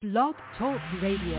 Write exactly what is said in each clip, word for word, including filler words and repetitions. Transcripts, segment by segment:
Blog Talk Radio.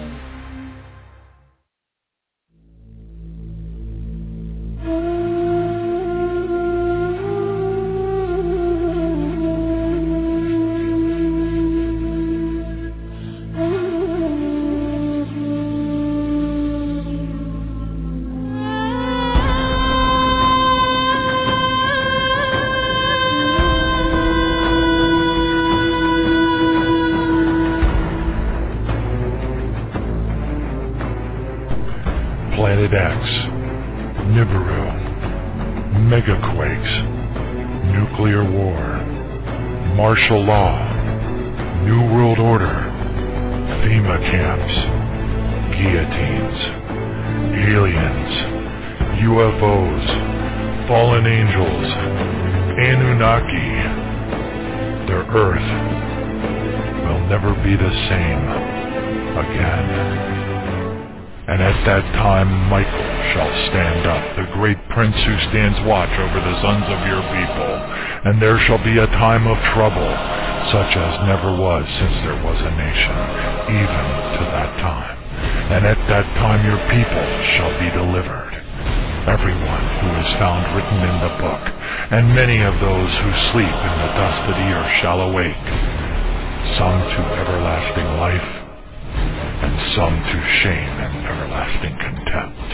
Planet X, Nibiru, megaquakes, nuclear war, martial law, New World Order, FEMA camps, guillotines, aliens, U F Os, fallen angels, Anunnaki. Their Earth will never be the same again. And at that time Michael shall stand up, the great prince who stands watch over the sons of your people. And there shall be a time of trouble, such as never was since there was a nation, even to that time. And at that time your people shall be delivered, everyone who is found written in the book. And many of those who sleep in the dust of the earth shall awake, some to everlasting life, and some to shame and everlasting contempt.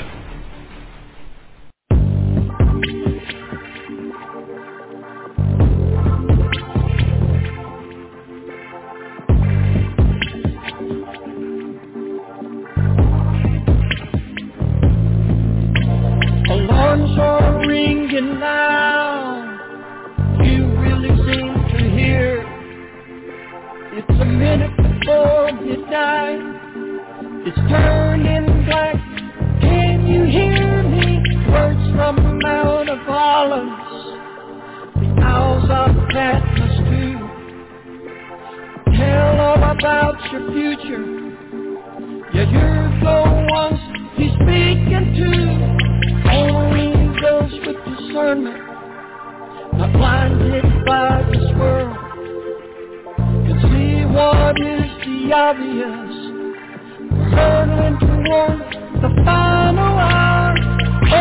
Alarms are ringing now. You really seem to hear. It's a minute before midnight. It's turning black. Can you hear me? Words from the Mount of Olives. The owls of Patmos too. Tell all about your future. Yeah, you're the ones he's speaking to. Only those with discernment, not blinded by this world, can see what is the obvious. Hurtling toward the final hour. Oh,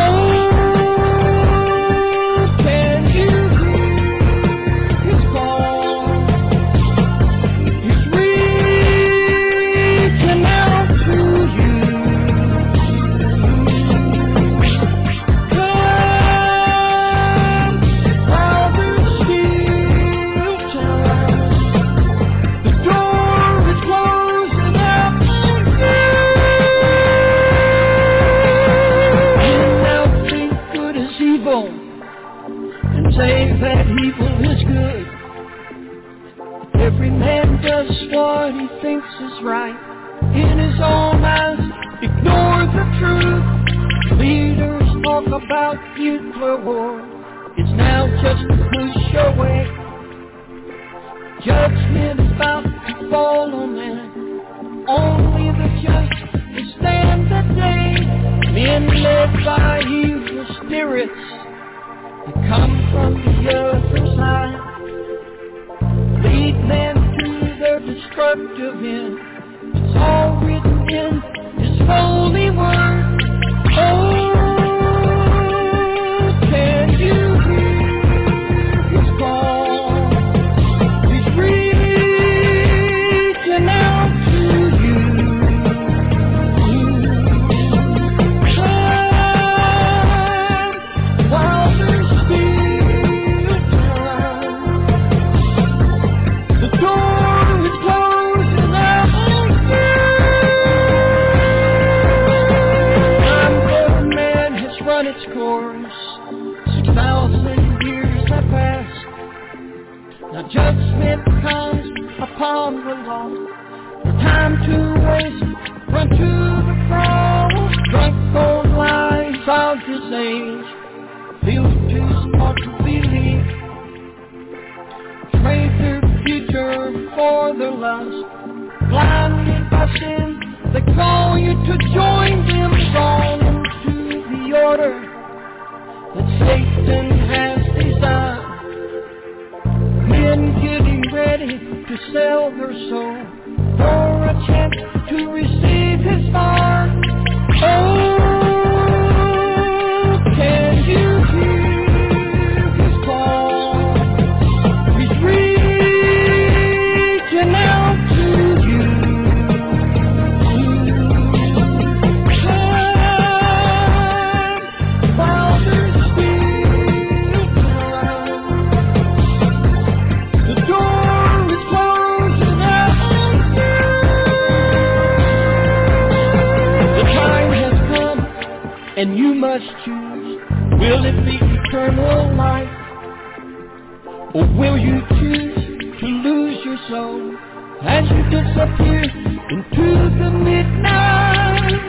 can you hear his call? He's reaching out to you. Come while there's still time. The door is closing up. Say that evil is good. Every man does what he thinks is right. In his own eyes, ignore the truth. Leaders talk about nuclear war. It's now just a push away. Judgment is about to fall on man. Only the just will stand the day. Men led by evil spirits, they come from the other side, lead men to their destructive end. It's all written in His holy word. Oh, can you hear His call? He's reaching out to you. While there's its course, six thousand years have passed. Now judgment comes upon the lost. No time to waste, run to the cross. Drunk on lies of this age, feel too smart to believe. Trade their future for their lust. Blinded by sin, they call you to join them. Fall into the order that Satan has designed. Men getting ready to sell their soul for a chance and you must choose. Will it be eternal life, or will you choose to lose your soul as you disappear into the midnight?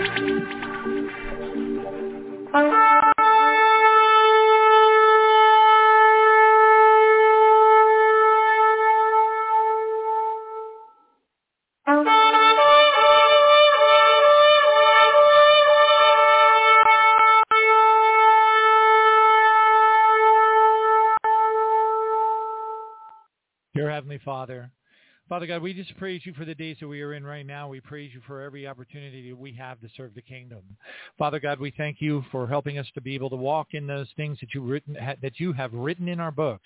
Dear Heavenly Father, Father God, we just praise you for the days that we are in right now. We praise you for every opportunity that we have to serve the kingdom. Father God, we thank you for helping us to be able to walk in those things that you written that you have written in our books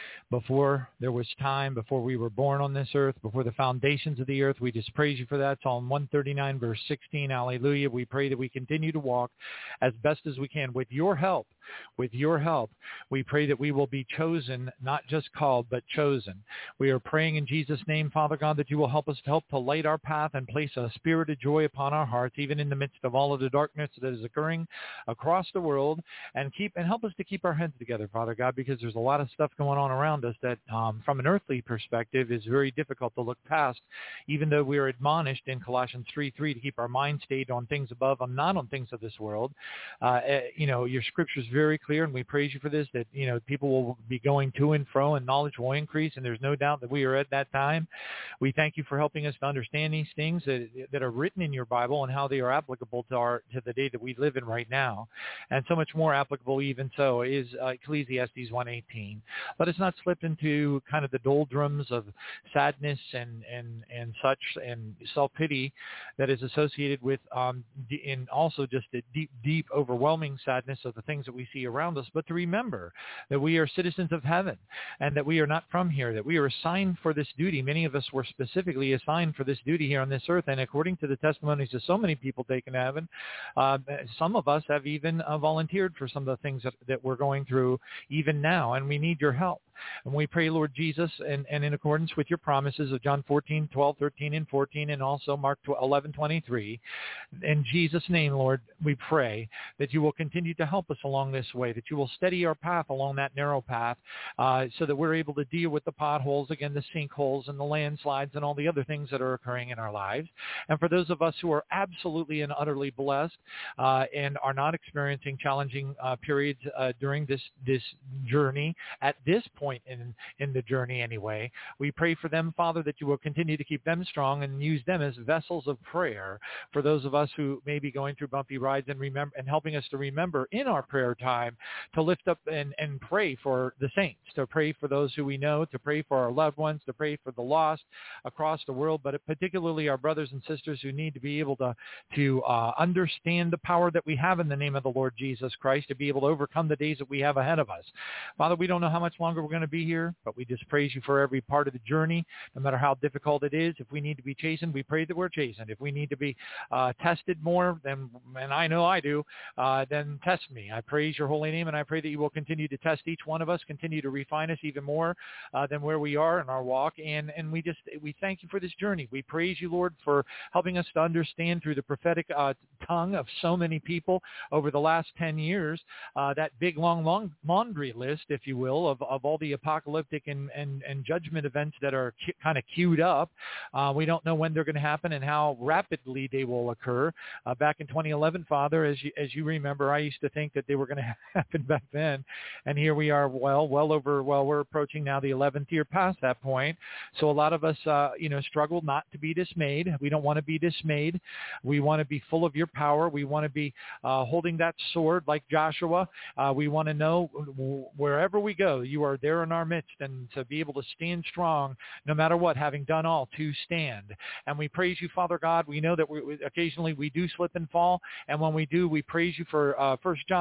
before there was time, before we were born on this earth, before the foundations of the earth. We just praise you for that. Psalm one thirty-nine, verse sixteen, hallelujah. We pray that we continue to walk as best as we can with your help. With your help, we pray that we will be chosen, not just called, but chosen. We are praying in Jesus' name, Father God, that you will help us to help to light our path and place a spirit of joy upon our hearts, even in the midst of all of the darkness that is occurring across the world, and keep and help us to keep our heads together, Father God, because there's a lot of stuff going on around us that, um, from an earthly perspective, is very difficult to look past, even though we are admonished in Colossians three three to keep our mind stayed on things above and not on things of this world. Uh, you know, your scriptures very clear, and we praise you for this, that, you know, people will be going to and fro and knowledge will increase, and there's no doubt that we are at that time. We thank you for helping us to understand these things that, that are written in your Bible and how they are applicable to our to the day that we live in right now, and so much more applicable even so is uh, Ecclesiastes one eighteen. Let us not slip into kind of the doldrums of sadness and and and such and self-pity that is associated with um and also just the deep deep overwhelming sadness of the things that we see around us, but to remember that we are citizens of heaven and that we are not from here, that we are assigned for this duty. Many of us were specifically assigned for this duty here on this earth, and according to the testimonies of so many people taken to heaven, uh, some of us have even uh, volunteered for some of the things that, that we're going through even now, and we need your help. And we pray, Lord Jesus, and, and in accordance with your promises of John fourteen, twelve, thirteen, and fourteen, and also Mark eleven, twenty-three, in Jesus' name, Lord, we pray that you will continue to help us along this way, that you will steady our path along that narrow path, uh, so that we're able to deal with the potholes, again, the sinkholes and the landslides and all the other things that are occurring in our lives. And for those of us who are absolutely and utterly blessed uh, and are not experiencing challenging uh, periods uh, during this, this journey, at this point in, in the journey anyway, we pray for them, Father, that you will continue to keep them strong and use them as vessels of prayer for those of us who may be going through bumpy rides, and remember and helping us to remember in our prayer time to lift up and, and pray for the saints, to pray for those who we know, to pray for our loved ones, to pray for the lost across the world, but particularly our brothers and sisters who need to be able to, to uh, understand the power that we have in the name of the Lord Jesus Christ, to be able to overcome the days that we have ahead of us. Father, we don't know how much longer we're going to be here, but we just praise you for every part of the journey, no matter how difficult it is. If we need to be chastened, we pray that we're chastened. If we need to be uh, tested more, then, and I know I do, uh, then test me. I praise your holy name, and I pray that you will continue to test each one of us, continue to refine us even more uh, than where we are in our walk. And, and we just, we thank you for this journey. We praise you, Lord, for helping us to understand through the prophetic uh, tongue of so many people over the last ten years, uh, that big, long, long laundry list, if you will, of, of all the apocalyptic and, and, and judgment events that are cu- kind of queued up. Uh, we don't know when they're going to happen and how rapidly they will occur. Uh, back in twenty eleven, Father, as you, as you remember, I used to think that they were going to happen back then. And here we are, well, well over, well, we're approaching now the eleventh year past that point. So a lot of us, uh, you know, struggle not to be dismayed. We don't want to be dismayed. We want to be full of your power. We want to be uh, holding that sword like Joshua. Uh, we want to know wherever we go, you are there in our midst, and to be able to stand strong no matter what, having done all to stand. And we praise you, Father God. We know that we, occasionally we do slip and fall, and when we do, we praise you for uh, First John one nine.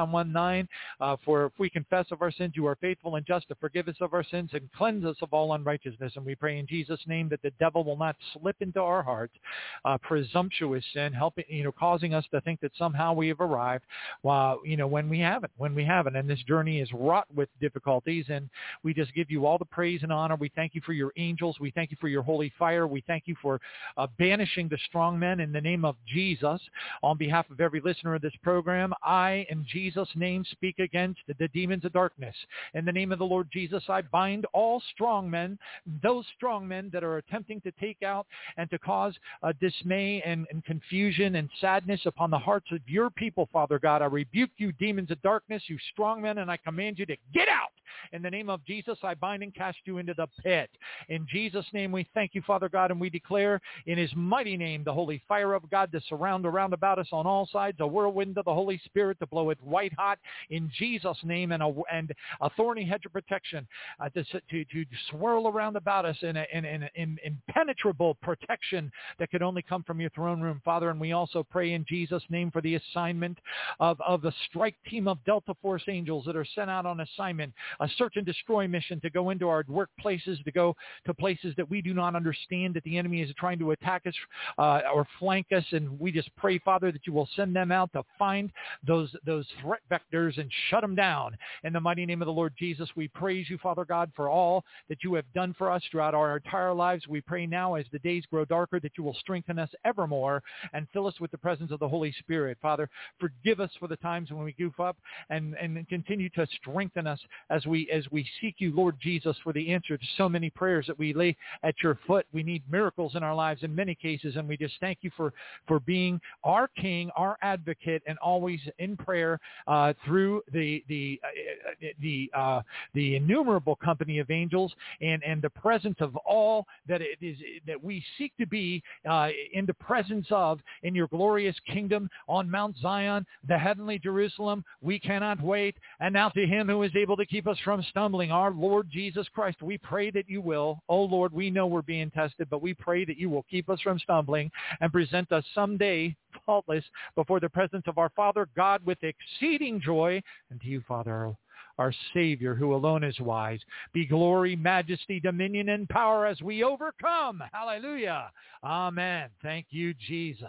nine. Uh, for if we confess of our sins, you are faithful and just to forgive us of our sins and cleanse us of all unrighteousness. And we pray in Jesus' name that the devil will not slip into our hearts, uh, presumptuous sin, helping, you know, causing us to think that somehow we have arrived, while, you know, when we haven't, when we haven't. And this journey is wrought with difficulties, and we just give you all the praise and honor. We thank you for your angels. We thank you for your holy fire. We thank you for uh, banishing the strong men in the name of Jesus. On behalf of every listener of this program, I, in Jesus' name, speak against the demons of darkness. In the name of the Lord Jesus, I bind all strong men, those strong men that are attempting to take out and to cause uh, dismay and, and confusion and sadness upon the hearts of your people, Father God. I rebuke you, demons of darkness, you strong men, and I command you to get out. In the name of Jesus, I bind and cast you into the pit. In Jesus' name, we thank you, Father God, and we declare in his mighty name the holy fire of God to surround around about us on all sides, a whirlwind of the Holy Spirit to blow it white hot in Jesus' name, and a, and a thorny hedge of protection uh, to, to, to swirl around about us in, a, in, in, in impenetrable protection that could only come from your throne room, Father. And we also pray in Jesus' name for the assignment of, of the strike team of Delta Force angels that are sent out on assignment, a search and destroy mission to go into our workplaces, to go to places that we do not understand that the enemy is trying to attack us uh, or flank us. And we just pray, Father, that you will send them out to find those, those threat vectors and shut them down. In the mighty name of the Lord Jesus, we praise you, Father God, for all that you have done for us throughout our entire lives. We pray now as the days grow darker that you will strengthen us evermore and fill us with the presence of the Holy Spirit. Father, forgive us for the times when we goof up, and, and continue to strengthen us as we as we seek you, Lord Jesus, for the answer to so many prayers that we lay at your foot. We need miracles in our lives in many cases, and we just thank you for, for being our King, our advocate, and always in prayer uh, through the the uh, the uh, the innumerable company of angels and, and the presence of all that it is that we seek to be uh, in the presence of in your glorious kingdom on Mount Zion, the heavenly Jerusalem. We cannot wait. And now to him who is able to keep us from stumbling, our Lord Jesus Christ, we pray that you will. Oh Lord, we know we're being tested, but we pray that you will keep us from stumbling and present us someday faultless before the presence of our Father God with exceeding joy. And to you, Father, our Savior, who alone is wise, be glory, majesty, dominion, and power as we overcome. Hallelujah. Amen. Thank you, Jesus.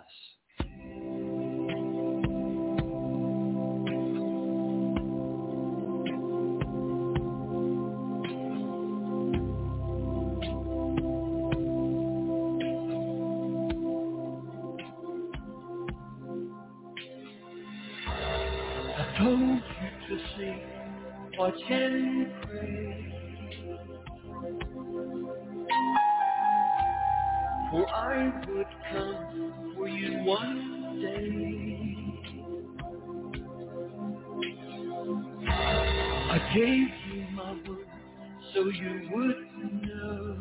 I told you to sleep, watch and pray, for I would come for you one day. I gave you my word so you would know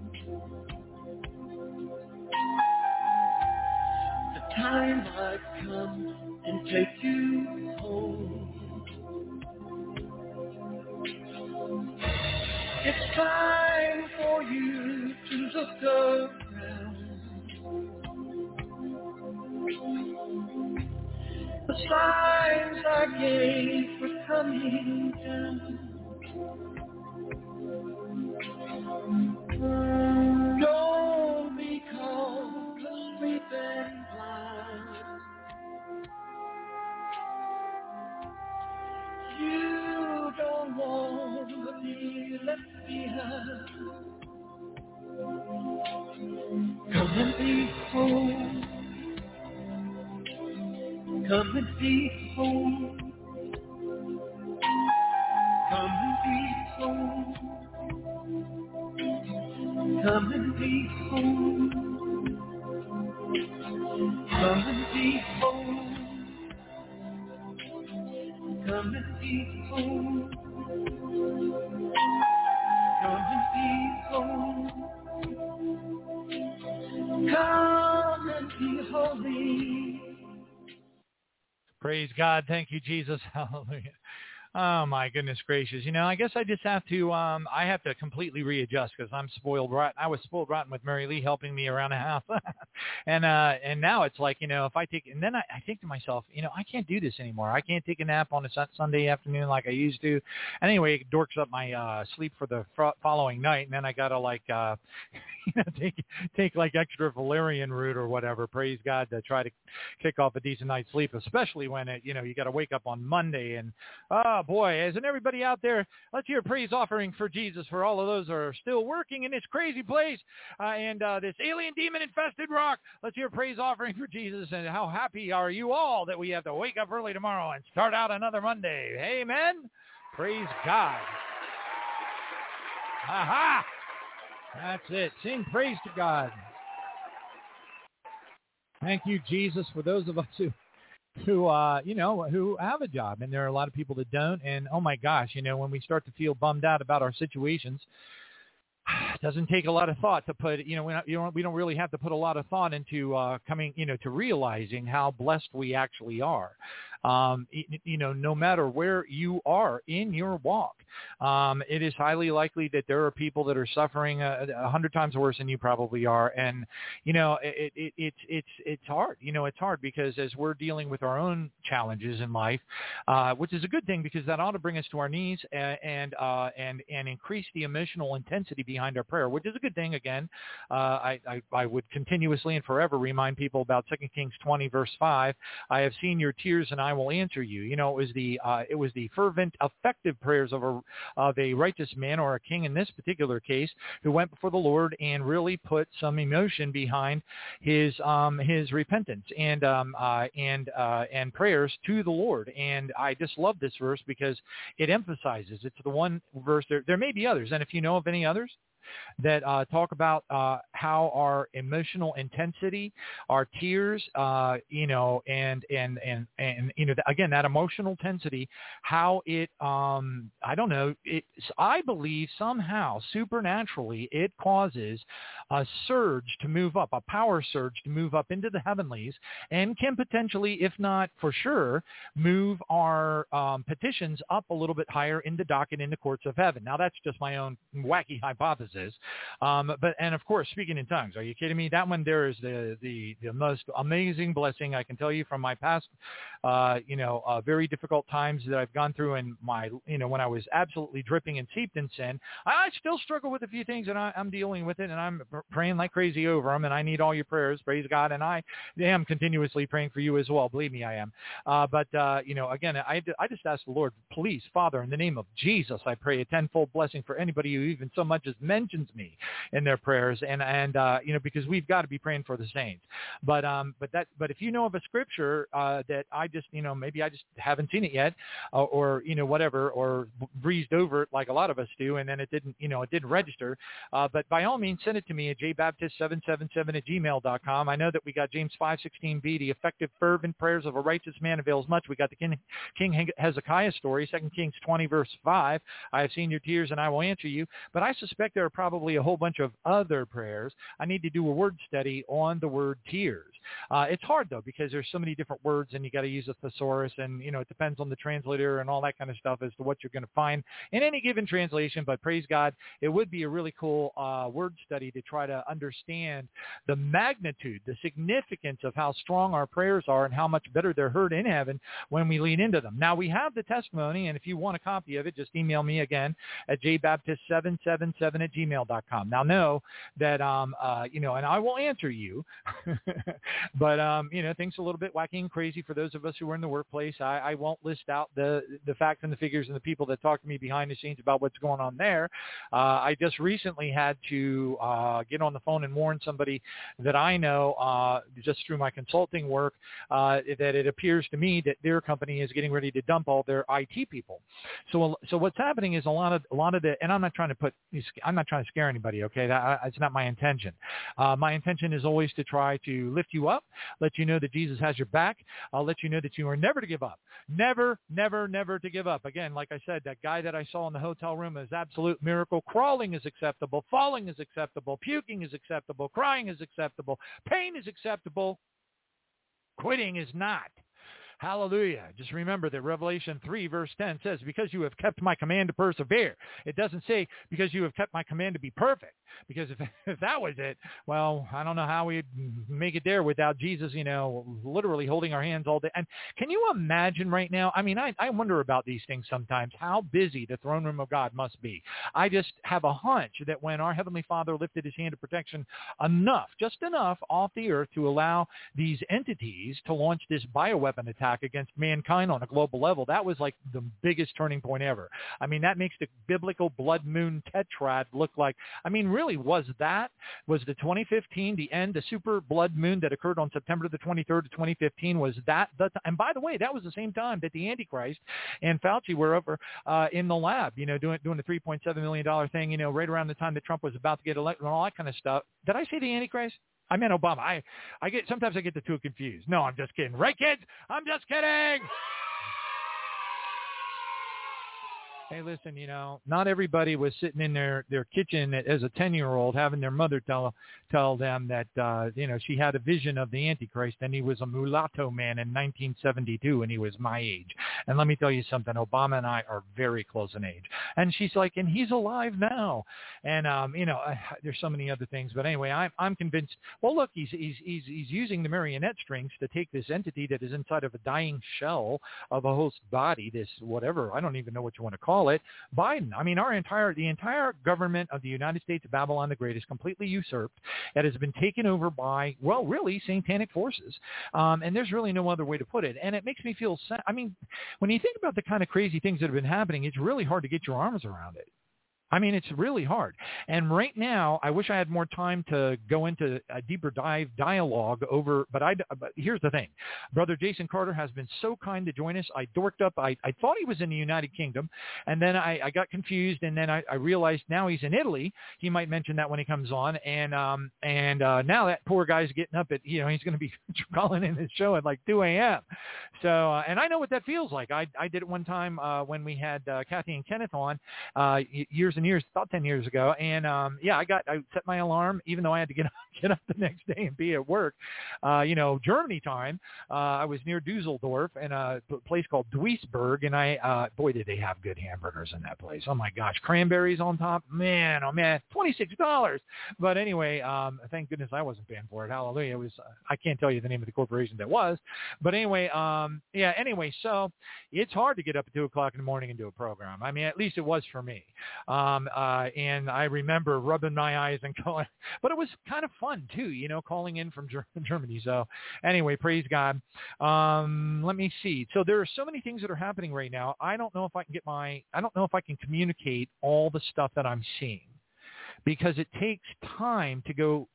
the time I'd come and take you home. It's time for you to look around. The signs I gave were coming down. Don't be called asleep and blind. You don't want to be left behind. Come and be home. Come and be home. Come and be home. Come and be home. Come and be home. Come and be home. Come and be home. Come and be holy. Praise God. Thank you, Jesus. Hallelujah. Oh my goodness gracious! You know, I guess I just have to. Um, I have to completely readjust because I'm spoiled rotten. I was spoiled rotten with Mary Lee helping me around the house, and uh, and now it's like, you know, if I take, and then I, I think to myself, you know, I can't do this anymore. I can't take a nap on a Sunday afternoon like I used to. Anyway, it dorks up my uh, sleep for the fr- following night, and then I gotta like, uh, you know, take take like extra valerian root or whatever. Praise God, to try to kick off a decent night's sleep, especially when it, you know, you got to wake up on Monday and oh boy, isn't everybody out there? Let's hear a praise offering for Jesus for all of those who are still working in this crazy place uh, and uh, this alien demon infested rock. Let's hear a praise offering for Jesus, and how happy are you all that we have to wake up early tomorrow and start out another Monday. Amen. Praise God. Aha! That's it. Sing praise to God. Thank you, Jesus, for those of us who who, uh, you know, who have a job. And there are a lot of people that don't. And, oh, my gosh, you know, when we start to feel bummed out about our situations, it doesn't take a lot of thought to put, you know, we don't, you don't, we don't really have to put a lot of thought into uh, coming, you know, to realizing how blessed we actually are. Um, you, you know, no matter where you are in your walk, um, it is highly likely that there are people that are suffering a, a hundred times worse than you probably are. And, you know, it, it, it's, it's, it's hard, you know, it's hard because as we're dealing with our own challenges in life, uh, which is a good thing because that ought to bring us to our knees and, and, uh, and, and increase the emotional intensity behind our prayer, which is a good thing. Again, uh, I, I, I would continuously and forever remind people about Second Kings twenty, verse five. I have seen your tears and I will answer you. You know, it was the, uh, it was the fervent, effective prayers of a, of a righteous man, or a king in this particular case, who went before the Lord and really put some emotion behind his, um, his repentance and, um, uh, and, uh, and prayers to the Lord. And I just love this verse because it emphasizes, it's the one verse, there, there may be others. And if you know of any others that uh, talk about uh, how our emotional intensity, our tears, uh, you know, and, and, and, and, you know, again, that emotional intensity, how it, um, I don't know, it, I believe somehow supernaturally it causes a surge to move up, a power surge to move up into the heavenlies, and can potentially, if not for sure, move our um, petitions up a little bit higher in the docket in the courts of heaven. Now, that's just my own wacky hypothesis. Um, but, and of course, speaking in tongues, are you kidding me? That one there is the, the, the most amazing blessing I can tell you from my past, uh, you know, uh, very difficult times that I've gone through in my, you know, when I was absolutely dripping and seeped in sin. I, I still struggle with a few things and I, I'm dealing with it and I'm praying like crazy over them, and I need all your prayers, praise God. And I am continuously praying for you as well. Believe me, I am. Uh, but, uh, you know, again, I, I just ask the Lord, please, Father, in the name of Jesus, I pray a tenfold blessing for anybody who even so much as mentions me in their prayers, and and uh, you know, because we've got to be praying for the saints. But um, but that but if you know of a scripture uh, that I just, you know, maybe I just haven't seen it yet, uh, or you know, whatever, or breezed over it like a lot of us do, and then it didn't, you know, it didn't register. Uh, but by all means, send it to me at j baptist seven seven seven at gmail dot com. I know that we got James five sixteen b, the effective fervent prayers of a righteous man avails much. We got the King, King Hezekiah story, Second Kings twenty verse five. I have seen your tears and I will answer you. But I suspect there are probably a whole bunch of other prayers. I need to do a word study on the word tears. Uh, it's hard, though, because there's so many different words, and you got to use a thesaurus, and, you know, it depends on the translator and all that kind of stuff as to what you're going to find in any given translation. But praise God, it would be a really cool uh, word study to try to understand the magnitude, the significance of how strong our prayers are and how much better they're heard in heaven when we lean into them. Now, we have the testimony, and if you want a copy of it, just email me again at j baptist seven seven seven at gmail dot com. Now, know that, um, uh, you know, and I will answer you. But, um, you know, things are a little bit wacky and crazy for those of us who are in the workplace. I, I won't list out the, the facts and the figures and the people that talk to me behind the scenes about what's going on there. Uh, I just recently had to uh, get on the phone and warn somebody that I know uh, just through my consulting work uh, that it appears to me that their company is getting ready to dump all their I T people. So, so what's happening is a lot of a lot of the, and I'm not trying to put, I'm not trying to scare anybody. Okay, that, it's not my intention. Uh, my intention is always to try to lift you up, let you know that Jesus has your back. I'll let you know that you are never to give up. Never, never, never to give up. Again, like I said, that guy that I saw in the hotel room is absolute miracle. Crawling is acceptable. Falling is acceptable. Puking is acceptable. Crying is acceptable. Pain is acceptable. Quitting is not. Hallelujah. Just remember that Revelation three, verse ten says, because you have kept my command to persevere. It doesn't say because you have kept my command to be perfect. Because if, if that was it, well, I don't know how we'd make it there without Jesus, you know, literally holding our hands all day. And can you imagine right now? I mean, I, I wonder about these things sometimes, how busy the throne room of God must be. I just have a hunch that when our Heavenly Father lifted his hand of protection enough, just enough off the earth to allow these entities to launch this bioweapon attack against mankind on a global level, that was like the biggest turning point ever. I mean, that makes the biblical blood moon tetrad look like, I mean, really, was that, was the twenty fifteen, the end, the super blood moon that occurred on September the twenty-third of twenty fifteen, was that the, and by the way, that was the same time that the Antichrist and Fauci were over uh, in the lab, you know, doing doing the three point seven million dollars thing, you know, right around the time that Trump was about to get elected and all that kind of stuff. Did I say the Antichrist? I meant Obama. I, I get, sometimes I get the two confused. No, I'm just kidding. Right, kids? I'm just kidding. Hey, listen, you know, not everybody was sitting in their, their kitchen as a ten-year-old having their mother tell tell them that, uh, you know, she had a vision of the Antichrist and he was a mulatto man in nineteen seventy-two and he was my age. And let me tell you something, Obama and I are very close in age. And she's like, and he's alive now. And, um, you know, I, there's so many other things. But anyway, I'm, I'm convinced, well, look, he's, he's, he's, he's using the marionette strings to take this entity that is inside of a dying shell of a host body, this whatever, I don't even know what you want to call it, Biden. I mean, our entire, the entire government of the United States of Babylon the Great is completely usurped. It has been taken over by, well, really satanic forces. Um, and there's really no other way to put it. And it makes me feel sad. I mean, when you think about the kind of crazy things that have been happening, it's really hard to get your arms around it. I mean, it's really hard. And right now, I wish I had more time to go into a deeper dive dialogue over, but I, but here's the thing. Brother Jason Carter has been so kind to join us. I dorked up. I, I thought he was in the United Kingdom, and then I, I got confused, and then I, I realized now he's in Italy. He might mention that when he comes on, and um, and uh, now that poor guy's getting up at, you know, he's going to be calling in his show at like two a.m. So, uh, and I know what that feels like. I, I did it one time uh, when we had uh, Kathy and Kenneth on uh, years and years, about ten years ago. And, um, yeah, I got, I set my alarm, even though I had to get up, get up the next day and be at work, uh, you know, Germany time. Uh, I was near Dusseldorf in a place called Duisburg. And I, uh, boy, did they have good hamburgers in that place. Oh my gosh. Cranberries on top, man. Oh man, twenty-six dollars. But anyway, um, thank goodness I wasn't paying for it. Hallelujah. It was, uh, I can't tell you the name of the corporation that was, but anyway, um, yeah, anyway, so it's hard to get up at two o'clock in the morning and do a program. I mean, at least it was for me. Um, uh, and I remember rubbing my eyes and going, but it was kind of fun too, you know, calling in from Germany. So anyway, praise God. Um, let me see. So there are so many things that are happening right now. I don't know if I can get my, I don't know if I can communicate all the stuff that I'm seeing, because it takes time to go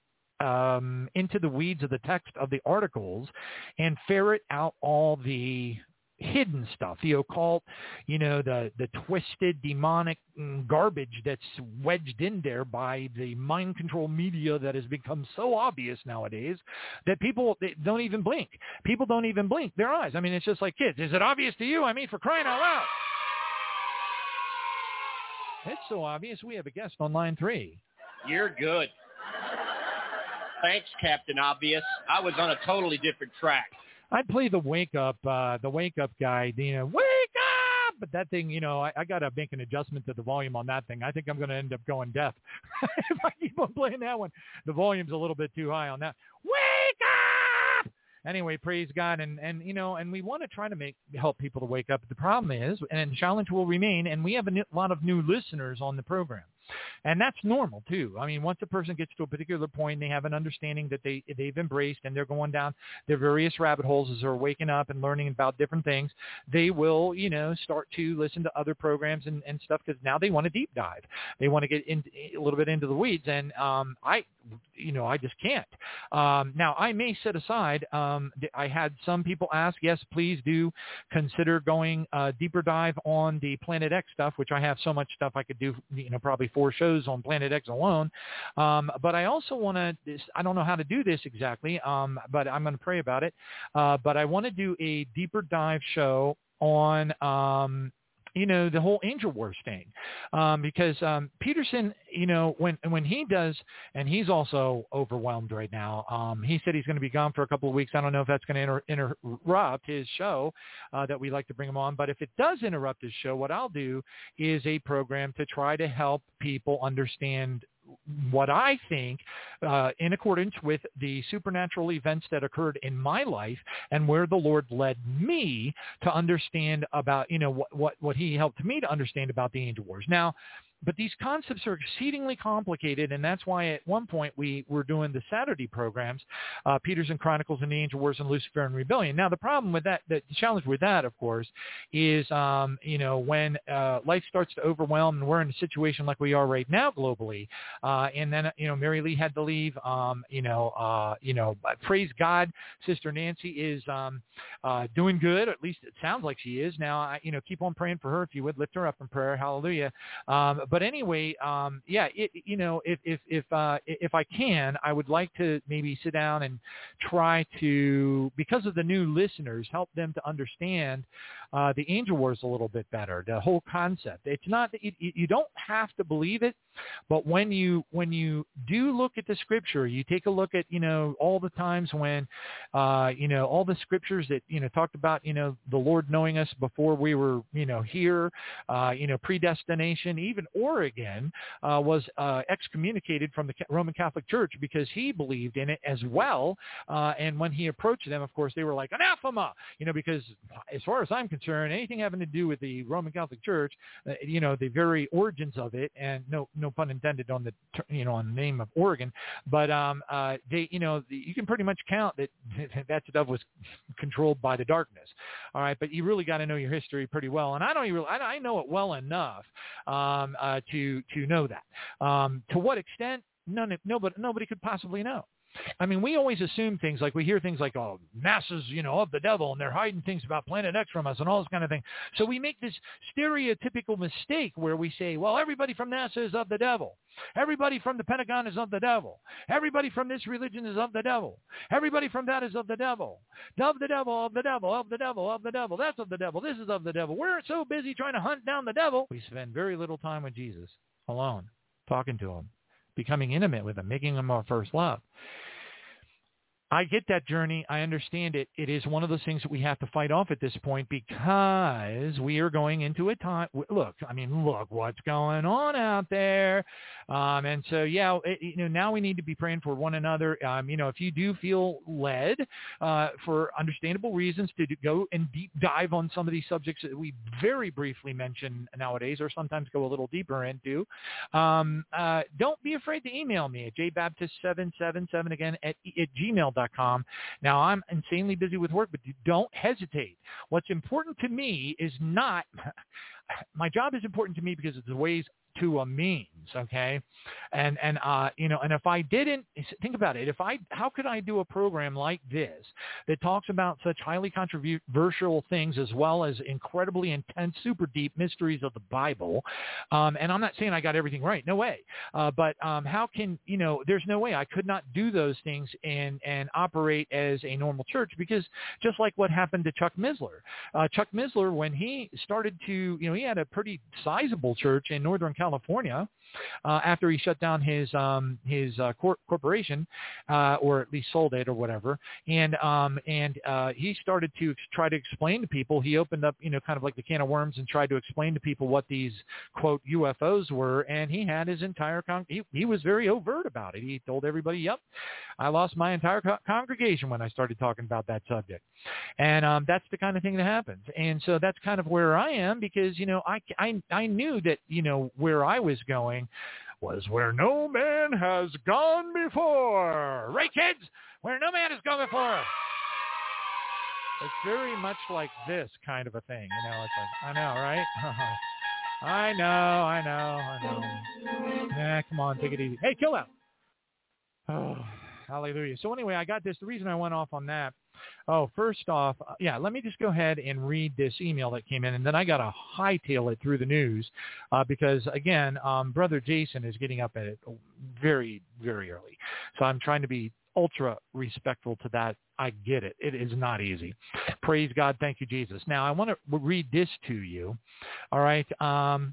um, into the weeds of the text of the articles and ferret out all the hidden stuff, the occult, you know, the, the twisted demonic garbage that's wedged in there by the mind control media that has become so obvious nowadays that people they don't even blink. People don't even blink their eyes. I mean, it's just like, kids, is it obvious to you? I mean, for crying out loud. It's so obvious. We have a guest on line three. You're good. Thanks, Captain Obvious. I was on a totally different track. I'd play the wake up, uh, the wake up guy, you know, wake up! But that thing, you know, I, I got to make an adjustment to the volume on that thing. I think I'm going to end up going deaf if I keep on playing that one. The volume's a little bit too high on that. Wake up! Anyway, praise God. And, and you know, and we want to try to make help people to wake up. The problem is, and challenge will remain, and we have a lot of new listeners on the program. And that's normal, too. I mean, once a person gets to a particular point, they have an understanding that they, they've embraced and they're going down their various rabbit holes as they're waking up and learning about different things. They will, you know, start to listen to other programs and, and stuff because now they want to deep dive. They want to get in, a little bit into the weeds. And um, I, you know, I just can't. Um, now, I may set aside, um, I had some people ask, yes, please do consider going uh, deeper dive on the Planet X stuff, which I have so much stuff I could do, you know, probably four shows on Planet X alone. Um, but I also want to, I don't know how to do this exactly, um, but I'm going to pray about it. Uh, but I want to do a deeper dive show on, um, you know, the whole Angel Wars thing, um, because um, Peterson, you know, when when he does, and he's also overwhelmed right now. Um, he said he's going to be gone for a couple of weeks. I don't know if that's going to inter- interrupt his show uh, that we like to bring him on. But if it does interrupt his show, what I'll do is a program to try to help people understand what I think uh, in accordance with the supernatural events that occurred in my life and where the Lord led me to understand about, you know, what, what, what he helped me to understand about the Angel Wars. Now, but these concepts are exceedingly complicated, and that's why at one point we were doing the Saturday programs, uh, Peterson Chronicles and the Angel Wars and Lucifer and Rebellion. Now, the problem with that, the challenge with that, of course, is, um, you know, when uh, life starts to overwhelm and we're in a situation like we are right now globally, uh, and then, you know, Mary Lee had to leave, um, you know, uh, you know, praise God, Sister Nancy is um, uh, doing good, at least it sounds like she is. Now, I, you know, keep on praying for her if you would, lift her up in prayer, hallelujah. Um, But anyway, um, yeah, it, you know, if if if uh, if I can, I would like to maybe sit down and try to, because of the new listeners, help them to understand uh, the Angel Wars a little bit better, the whole concept. It's not that you, you don't have to believe it, but when you when you do look at the Scripture, you take a look at, you know, all the times when, uh, you know, all the Scriptures that, you know, talked about, you know, the Lord knowing us before we were, you know, here, uh, you know, predestination, even Origen uh, was uh, excommunicated from the Roman Catholic Church because he believed in it as well. Uh, and when he approached them, of course, they were like, anathema, you know, because as far as I'm concerned, anything having to do with the Roman Catholic Church, uh, you know, the very origins of it, and no no pun intended on the, you know, on the name of Oregon, but um, uh, they, you know, you can pretty much count that that stuff was controlled by the darkness. All right, but you really got to know your history pretty well. And I don't even, I, I know it well enough um, uh, to to know that. Um, to what extent? None, nobody, nobody could possibly know. I mean, we always assume things like, we hear things like, oh, NASA's, you know, of the devil, and they're hiding things about Planet X from us and all this kind of thing. So we make this stereotypical mistake where we say, well, everybody from NASA is of the devil. Everybody from the Pentagon is of the devil. Everybody from this religion is of the devil. Everybody from that is of the devil. Of the devil, of the devil, of the devil, of the devil. That's of the devil. This is of the devil. We're so busy trying to hunt down the devil, we spend very little time with Jesus, alone, talking to him, becoming intimate with him, making him our first love. I get that journey. I understand it. It is one of those things that we have to fight off at this point because we are going into a time. Look, I mean, look what's going on out there. Um, and so, yeah, it, you know, now we need to be praying for one another. Um, you know, if you do feel led uh, for understandable reasons to go and deep dive on some of these subjects that we very briefly mention nowadays, or sometimes go a little deeper into, um, uh, don't be afraid to email me at j baptist seven seven seven again at, at gmail dot com. Now, I'm insanely busy with work, but don't hesitate. What's important to me is not, my job is important to me because it's the ways to a means, okay? And, and uh, you know, and if I didn't, think about it, if I, how could I do a program like this that talks about such highly controversial things as well as incredibly intense, super deep mysteries of the Bible? Um, and I'm not saying I got everything right, no way. Uh, but um, how can, you know, there's no way I could not do those things and, and operate as a normal church, because just like what happened to Chuck Missler, uh, Chuck Missler, when he started to, you know, he had a pretty sizable church in Northern California uh, after he shut down his um, his uh, cor- corporation, uh, or at least sold it or whatever, and um, and uh, he started to ex- try to explain to people. He opened up, you know, kind of like the can of worms and tried to explain to people what these quote U F Os were, and he had his entire con- he, he was very overt about it. He told everybody, "Yep, I lost my entire co- congregation when I started talking about that subject," and um, that's the kind of thing that happens. And so that's kind of where I am, because you know I I I knew that you know where I was going was where no man has gone before. Right, kids? Where no man has gone before. It's very much like this kind of a thing. You know, it's like, I know, right? I know, I know, I know. Nah, come on, take it easy. Hey, kill out. Oh, hallelujah. So anyway, I got this. The reason I went off on that, oh, first off, uh, yeah, let me just go ahead and read this email that came in, and then I got to hightail it through the news uh, because, again, um, Brother Jason is getting up at it very, very early. So I'm trying to be ultra respectful to that. I get it. It is not easy. Praise God. Thank you, Jesus. Now, I want to read this to you. All right. Um,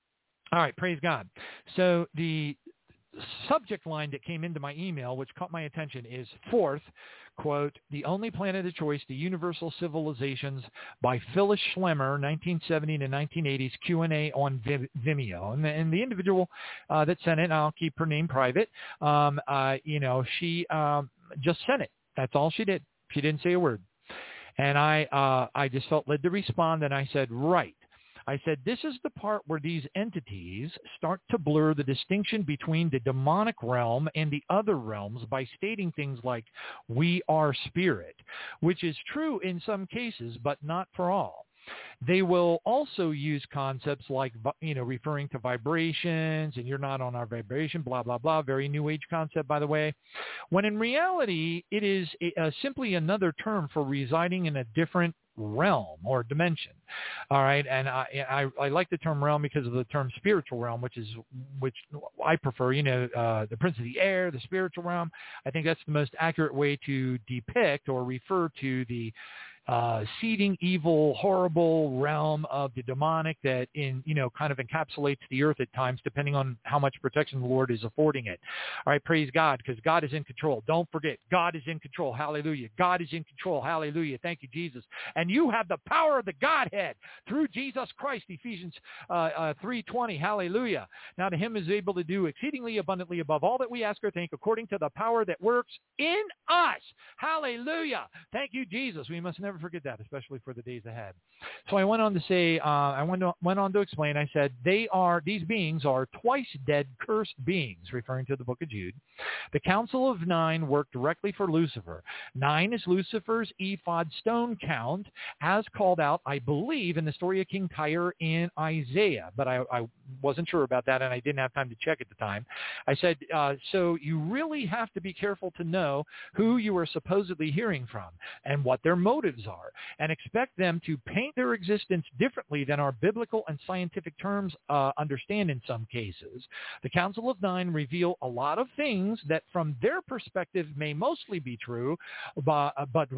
all right. Praise God. So the subject line that came into my email, which caught my attention, is fourth, quote, The Only Planet of Choice, The Universal Civilizations by Phyllis Schlemmer, nineteen seventy to nineteen eighties, Q and A on Vimeo. And the, and the individual uh, that sent it, I'll keep her name private, um, uh, you know, she um, just sent it. That's all she did. She didn't say a word. And I, uh, I just felt led to respond, and I said, right. I said, this is the part where these entities start to blur the distinction between the demonic realm and the other realms by stating things like, we are spirit, which is true in some cases, but not for all. They will also use concepts like, you know, referring to vibrations, and you're not on our vibration, blah, blah, blah. Very new age concept, by the way. When in reality, it is a, a, simply another term for residing in a different realm or dimension. All right. And I, I, I like the term realm because of the term spiritual realm, which is, which I prefer, you know, uh, the prince of the air, the spiritual realm. I think that's the most accurate way to depict or refer to the Uh, seeding evil, horrible realm of the demonic that in, you know, kind of encapsulates the earth at times, depending on how much protection the Lord is affording it. All right. Praise God, because God is in control. Don't forget, God is in control. Hallelujah. God is in control. Hallelujah. Thank you, Jesus. And you have the power of the Godhead through Jesus Christ, Ephesians uh, uh, three twenty. Hallelujah. Now to him is able to do exceedingly abundantly above all that we ask or think, according to the power that works in us. Hallelujah. Thank you, Jesus. We must never forget that, especially for the days ahead. So I went on to say, uh, I went on, went on to explain, I said, they are, these beings are twice dead cursed beings, referring to the book of Jude. The Council of Nine worked directly for Lucifer. Nine is Lucifer's ephod stone count, as called out, I believe, in the story of King Tyre in Isaiah, but I, I wasn't sure about that, and I didn't have time to check at the time. I said, uh, so you really have to be careful to know who you are supposedly hearing from and what their motives are, and expect them to paint their existence differently than our biblical and scientific terms uh, understand in some cases. The Council of Nine reveal a lot of things that from their perspective may mostly be true, but, uh, but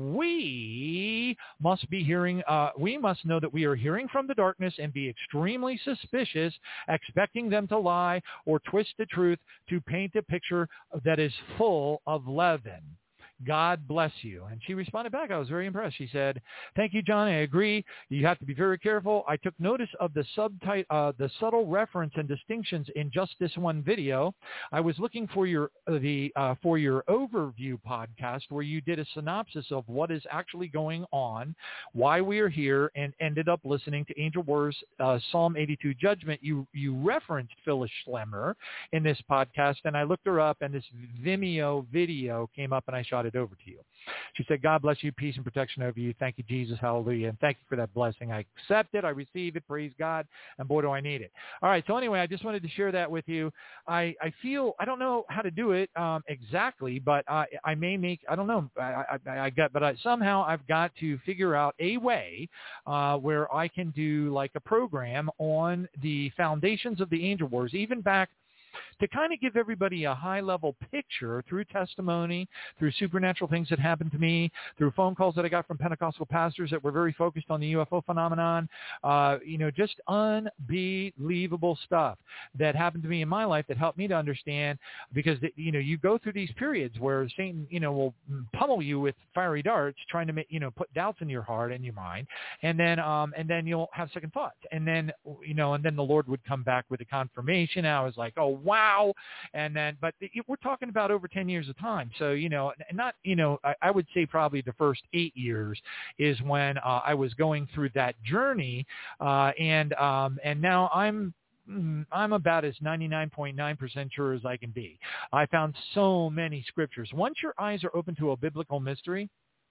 we must be hearing, uh, we must know that we are hearing from the darkness and be extremely suspicious, expecting them to lie or twist the truth to paint a picture that is full of leaven. God bless you. And she responded back. I was very impressed. She said, thank you, John. I agree. You have to be very careful. I took notice of the subtitle, uh, the subtle reference and distinctions in just this one video. I was looking for your, uh, the, uh, for your overview podcast where you did a synopsis of what is actually going on, why we are here, and ended up listening to Angel Wars, uh, Psalm eighty-two Judgment. You, you referenced Phyllis Schlemmer in this podcast, and I looked her up, and this Vimeo video came up, and I shot it over to you. She said, God bless you, peace and protection over you. Thank you, Jesus. Hallelujah. And thank you for that blessing. I accept it. I receive it. Praise God. And boy, do I need it. All right. So anyway, I just wanted to share that with you. I, I feel, I don't know how to do it um, exactly, but I, I may make, I don't know, I, I, I got, but I, somehow I've got to figure out a way uh, where I can do like a program on the foundations of the Angel Wars, even back to kind of give everybody a high-level picture through testimony, through supernatural things that happened to me, through phone calls that I got from Pentecostal pastors that were very focused on the U F O phenomenon, uh, you know, just unbelievable stuff that happened to me in my life that helped me to understand, because, you know, you go through these periods where Satan, you know, will pummel you with fiery darts trying to make, you know, put doubts in your heart and your mind, and then, um, and then you'll have second thoughts, and then, you know, and then the Lord would come back with a confirmation. I was like, oh, wow. And then, but we're talking about over ten years of time. So, you know, not, you know, I, I would say probably the first eight years is when uh, I was going through that journey. Uh, and, um, and now I'm, I'm about as ninety-nine point nine percent sure as I can be. I found so many scriptures. Once your eyes are open to a biblical mystery,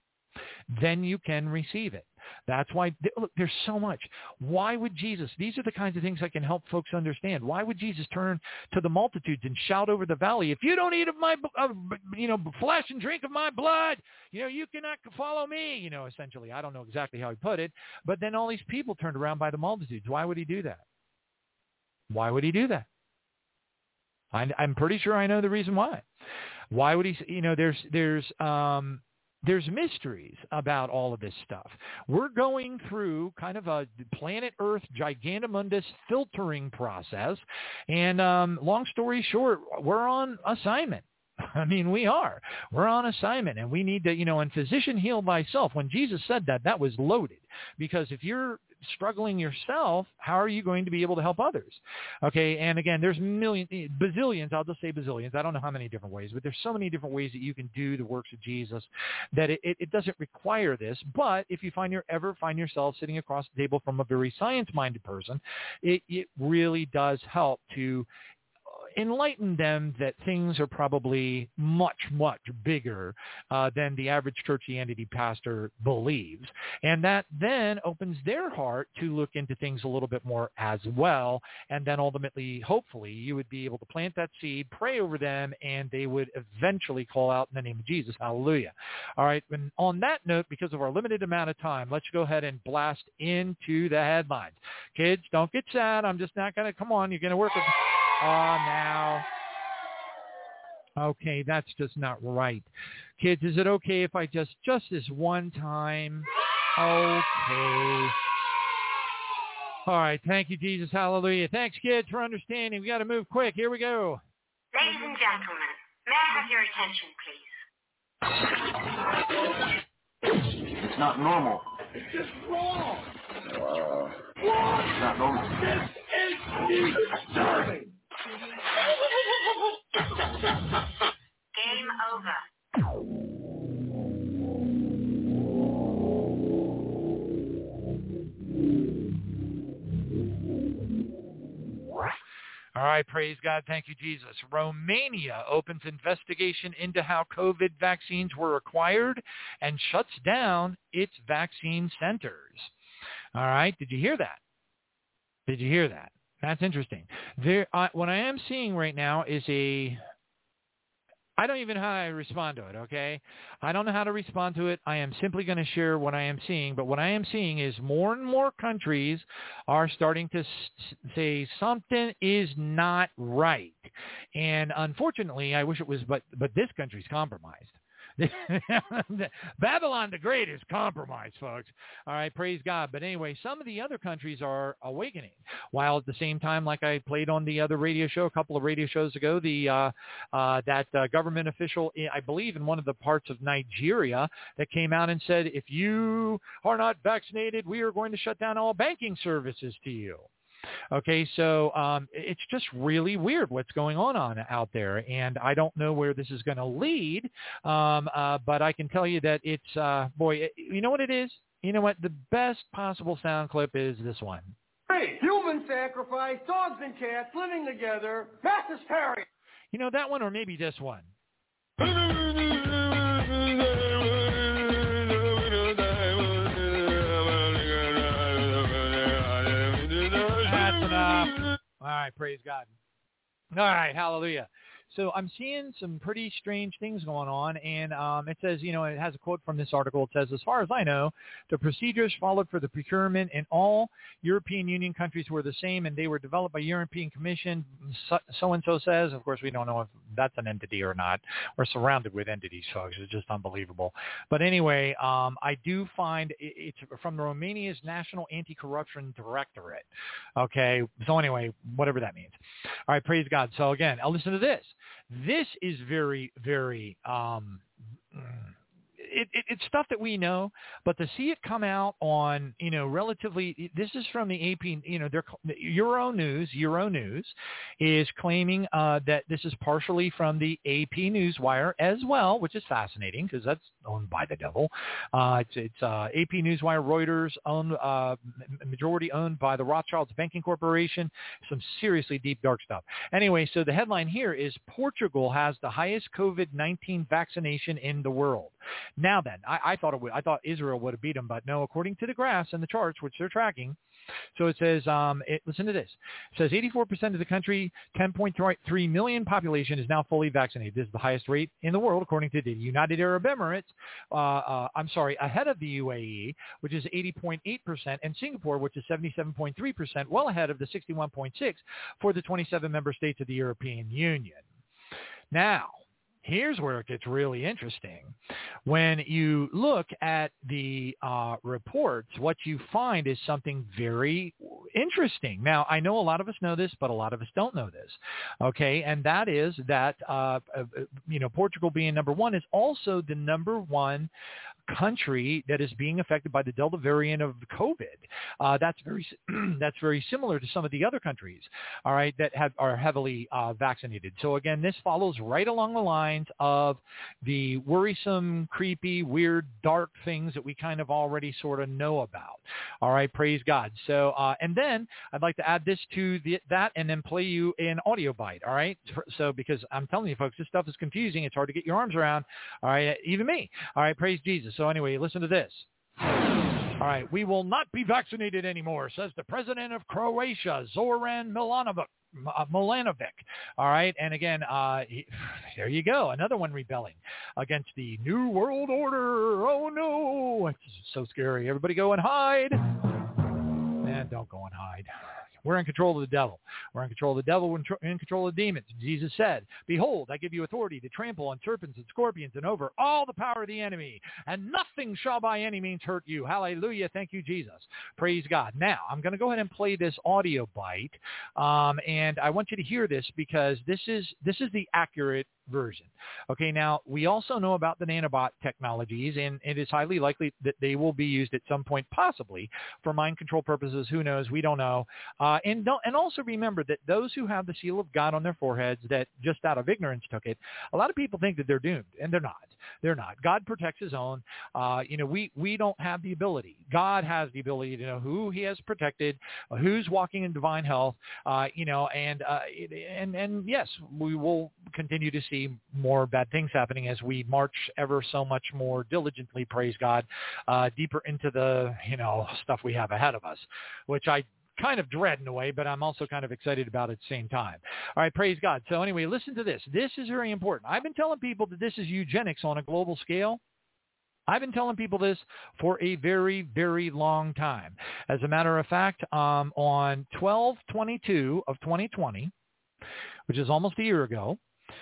then you can receive it. That's why, look, there's so much. Why would Jesus, these are the kinds of things I can help folks understand. Why would Jesus turn to the multitudes and shout over the valley, if you don't eat of my, uh, you know, flesh and drink of my blood, you know, you cannot follow me, you know, essentially. I don't know exactly how he put it, but then all these people turned around by the multitudes. Why would he do that? Why would he do that? I, I'm pretty sure I know the reason why. Why would he, you know, there's, there's, um, there's mysteries about all of this stuff. We're going through kind of a planet Earth gigantomundous filtering process. And um, long story short, we're on assignment. I mean, we are. We're on assignment, and we need to, you know, and physician heal thyself. When Jesus said that, that was loaded, because if you're struggling yourself, how are you going to be able to help others? Okay, and again, there's millions, bazillions, I'll just say bazillions. I don't know how many different ways, but there's so many different ways that you can do the works of Jesus that it, it, it doesn't require this. But if you find you ever find yourself sitting across the table from a very science-minded person, it, it really does help to enlighten them that things are probably much, much bigger uh, than the average churchianity pastor believes. And that then opens their heart to look into things a little bit more as well. And then ultimately, hopefully, you would be able to plant that seed, pray over them, and they would eventually call out in the name of Jesus. Hallelujah. All right. And on that note, because of our limited amount of time, let's go ahead and blast into the headlines. Kids, don't get sad. I'm just not going to, come on, you're going to work with Oh, uh, now. Okay, that's just not right. Kids, is it okay if I just, just this one time? Okay. All right, thank you, Jesus. Hallelujah. Thanks, kids, for understanding. We got to move quick. Here we go. Ladies and gentlemen, may I have your attention, please? It's not normal. It's just wrong. Uh, Wrong. It's not normal. This is disturbing. Game over. All right, praise God. Thank you, Jesus. Romania opens investigation into how COVID vaccines were acquired and shuts down its vaccine centers. All right, did you hear that? Did you hear that? That's interesting. There, uh, what I am seeing right now is a, I don't even know how to respond to it, okay? I don't know how to respond to it. I am simply going to share what I am seeing. But what I am seeing is more and more countries are starting to s- say something is not right. And unfortunately, I wish it was, but but this country's compromised. Babylon the Great is compromised, folks. All right, praise God. But anyway, some of the other countries are awakening, while at the same time, like I played on the other radio show a couple of radio shows ago, the uh, uh, that uh, government official, I believe, in one of the parts of Nigeria that came out and said, if you are not vaccinated, we are going to shut down all banking services to you. Okay, so um, it's just really weird what's going on, on out there, and I don't know where this is going to lead, um, uh, but I can tell you that it's, uh, boy, it, you know what it is? You know what? The best possible sound clip is this one. Hey, human sacrifice, dogs and cats living together, mass hysteria. You know that one, or maybe this one. All right, praise God. All right, hallelujah. So I'm seeing some pretty strange things going on, and um, it says, you know, it has a quote from this article. It says, as far as I know, the procedures followed for the procurement in all European Union countries were the same, and they were developed by European Commission, so, so-and-so says. Of course, we don't know if that's an entity or not. We're surrounded with entities, folks. It's just unbelievable. But anyway, um, I do find it, it's from Romania's National Anti-Corruption Directorate. Okay, so anyway, whatever that means. All right, praise God. So again, I'll listen to this. This is very, very, um, it, it, it's stuff that we know, but to see it come out on, you know, relatively, this is from the A P, you know, they're, Euro News, Euro News is claiming uh, that this is partially from the A P Newswire as well, which is fascinating because that's owned by the devil. Uh, it's it's uh, A P Newswire, Reuters, owned, uh, majority owned by the Rothschilds Banking Corporation, some seriously deep, dark stuff. Anyway, so the headline here is Portugal has the highest COVID nineteen vaccination in the world. Now then, I, I thought it would, I thought Israel would have beat them, but no, according to the graphs and the charts, which they're tracking. So it says, um, it, listen to this. It says eighty-four percent of the country, ten point three million population is now fully vaccinated. This is the highest rate in the world, according to the United Arab Emirates. Uh, uh, I'm sorry, ahead of the U A E, which is eighty point eight percent, and Singapore, which is seventy-seven point three percent, well ahead of the sixty-one point six for the twenty-seven member states of the European Union. Now, here's where it gets really interesting. When you look at the uh, reports, what you find is something very interesting. Now, I know a lot of us know this, but a lot of us don't know this. Okay, and that is that, uh, uh, you know, Portugal being number one is also the number one country that is being affected by the Delta variant of COVID. Uh, that's very that's very similar to some of the other countries, all right, that have are heavily uh, vaccinated. So again, this follows right along the lines of the worrisome, creepy, weird, dark things that we kind of already sort of know about. All right, praise God. So uh, and then I'd like to add this to the, that and then play you an audio bite. All right, so because I'm telling you, folks, this stuff is confusing. It's hard to get your arms around. All right, even me. All right, praise Jesus. So anyway, listen to this. All right, we will not be vaccinated anymore, says the president of Croatia, Zoran Milanovic. Milanovic. All right, and again, uh, he, there you go, another one rebelling against the New World Order. Oh no, it's so scary. Everybody go and hide. Man, don't go and hide. We're in control of the devil. We're in control of the devil. We're in control of demons. Jesus said, behold, I give you authority to trample on serpents and scorpions and over all the power of the enemy, and nothing shall by any means hurt you. Hallelujah. Thank you, Jesus. Praise God. Now, I'm going to go ahead and play this audio bite, um, and I want you to hear this because this is this is the accurate version. Okay, now, we also know about the nanobot technologies, and it is highly likely that they will be used at some point, possibly, for mind control purposes. Who knows? We don't know. Uh, and don't, and also remember that those who have the seal of God on their foreheads that just out of ignorance took it, a lot of people think that they're doomed, and they're not. They're not. God protects his own. Uh, you know, we, we don't have the ability. God has the ability to know who he has protected, uh, who's walking in divine health, uh, you know, and, uh, and, and yes, we will continue to see more bad things happening as we march ever so much more diligently, praise God, uh, deeper into the, you know, stuff we have ahead of us, which I kind of dread in a way, but I'm also kind of excited about it at the same time. All right, praise God. So anyway, listen to this. This is very important. I've been telling people that this is eugenics on a global scale. I've been telling people this for a very, very long time. As a matter of fact, um, on twelve twenty-two of twenty twenty, which is almost a year ago,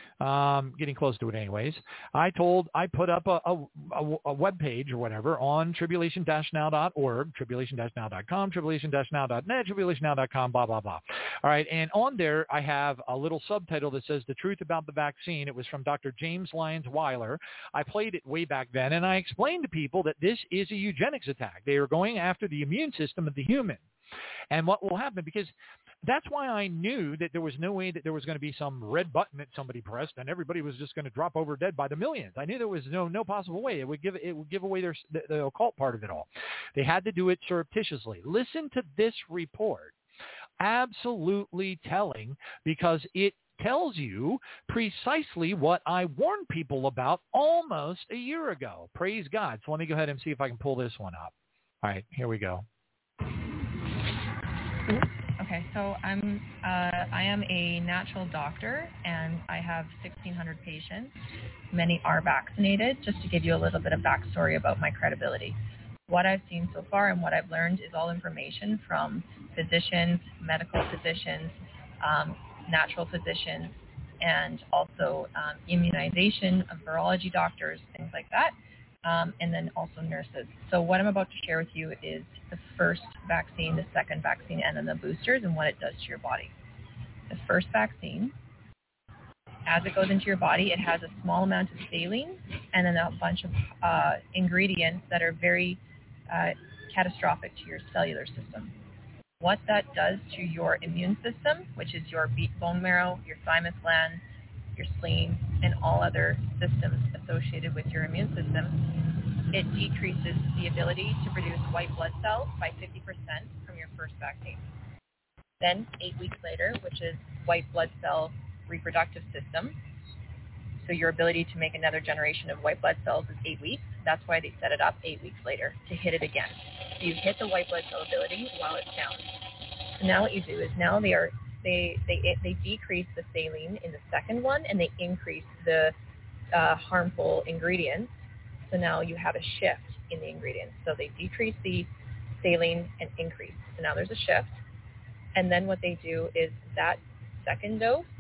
um, getting close to it anyways, I told, I put up a, a, a, a web page or whatever on tribulation dash now dot org, tribulation dash now dot com, tribulation dash now dot net, tribulation now dot com, blah, blah, blah. All right. And on there, I have a little subtitle that says The Truth About the Vaccine. It was from Doctor James Lyons Weiler. I played it way back then, and I explained to people that this is a eugenics attack. They are going after the immune system of the human. And what will happen, because that's why I knew that there was no way that there was going to be some red button that somebody pressed and everybody was just going to drop over dead by the millions. I knew there was no no possible way. It would give it would give away their the, the occult part of it all. They had to do it surreptitiously. Listen to this report. Absolutely telling, because it tells you precisely what I warned people about almost a year ago. Praise God. So let me go ahead and see if I can pull this one up. All right, here we go. Okay, so I'm uh, I am a natural doctor, and I have sixteen hundred patients. Many are vaccinated. Just to give you a little bit of backstory about my credibility. What I've seen so far and what I've learned is all information from physicians, medical physicians, um, natural physicians, and also um, immunization of virology doctors, things like that. Um, and then also nurses. So what I'm about to share with you is the first vaccine, the second vaccine, and then the boosters and what it does to your body. The first vaccine, as it goes into your body, it has a small amount of saline and then a bunch of uh, ingredients that are very uh, catastrophic to your cellular system. What that does to your immune system, which is your bone marrow, your thymus gland, your spleen, and all other systems associated with your immune system, it decreases the ability to produce white blood cells by fifty percent from your first vaccine. Then, eight weeks later, which is white blood cell reproductive system, so your ability to make another generation of white blood cells is eight weeks. That's why they set it up eight weeks later, to hit it again. So you hit the white blood cell ability while it's down. So now what you do is now they are They they they decrease the saline in the second one, and they increase the uh, harmful ingredients. So now you have a shift in the ingredients. So they decrease the saline and increase. So now there's a shift. And then what they do is that second dose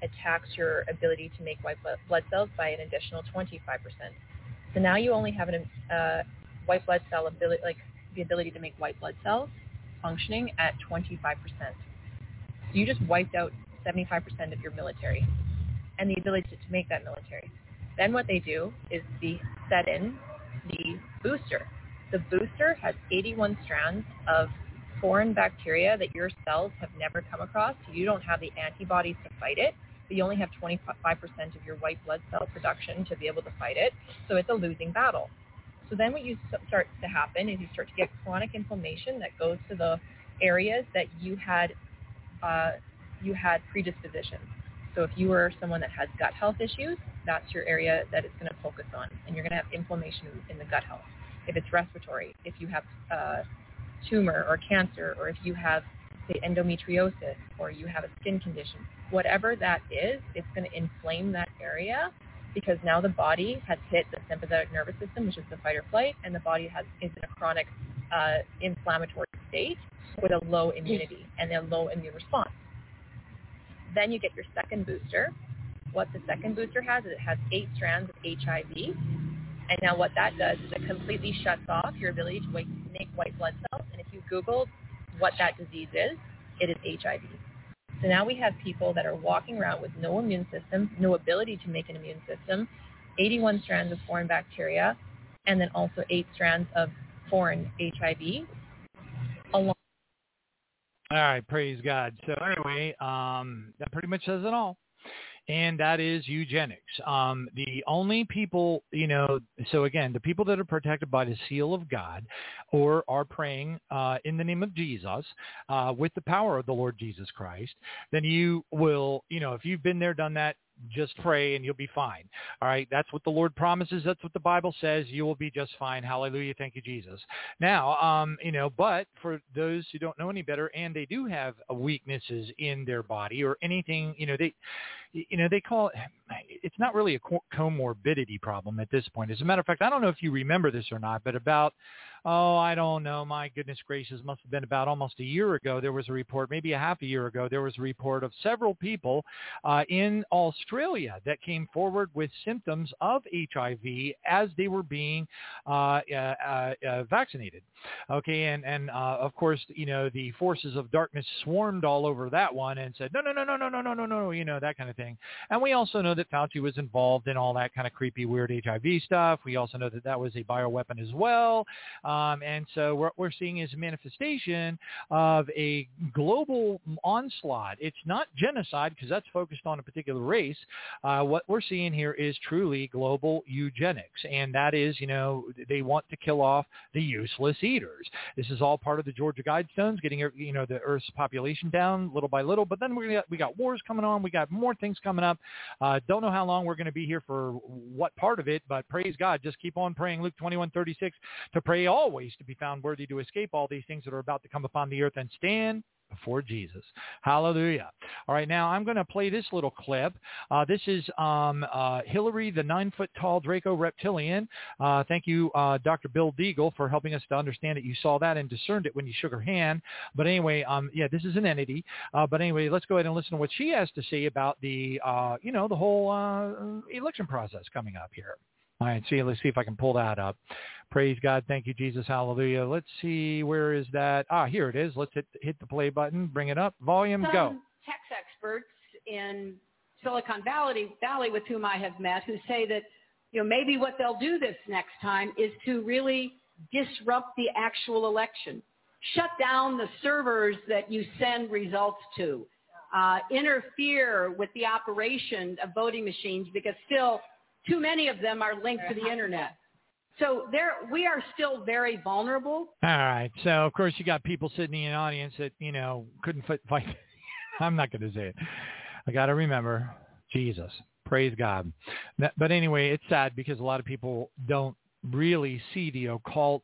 attacks your ability to make white blood cells by an additional twenty-five percent. So now you only have an uh, white blood cell ability, like the ability to make white blood cells functioning at twenty-five percent. So you just wiped out seventy-five percent of your military and the ability to, to make that military. Then what they do is the set in the booster. The booster has eighty-one strands of foreign bacteria that your cells have never come across. So you don't have the antibodies to fight it, but you only have twenty-five percent of your white blood cell production to be able to fight it. So it's a losing battle. So then what you start to happen is you start to get chronic inflammation that goes to the areas that you had uh, you had predisposition. So if you were someone that has gut health issues, that's your area that it's going to focus on, and you're going to have inflammation in the gut health. If it's respiratory, if you have uh, tumor or cancer, or if you have, say, endometriosis, or you have a skin condition, whatever that is, it's going to inflame that area because now the body has hit the sympathetic nervous system, which is the fight or flight, and the body has is in a chronic uh, inflammatory state with a low immunity and a low immune response. Then you get your second booster. What the second booster has is it has eight strands of H I V. And now what that does is it completely shuts off your ability to make white blood cells. And if you Google what that disease is, it is H I V. So now we have people that are walking around with no immune system, no ability to make an immune system, eighty-one strands of foreign bacteria, and then also eight strands of foreign H I V. Along All right, praise God. So anyway, um, that pretty much says it all. And that is eugenics. Um, the only people, you know, so again, the people that are protected by the seal of God or are praying uh, in the name of Jesus uh, with the power of the Lord Jesus Christ, then you will, you know, if you've been there, done that, just pray and you'll be fine. All right. That's what the Lord promises. That's what the Bible says. You will be just fine. Hallelujah. Thank you, Jesus. Now, um, you know, but for those who don't know any better and they do have weaknesses in their body or anything, you know, they, you know, they call it, it's not really a comorbidity problem at this point. As a matter of fact, I don't know if you remember this or not, but about, oh, I don't know, my goodness gracious, must have been about almost a year ago, there was a report, maybe a half a year ago, there was a report of several people uh, in Australia that came forward with symptoms of H I V as they were being uh, uh, uh, vaccinated. Okay, and, and uh, of course, you know, the forces of darkness swarmed all over that one and said, no, no, no, no, no, no, no, no, no, you know, that kind of thing. And we also know that Fauci was involved in all that kind of creepy, weird H I V stuff. We also know that that was a bioweapon as well. Um, and so what we're seeing is a manifestation of a global onslaught. It's not genocide because that's focused on a particular race. Uh, what we're seeing here is truly global eugenics. And that is, you know, they want to kill off the useless eaters. This is all part of the Georgia Guidestones, getting, you know, the Earth's population down little by little. But then we got, we got wars coming on. We got more things coming up. Uh, don't know how long we're going to be here for what part of it, but praise God. Just keep on praying. Luke twenty-one thirty-six, to pray always to be found worthy to escape all these things that are about to come upon the earth and stand before Jesus. Hallelujah. All right, now I'm going to play this little clip. Uh, this is um, uh, Hillary, the nine-foot-tall Draco reptilian. Uh, thank you, uh, Doctor Bill Deagle, for helping us to understand it. You saw that and discerned it when you shook her hand. But anyway, um, yeah, this is an entity. Uh, but anyway, let's go ahead and listen to what she has to say about the, uh, you know, the whole uh, election process coming up here. All right, see, let's see if I can pull that up. Praise God. Thank you, Jesus. Hallelujah. Let's see. Where is that? Ah, here it is. Let's hit hit the play button. Bring it up. Volume, Some go. Tax experts in Silicon Valley, Valley with whom I have met who say that, you know, maybe what they'll do this next time is to really disrupt the actual election. Shut down the servers that you send results to. Uh, interfere with the operation of voting machines because still too many of them are linked to the internet. So there, we are still very vulnerable. All right. So, of course, you got people sitting in the audience that, you know, couldn't fight. I'm not going to say it. I got to remember Jesus. Praise God. But anyway, it's sad because a lot of people don't really see the occult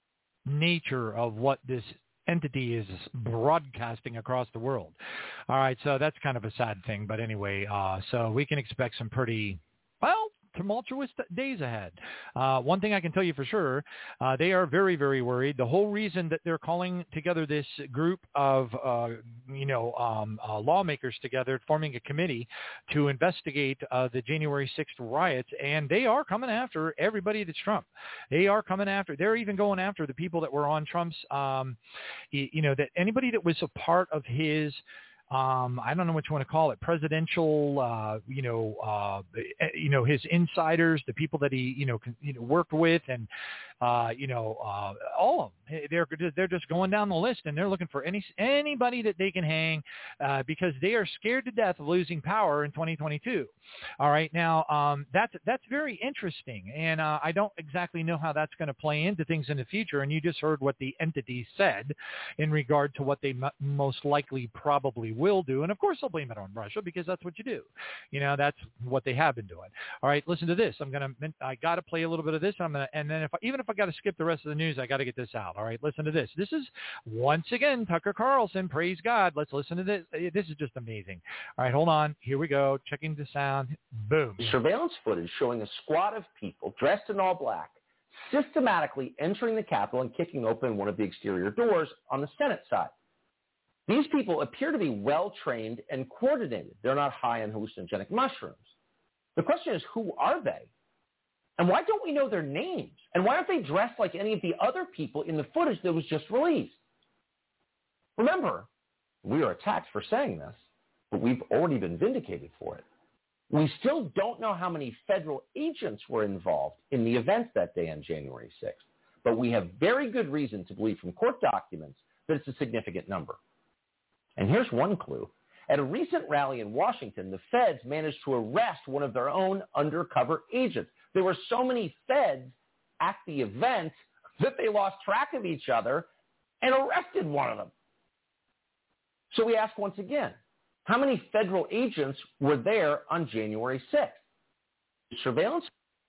nature of what this entity is broadcasting across the world. All right. So that's kind of a sad thing. But anyway, uh, so we can expect some pretty, well, tumultuous days ahead. Uh, one thing I can tell you for sure, uh, they are very, very worried. The whole reason that they're calling together this group of, uh, you know, um, uh, lawmakers together, forming a committee to investigate uh, the January sixth riots, and they are coming after everybody that's Trump. They are coming after, they're even going after the people that were on Trump's, um, you, you know, that anybody that was a part of his, Um, I don't know what you want to call it, presidential, uh, you know, uh, you know, his insiders, the people that he, you know, con, you know worked with, and, uh, you know, uh, all of them. They're they're just going down the list, and they're looking for any anybody that they can hang uh, because they are scared to death of losing power in twenty twenty-two. All right, now um, that's that's very interesting, and uh, I don't exactly know how that's going to play into things in the future. And you just heard what the entity said in regard to what they m- most likely probably will do, and of course they'll blame it on Russia because that's what you do. You know, that's what they have been doing. All right, listen to this. I'm gonna, I got to play a little bit of this. I'm gonna, and then if I, even if I got to skip the rest of the news, I got to get this out. All right, listen to this. This is once again Tucker Carlson. Praise God. Let's listen to this. This is just amazing. All right, hold on. Here we go. Checking the sound. Boom. Surveillance footage showing a squad of people dressed in all black systematically entering the Capitol and kicking open one of the exterior doors on the Senate side. These people appear to be well-trained and coordinated. They're not high on hallucinogenic mushrooms. The question is, who are they? And why don't we know their names? And why aren't they dressed like any of the other people in the footage that was just released? Remember, we are attacked for saying this, but we've already been vindicated for it. We still don't know how many federal agents were involved in the events that day on January sixth, but we have very good reason to believe from court documents that it's a significant number. And here's one clue. At a recent rally in Washington, the feds managed to arrest one of their own undercover agents. There were so many feds at the event that they lost track of each other and arrested one of them. So we ask once again, how many federal agents were there on January sixth? Surveillance?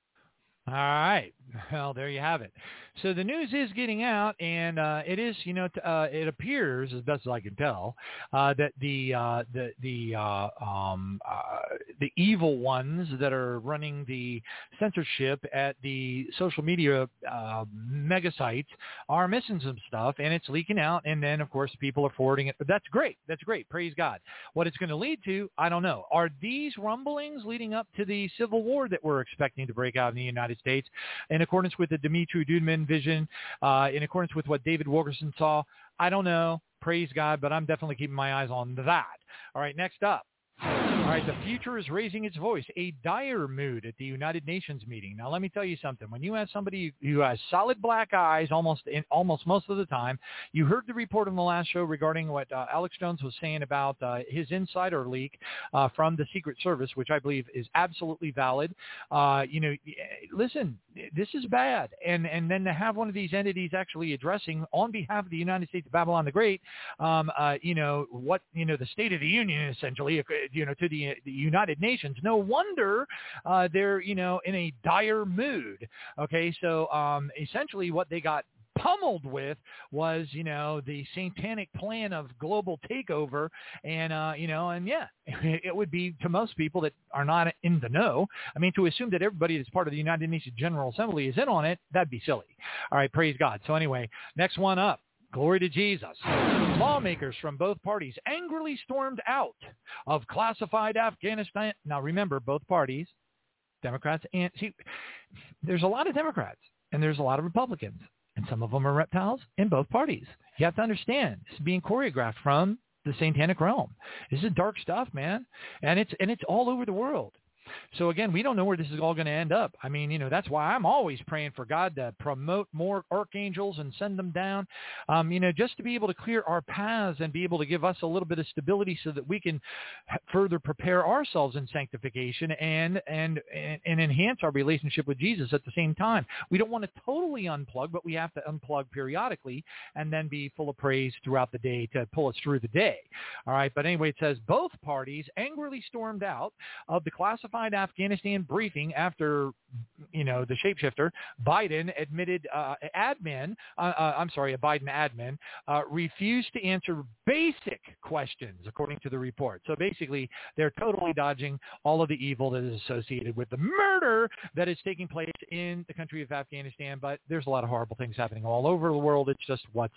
All right. Well, there you have it. So the news is getting out, and uh, it is, you know, t- uh, it appears, as best as I can tell, uh, that the uh, the the uh, um, uh, the evil ones that are running the censorship at the social media uh, mega sites are missing some stuff, and it's leaking out. And then, of course, people are forwarding it. But that's great. That's great. Praise God. What it's going to lead to, I don't know. Are these rumblings leading up to the civil war that we're expecting to break out in the United States? In accordance with the Dimitri Dudman vision, uh, in accordance with what David Wilkerson saw, I don't know. Praise God, but I'm definitely keeping my eyes on that. All right, next up. All right, the future is raising its voice. A dire mood at the United Nations meeting. Now, let me tell you something. When you have somebody who has solid black eyes almost in, almost most of the time, you heard the report on the last show regarding what uh, Alex Jones was saying about uh, his insider leak uh, from the Secret Service, which I believe is absolutely valid. Uh, you know, listen, this is bad. And, and then to have one of these entities actually addressing on behalf of the United States of Babylon the Great, um, uh, you know, what, you know, the State of the Union, essentially, you know, to the, the United Nations. No wonder uh, they're, you know, in a dire mood. Okay, so um, essentially what they got pummeled with was, you know, the satanic plan of global takeover. And, uh, you know, and yeah, it would be to most people that are not in the know. I mean, to assume that everybody that's part of the United Nations General Assembly is in on it, that'd be silly. All right, praise God. So anyway, next one up. Glory to Jesus. Lawmakers from both parties angrily stormed out of classified Afghanistan. Now, remember, both parties, Democrats, and see, there's a lot of Democrats and there's a lot of Republicans, and some of them are reptiles in both parties. You have to understand, this is being choreographed from the satanic realm. This is dark stuff, man, and it's and it's all over the world. So, again, we don't know where this is all going to end up. I mean, you know, that's why I'm always praying for God to promote more archangels and send them down, um, you know, just to be able to clear our paths and be able to give us a little bit of stability so that we can further prepare ourselves in sanctification and and and enhance our relationship with Jesus at the same time. We don't want to totally unplug, but we have to unplug periodically and then be full of praise throughout the day to pull us through the day. All right. But anyway, it says both parties angrily stormed out of the classified Afghanistan briefing after, you know, the shapeshifter, Biden admitted uh, admin, uh, uh, I'm sorry, a Biden admin, uh, refused to answer basic questions, according to the report. So basically, they're totally dodging all of the evil that is associated with the murder that is taking place in the country of Afghanistan. But there's a lot of horrible things happening all over the world. It's just what's,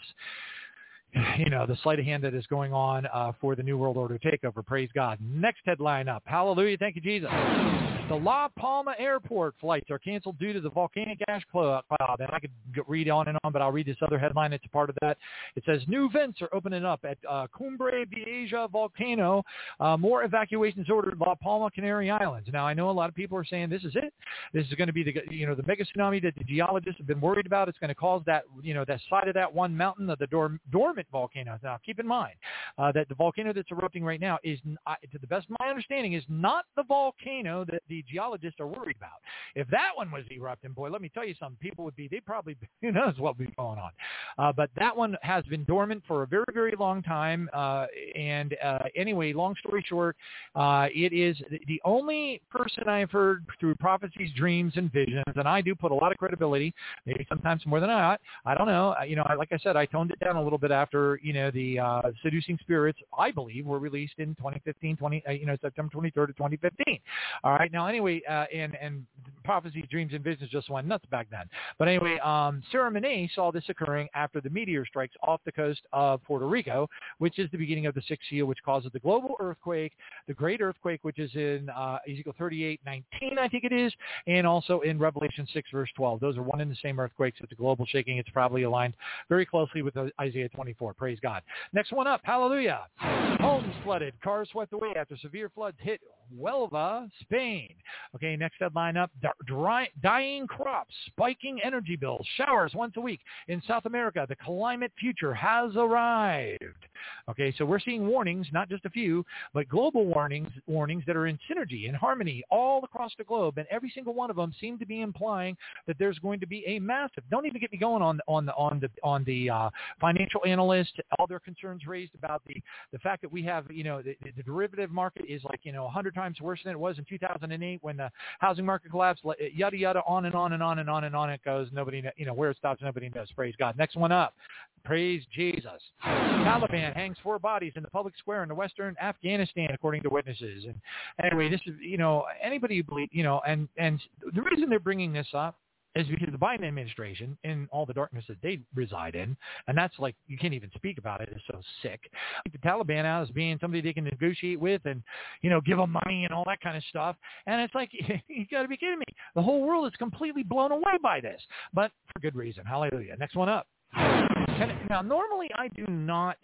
you know, the sleight of hand that is going on uh, for the New World Order takeover. Praise God. Next headline up. Hallelujah. Thank you, Jesus. The La Palma Airport flights are canceled due to the volcanic ash cloud. And I could read on and on, but I'll read this other headline. It's a part of that. It says, new vents are opening up at uh, Cumbre Vieja volcano. Uh, more evacuations ordered La Palma, Canary Islands. Now, I know a lot of people are saying this is it. This is going to be the, you know, the mega tsunami that the geologists have been worried about. It's going to cause that, you know, that side of that one mountain of the dorm- dormant volcano. Now, keep in mind uh, that the volcano that's erupting right now is, uh, to the best of my understanding, is not the volcano that the geologists are worried about. If that one was erupting, boy, let me tell you something. People would be, they probably, who knows what would be going on. Uh, but that one has been dormant for a very, very long time. Uh, and uh, anyway, long story short, uh, it is the only person I've heard through prophecies, dreams, and visions, and I do put a lot of credibility, maybe sometimes more than I ought. I don't know. You know, like I said, I toned it down a little bit after, you know, the uh, Seducing Spirits, I believe, were released in twenty fifteen, twenty, uh, you know, September twenty-third of twenty fifteen. All right. Now, anyway, uh, and, and prophecies, dreams, and visions just went nuts back then. But anyway, um, Sarah Monet saw this occurring after the meteor strikes off the coast of Puerto Rico, which is the beginning of the sixth seal, which causes the global earthquake, the great earthquake, which is in uh, Ezekiel thirty-eight nineteen, I think it is, and also in Revelation six, verse twelve. Those are one and the same earthquakes. It's a global shaking. It's probably aligned very closely with Isaiah twenty-four. Praise God. Next one up. Hallelujah. Homes flooded. Cars swept away after severe floods hit Huelva, Spain. Okay, next headline up. Dry, dying crops, spiking energy bills, showers once a week. In South America, the climate future has arrived. Okay, so we're seeing warnings, not just a few, but global warnings, warnings that are in synergy, in harmony, all across the globe, and every single one of them seem to be implying that there's going to be a massive. Don't even get me going on on the on the on the uh, financial analysts, all their concerns raised about the the fact that we have, you know, the, the derivative market is like, you know, a hundred times worse than it was in two thousand eight when the housing market collapsed. Yada yada, on and on and on and on and on it goes. Nobody, you know, where it stops, nobody knows. Praise God. Next one up. Praise Jesus. Taliban hangs four bodies in the public square in the western Afghanistan, according to witnesses. And anyway, this is, you know, anybody who believes, you know, and, and the reason they're bringing this up is because the Biden administration, in all the darkness that they reside in, and that's like, you can't even speak about it, it's so sick. The Taliban out as being somebody they can negotiate with and, you know, give them money and all that kind of stuff. And it's like, you got to be kidding me. The whole world is completely blown away by this, but for good reason. Hallelujah. Next one up. And now, normally I do not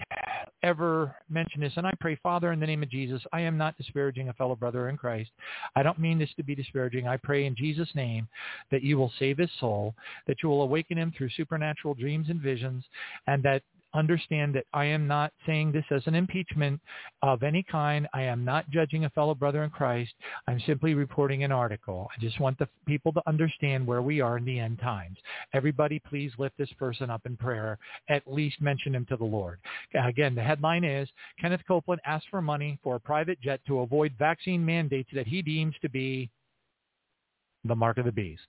ever mention this, and I pray, Father, in the name of Jesus, I am not disparaging a fellow brother in Christ. I don't mean this to be disparaging. I pray in Jesus' name that you will save his soul, that you will awaken him through supernatural dreams and visions, and that understand that I am not saying this as an impeachment of any kind. I am not judging a fellow brother in Christ. I'm simply reporting an article. I just want the people to understand where we are in the end times. Everybody, please lift this person up in prayer. At least mention him to the Lord. Again, the headline is, Kenneth Copeland asks for money for a private jet to avoid vaccine mandates that he deems to be the mark of the beast.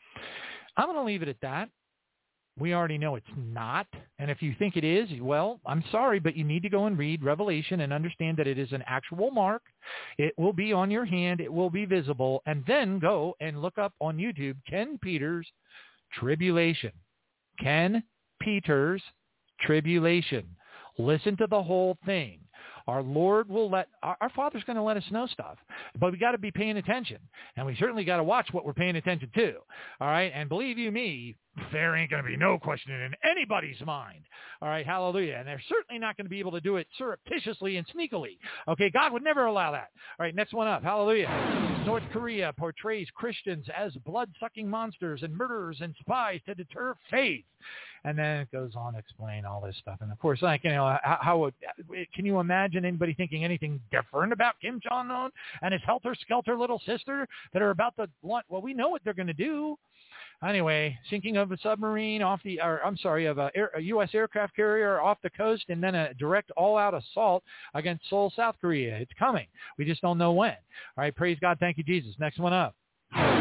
I'm going to leave it at that. We already know it's not. And if you think it is, well, I'm sorry, but you need to go and read Revelation and understand that it is an actual mark. It will be on your hand. It will be visible. And then go and look up on YouTube, Ken Peters, Tribulation. Ken Peters, Tribulation. Listen to the whole thing. Our Lord will let, our, our Father's going to let us know stuff, but we got to be paying attention, and we certainly got to watch what we're paying attention to, all right? And believe you me, there ain't going to be no question in anybody's mind, all right? Hallelujah. And they're certainly not going to be able to do it surreptitiously and sneakily, okay? God would never allow that. All right, next one up. Hallelujah. North Korea portrays Christians as blood-sucking monsters and murderers and spies to deter faith. And then it goes on to explain all this stuff. And, of course, like, you know, how, how would, can you imagine anybody thinking anything different about Kim Jong-un and his helter-skelter little sister that are about to launch? Well, we know what they're going to do. Anyway, sinking of a submarine off the, or I'm sorry, of a, air, a U S aircraft carrier off the coast, and then a direct all-out assault against Seoul, South Korea. It's coming. We just don't know when. All right, praise God. Thank you, Jesus. Next one up.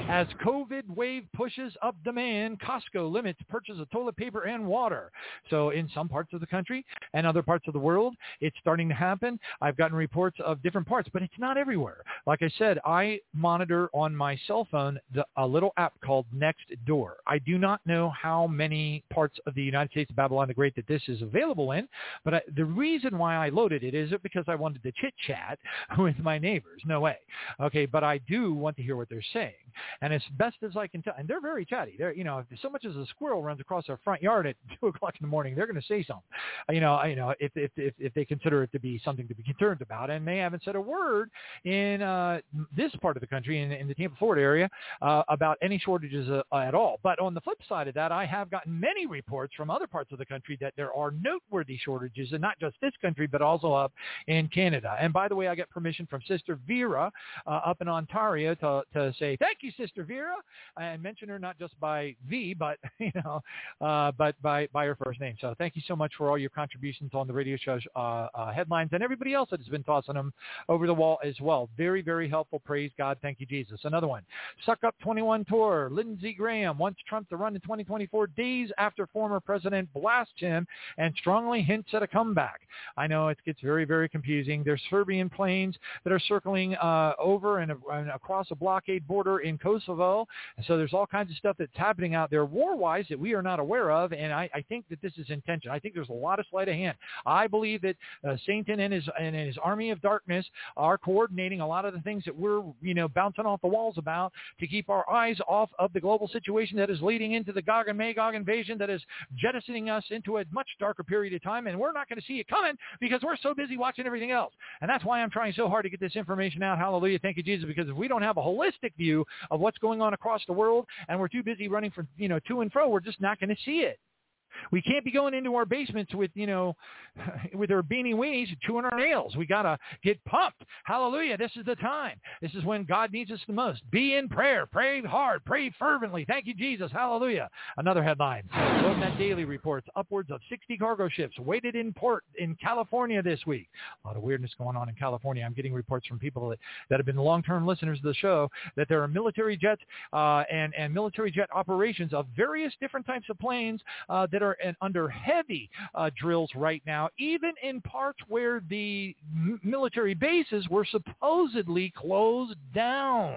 As COVID wave pushes up demand, Costco limits purchase of toilet paper and water. So in some parts of the country and other parts of the world, it's starting to happen. I've gotten reports of different parts, but it's not everywhere. Like I said, I monitor on my cell phone the, a little app called Nextdoor. I do not know how many parts of the United States of Babylon the Great that this is available in, but I, the reason why I loaded it isn't because I wanted to chit-chat with my neighbors. No way. Okay, but I do want to hear what they're saying. And as best as I can tell, and they're very chatty. They're, you know, if so much as a squirrel runs across our front yard at two o'clock in the morning, they're going to say something. You know, you know, if if if, if they consider it to be something to be concerned about, and they haven't said a word in uh, this part of the country, in, in the Tampa, Florida area, uh, about any shortages uh, at all. But on the flip side of that, I have gotten many reports from other parts of the country that there are noteworthy shortages, and not just this country, but also up in Canada. And by the way, I get permission from Sister Vera uh, up in Ontario to to say thank you, Sister Vera, and mention her not just by V, but you know, uh, but by by her first name. So thank you so much for all your contributions on the radio show uh, uh, headlines, and everybody else that has been tossing them over the wall as well. Very, very helpful. Praise God. Thank you, Jesus. Another one. Suck Up twenty-one Tour. Lindsey Graham wants Trump to run in twenty twenty-four, days after former president blasts him and strongly hints at a comeback. I know it gets very, very confusing. There's Serbian planes that are circling uh, over and, and across a blockade border in Kosovo. And so there's all kinds of stuff that's happening out there war-wise that we are not aware of, and I, I think that this is intention. I think there's a lot of sleight of hand. I believe that uh, Satan and his and his army of darkness are coordinating a lot of the things that we're, you know, bouncing off the walls about to keep our eyes off of the global situation that is leading into the Gog and Magog invasion that is jettisoning us into a much darker period of time, and we're not going to see it coming because we're so busy watching everything else. And that's why I'm trying so hard to get this information out. Hallelujah. Thank you, Jesus, because if we don't have a holistic view of what's going on across the world and we're too busy running from, you know, to and fro, we're just not going to see it. We can't be going into our basements with, you know, with our beanie weenies chewing our nails. We got to get pumped. Hallelujah. This is the time. This is when God needs us the most. Be in prayer. Pray hard. Pray fervently. Thank you, Jesus. Hallelujah. Another headline. Roadnet Daily reports upwards of sixty cargo ships waited in port in California this week. A lot of weirdness going on in California. I'm getting reports from people that, that have been long-term listeners to the show that there are military jets uh, and, and military jet operations of various different types of planes uh, that are and under heavy uh, drills right now, even in parts where the m- military bases were supposedly closed down.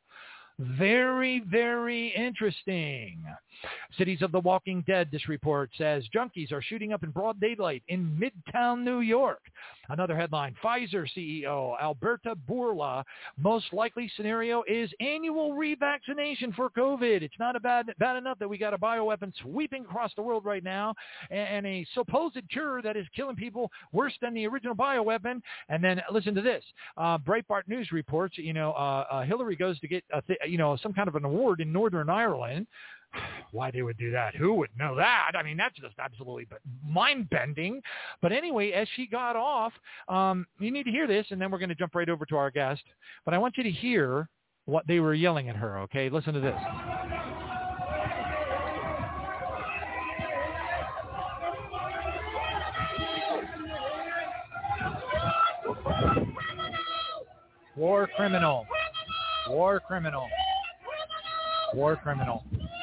Very, very interesting. Cities of the Walking Dead, this report says, junkies are shooting up in broad daylight in Midtown New York. Another headline, Pfizer C E O Alberta Bourla, most likely scenario is annual revaccination for COVID. It's not a bad, bad enough that we got a bioweapon sweeping across the world right now and, and a supposed cure that is killing people worse than the original bioweapon. And then listen to this. Uh, Breitbart News reports, you know, uh, uh, Hillary goes to get, a th- you know, some kind of an award in Northern Ireland. Why they would do that? Who would know that? I mean, that's just absolutely mind-bending. But anyway, as she got off, um, you need to hear this, and then we're going to jump right over to our guest. But I want you to hear what they were yelling at her, okay? Listen to this. War criminal. War criminal. War criminal.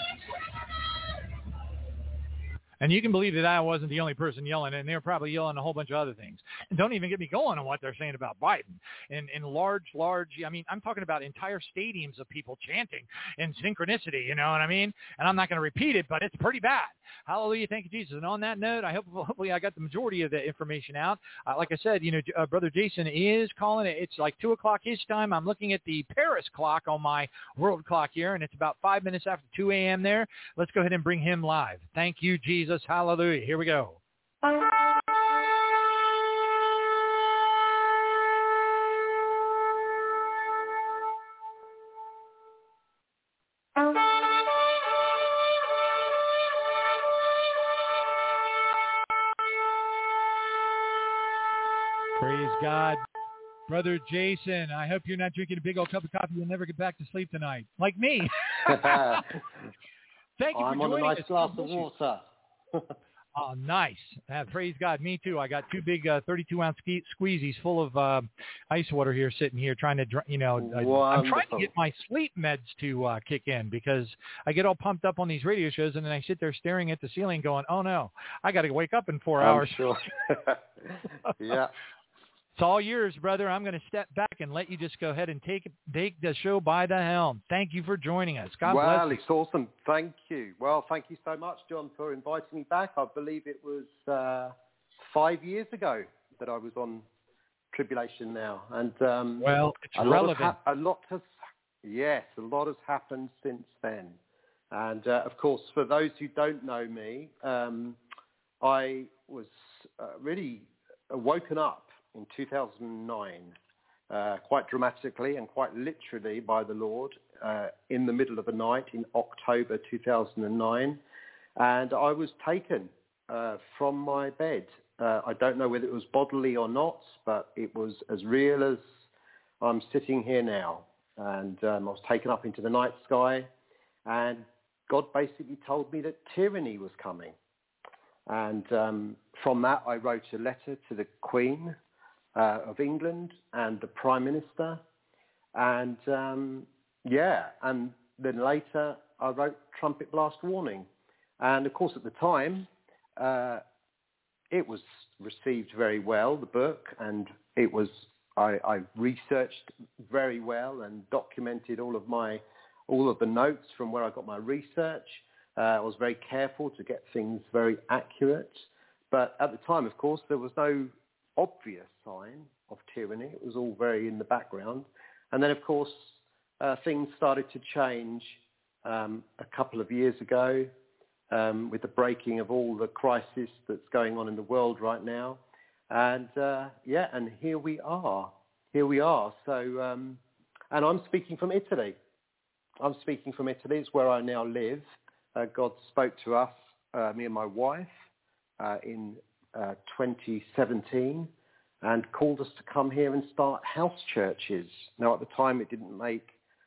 And you can believe that I wasn't the only person yelling, and they were probably yelling a whole bunch of other things. And don't even get me going on what they're saying about Biden. In, in large, large, I mean, I'm talking about entire stadiums of people chanting in synchronicity, you know what I mean? And I'm not going to repeat it, but it's pretty bad. Hallelujah. Thank you, Jesus. And on that note, I hope hopefully I got the majority of the information out. Uh, like I said, you know, uh, Brother Jason is calling it. It's like two o'clock his time. I'm looking at the Paris clock on my world clock here, and it's about five minutes after two a.m. there. Let's go ahead and bring him live. Thank you, Jesus. Hallelujah. Here we go. Praise God. Brother Jason, I hope you're not drinking a big old cup of coffee. You'll never get back to sleep tonight. Like me. Thank you I'm for joining on a nice us. glass of water. Oh, nice. Uh, praise God. Me too. I got two big uh, thirty-two ounce ske- squeezies full of uh, ice water here sitting here trying to, dr- you know, I, I'm trying to get my sleep meds to uh, kick in because I get all pumped up on these radio shows and then I sit there staring at the ceiling going, oh, no, I got to wake up in four I'm hours. Sure. Yeah. It's all yours, brother. I'm going to step back and let you just go ahead and take take the show by the helm. Thank you for joining us. God well, bless you. Well, it's awesome. Thank you. Well, thank you so much, John, for inviting me back. I believe it was uh, five years ago that I was on Tribulation Now. And um, well, it's a relevant. Lot ha- a lot has, yes, a lot has happened since then. And, uh, of course, for those who don't know me, um, I was uh, really woken up in two thousand nine, uh, quite dramatically and quite literally by the Lord uh, in the middle of the night in October two thousand nine. And I was taken uh, from my bed. Uh, I don't know whether it was bodily or not, but it was as real as I'm sitting here now. And um, I was taken up into the night sky, and God basically told me that tyranny was coming. And um, from that, I wrote a letter to the Queen uh, of England and the Prime Minister. And, um, yeah, and then later I wrote Trumpet Blast Warning. And, of course, at the time, uh, it was received very well, the book, and it was, I, I researched very well and documented all of my, all of the notes from where I got my research. Uh, I was very careful to get things very accurate. But at the time, of course, there was no obvious sign of tyranny. It was all very in the background. And then, of course, uh, things started to change um, a couple of years ago um, with the breaking of all the crisis that's going on in the world right now. And, uh, yeah, and here we are. Here we are. So, um, and I'm speaking from Italy. I'm speaking from Italy. It's where I now live. Uh, God spoke to us, uh, me and my wife, uh, in uh, twenty seventeen and called us to come here and start house churches. Now, at the time, it didn't make,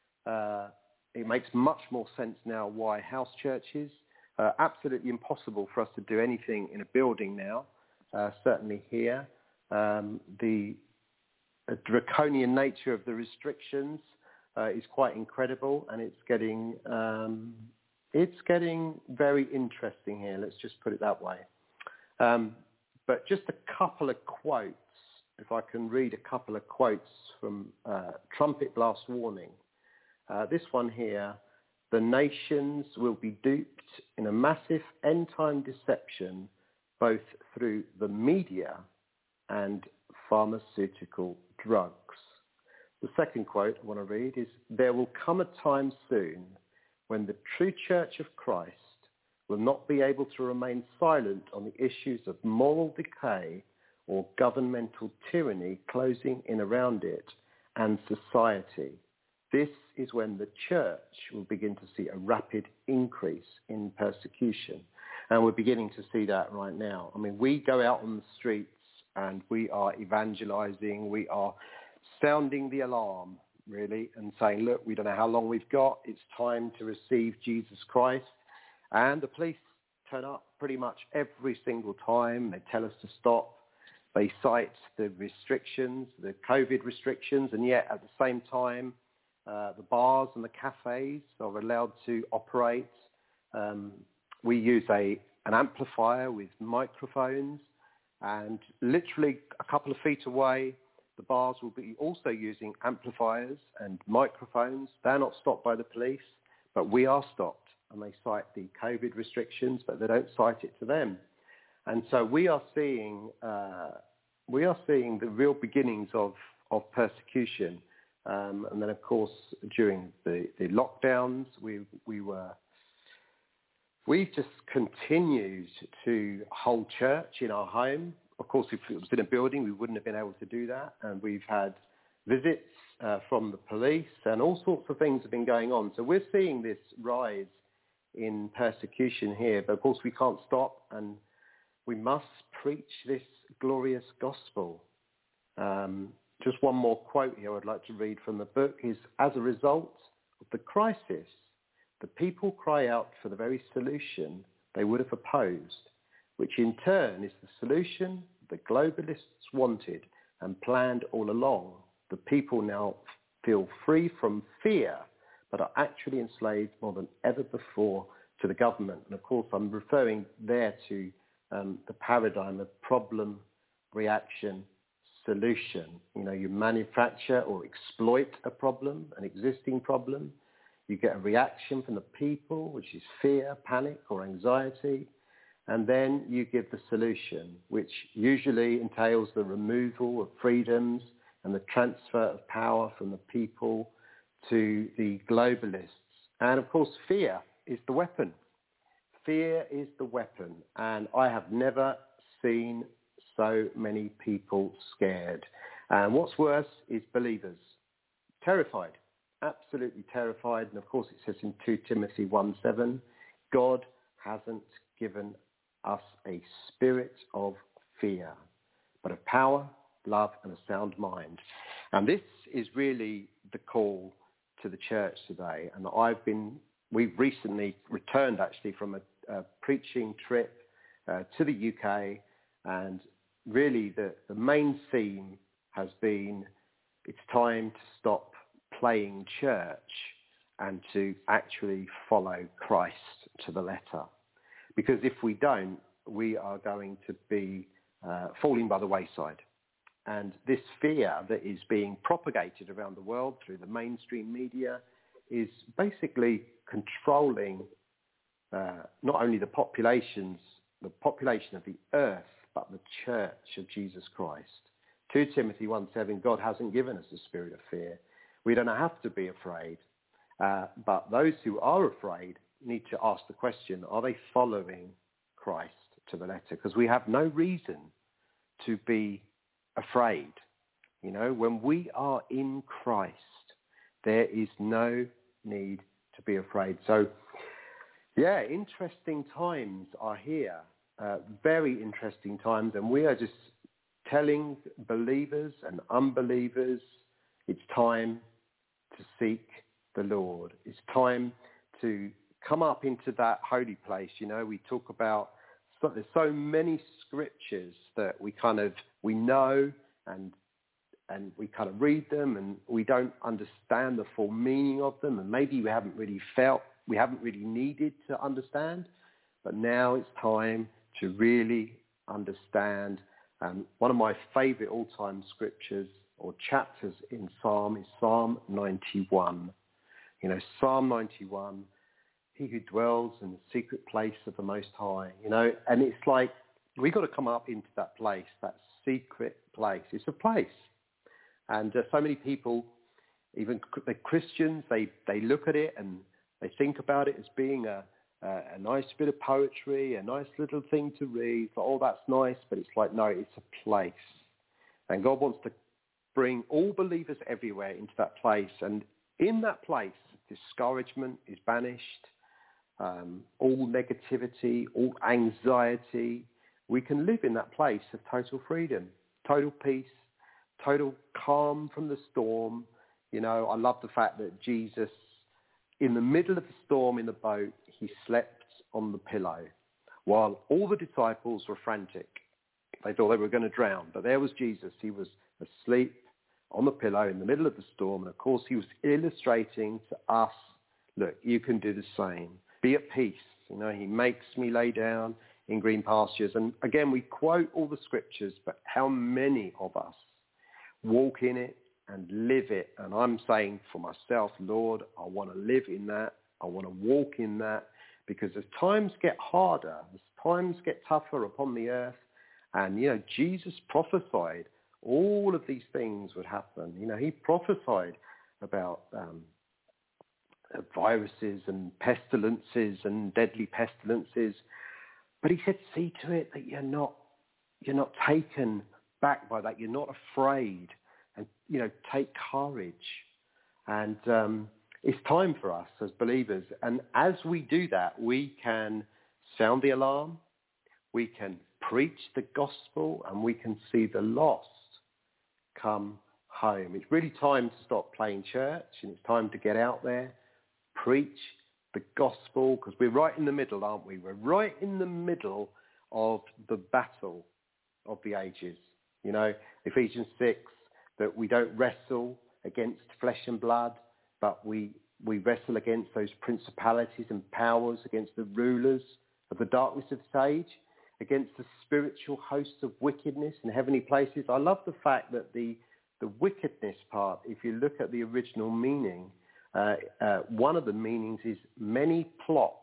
uh, it makes much more sense now why house churches. Uh, absolutely impossible for us to do anything in a building now, uh, certainly here. Um, the uh, draconian nature of the restrictions uh, is quite incredible, and it's getting... Um, It's getting very interesting here, let's just put it that way. Um, but just a couple of quotes, if I can read a couple of quotes from uh, Trumpet Blast Warning. Uh, this one here, the nations will be duped in a massive end-time deception, both through the media and pharmaceutical drugs. The second quote I want to read is, there will come a time soon when the true Church of Christ will not be able to remain silent on the issues of moral decay or governmental tyranny closing in around it and society. This is when the Church will begin to see a rapid increase in persecution. And we're beginning to see that right now. I mean, we go out on the streets and we are evangelizing, we are sounding the alarm, really, and saying, look, we don't know how long we've got. It's time to receive Jesus Christ. And the police turn up pretty much every single time. They tell us to stop. They cite the restrictions, the COVID restrictions, and yet at the same time, uh, the bars and the cafes are allowed to operate. Um, we use a an amplifier with microphones, and literally a couple of feet away, the bars will be also using amplifiers and microphones. They're not stopped by the police, but we are stopped. And they cite the COVID restrictions, but they don't cite it to them. And so we are seeing uh, we are seeing the real beginnings of, of persecution. Um, and then, of course, during the, the lockdowns, we we were we just continued to hold church in our home. Of course, if it was in a building, we wouldn't have been able to do that. And we've had visits uh, from the police, and all sorts of things have been going on. So we're seeing this rise in persecution here. But of course, we can't stop, and we must preach this glorious gospel. Um, just one more quote here I'd like to read from the book is, as a result of the crisis, the people cry out for the very solution they would have opposed. which in turn is the solution the globalists wanted and planned all along. The people now feel free from fear, but are actually enslaved more than ever before to the government. And of course, I'm referring there to um, the paradigm of problem, reaction, solution. You know, you manufacture or exploit a problem, an existing problem. You get a reaction from the people, which is fear, panic, or anxiety. And then you give the solution, which usually entails the removal of freedoms and the transfer of power from the people to the globalists. And of course, fear is the weapon. Fear is the weapon. And I have never seen so many people scared. And what's worse is believers. Terrified, absolutely terrified. And of course, it says in Second Timothy one seven, God hasn't given us a spirit of fear, but of power, love, and a sound mind. And this is really the call to the church today. And I've been, we've recently returned actually from a, a preaching trip uh, to the U K, and really the, the main theme has been it's time to stop playing church and to actually follow Christ to the letter. Because if we don't, we are going to be uh, falling by the wayside. And this fear that is being propagated around the world through the mainstream media is basically controlling uh, not only the populations, the population of the earth, but the church of Jesus Christ. Second Timothy one seven, God hasn't given us a spirit of fear. We don't have to be afraid. Uh, but those who are afraid need to ask the question, are they following Christ to the letter? Because we have no reason to be afraid. You know, when we are in Christ, there is no need to be afraid. So, yeah, interesting times are here. Uh, very interesting times. And we are just telling believers and unbelievers it's time to seek the Lord. It's time to come up into that holy place. You know, we talk about, so, there's so many scriptures that we kind of, we know and and we kind of read them and we don't understand the full meaning of them, and maybe we haven't really felt, we haven't really needed to understand, but now it's time to really understand. And one of my favorite all-time scriptures or chapters in Psalm is Psalm ninety-one. You know, Psalm ninety-one, he who dwells in the secret place of the Most High, you know, and it's like we've got to come up into that place, that secret place. It's a place. And uh, so many people, even the Christians, they, they look at it and they think about it as being a, a, a nice bit of poetry, a nice little thing to read. But, oh, that's nice, but it's like, no, it's a place. And God wants to bring all believers everywhere into that place. And in that place, discouragement is banished, um, all negativity, all anxiety. We can live in that place of total freedom, total peace, total calm from the storm. You know, I love the fact that Jesus, in the middle of the storm in the boat, he slept on the pillow while all the disciples were frantic. They thought they were going to drown, but there was Jesus. He was asleep on the pillow in the middle of the storm. And of course, he was illustrating to us, look, you can do the same. Be at peace. You know, he makes me lay down in green pastures. And again, we quote all the scriptures, but how many of us walk in it and live it? And I'm saying for myself, Lord, I want to live in that. I want to walk in that, because as times get harder, as times get tougher upon the earth, and, you know, Jesus prophesied all of these things would happen. You know, he prophesied about um, viruses and pestilences and deadly pestilences. But he said, see to it that you're not, you're not taken back by that. You're not afraid, and, you know, take courage. And um, it's time for us as believers. And as we do that, we can sound the alarm. We can preach the gospel, and we can see the lost come home. It's really time to stop playing church, and it's time to get out there, preach the gospel, because we're right in the middle, aren't we? We're right in the middle of the battle of the ages. You know, Ephesians six, that we don't wrestle against flesh and blood, but we, we wrestle against those principalities and powers, against the rulers of the darkness of this age, against the spiritual hosts of wickedness in heavenly places. I love the fact that the, the wickedness part, if you look at the original meaning, uh, uh, one of the meanings is many plots.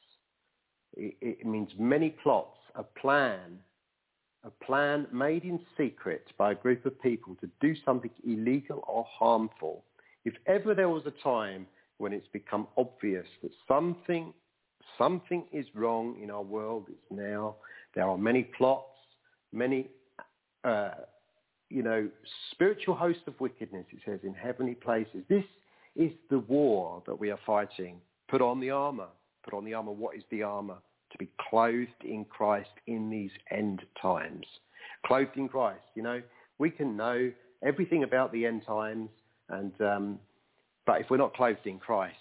It, it means many plots, a plan, a plan made in secret by a group of people to do something illegal or harmful. If ever there was a time when it's become obvious that something, something is wrong in our world, it's now. There are many plots, many, uh, you know, spiritual hosts of wickedness, it says, in heavenly places. This is the war that we are fighting. Put on the armour. Put on the armour. What is the armour? To be clothed in Christ in these end times. Clothed in Christ. You know, we can know everything about the end times, and um, but if we're not clothed in Christ,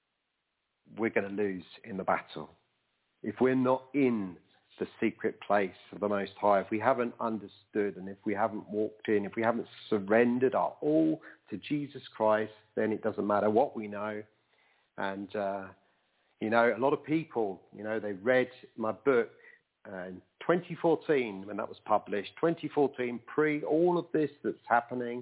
we're going to lose in the battle. If we're not in the secret place of the Most High, if we haven't understood, and if we haven't walked in, if we haven't surrendered our all to Jesus Christ, then it doesn't matter what we know. And, uh, you know, a lot of people, you know, they read my book uh, in twenty fourteen when that was published, twenty fourteen, pre all of this that's happening,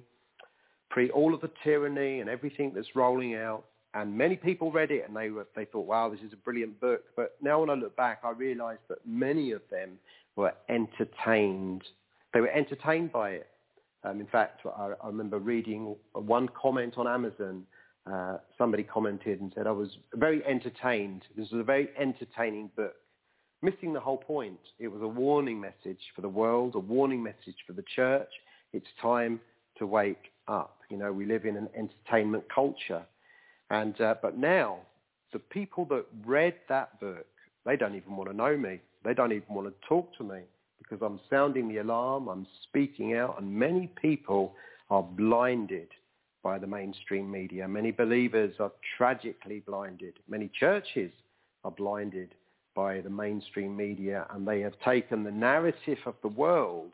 pre all of the tyranny and everything that's rolling out. And many people read it and they were, they thought, wow, this is a brilliant book. But now when I look back, I realised that many of them were entertained. They were entertained by it. Um, in fact, I, I remember reading one comment on Amazon. Uh, somebody commented and said, I was very entertained. This was a very entertaining book. Missing the whole point. It was a warning message for the world, a warning message for the church. It's time to wake up. You know, we live in an entertainment culture. And uh, but now, the people that read that book, they don't even want to know me. They don't even want to talk to me because I'm sounding the alarm, I'm speaking out, and many people are blinded by the mainstream media. Many believers are tragically blinded. Many churches are blinded by the mainstream media, and they have taken the narrative of the world,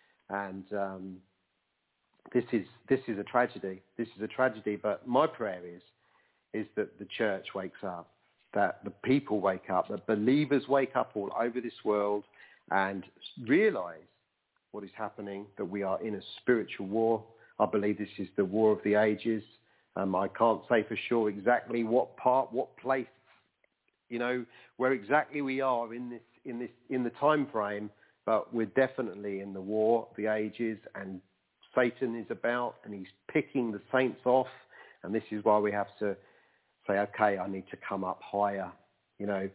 and um, this is this is a tragedy. This is a tragedy, but my prayer is is that the church wakes up, that the people wake up, that believers wake up all over this world and realise what is happening, that we are in a spiritual war. I believe this is the war of the ages. Um, I can't say for sure exactly what part, what place, you know, where exactly we are in this, in this, in the time frame, but we're definitely in the war of the ages, and Satan is about, and he's picking the saints off, and this is why we have to say, okay, I need to come up higher. You know,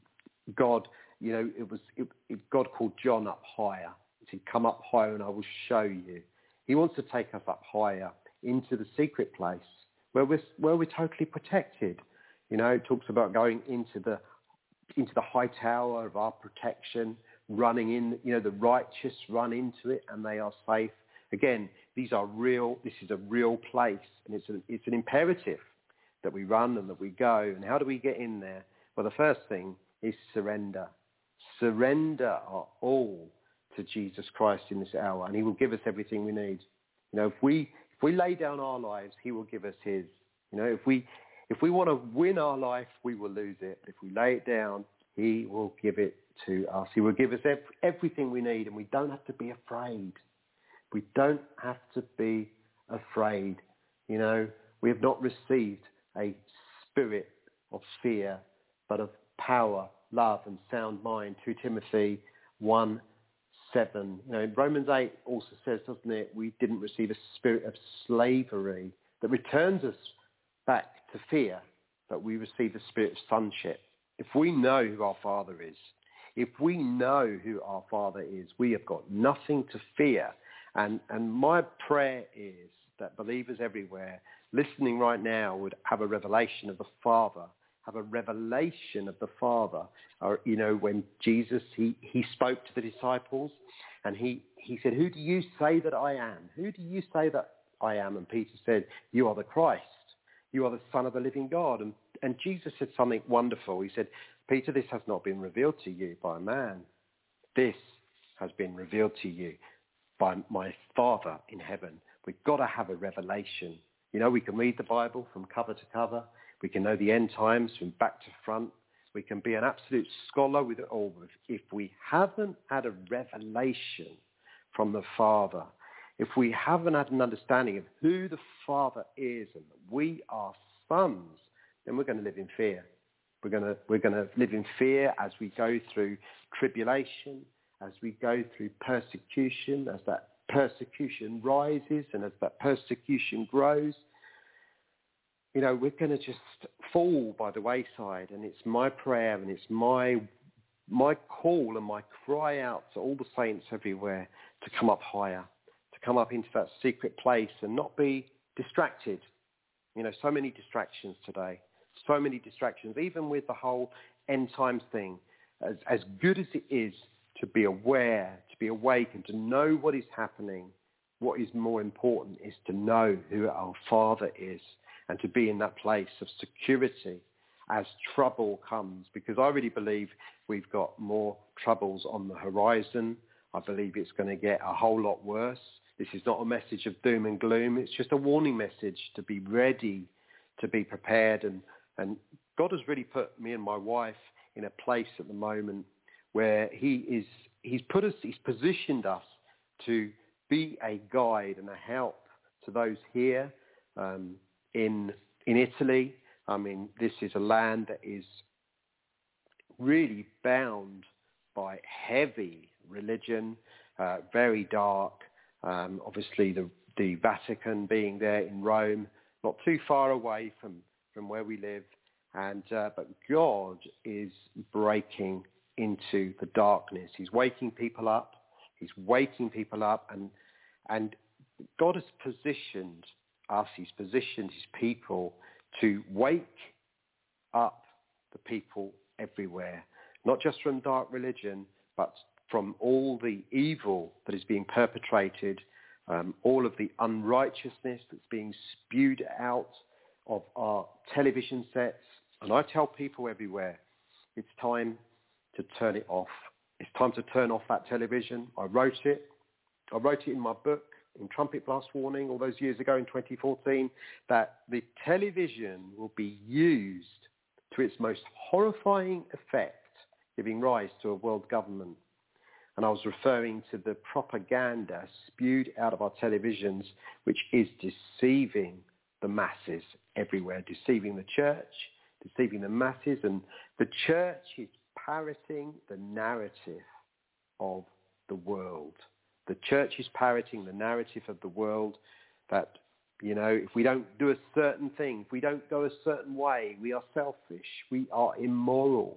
God, you know, it was it, it, God called John up higher. He said, come up higher and I will show you. He wants to take us up higher into the secret place where we're, where we're totally protected. You know, it talks about going into the into the high tower of our protection, running in, you know, the righteous run into it and they are safe. Again, these are real, this is a real place, and it's an, it's an imperative that we run and that we go. And how do we get in there? Well, the first thing is surrender. Surrender our all to Jesus Christ in this hour, and he will give us everything we need. You know, if we if we lay down our lives, he will give us his. You know, if we if we want to win our life, we will lose it. If we lay it down, he will give it to us. He will give us ev- everything we need, and we don't have to be afraid. We don't have to be afraid. You know, we have not received a spirit of fear, but of power, love, and sound mind. Second Timothy one seven. You know, Romans eight also says, doesn't it, we didn't receive a spirit of slavery that returns us back to fear, but we receive the spirit of sonship. If we know who our Father is, if we know who our Father is, we have got nothing to fear. And, and my prayer is that believers everywhere listening right now would have a revelation of the Father, have a revelation of the Father. Or, you know, when Jesus, he, he spoke to the disciples and he, he said, who do you say that I am? Who do you say that I am? And Peter said, you are the Christ. You are the Son of the living God. And, and Jesus said something wonderful. He said, Peter, this has not been revealed to you by man. this has been revealed to you by my Father in heaven. We've got to have a revelation. You know, we can read the Bible from cover to cover. We can know the end times from back to front. We can be an absolute scholar with it all. If we haven't had a revelation from the Father, if we haven't had an understanding of who the Father is and that we are sons, then we're going to live in fear. We're going to, we're going to live in fear as we go through tribulation, as we go through persecution, as that persecution rises and as that persecution grows. You know, we're going to just fall by the wayside. And it's my prayer and it's my my call and my cry out to all the saints everywhere to come up higher, to come up into that secret place and not be distracted. You know, so many distractions today, so many distractions, even with the whole end times thing. As, as good as it is to be aware, to be awake and to know what is happening, what is more important is to know who our Father is and to be in that place of security as trouble comes. Because I really believe we've got more troubles on the horizon. I believe it's going to get a whole lot worse. This is not a message of doom and gloom. It's just a warning message to be ready, to be prepared. And, and God has really put me and my wife in a place at the moment where he is, he's put us, he's positioned us to be a guide and a help to those here um, in in Italy. I mean, this is a land that is really bound by heavy religion, uh, very dark. Um, obviously, the the Vatican being there in Rome, not too far away from, from where we live, and uh, but God is breaking into the darkness. He's waking people up. He's waking people up, and and God has positioned us. He's positioned his people to wake up the people everywhere, not just from dark religion, but from all the evil that is being perpetrated, um, all of the unrighteousness that's being spewed out of our television sets. And I tell people everywhere, it's time to turn it off. It's time to turn off that television. I wrote it. I wrote it in my book, in Trumpet Blast Warning, all those years ago in twenty fourteen, that the television will be used to its most horrifying effect, giving rise to a world government. And I was referring to the propaganda spewed out of our televisions, which is deceiving the masses everywhere, deceiving the church, deceiving the masses. And the church is parroting the narrative of the world. The church is parroting the narrative of the world that, you know, if we don't do a certain thing, if we don't go a certain way, we are selfish, we are immoral.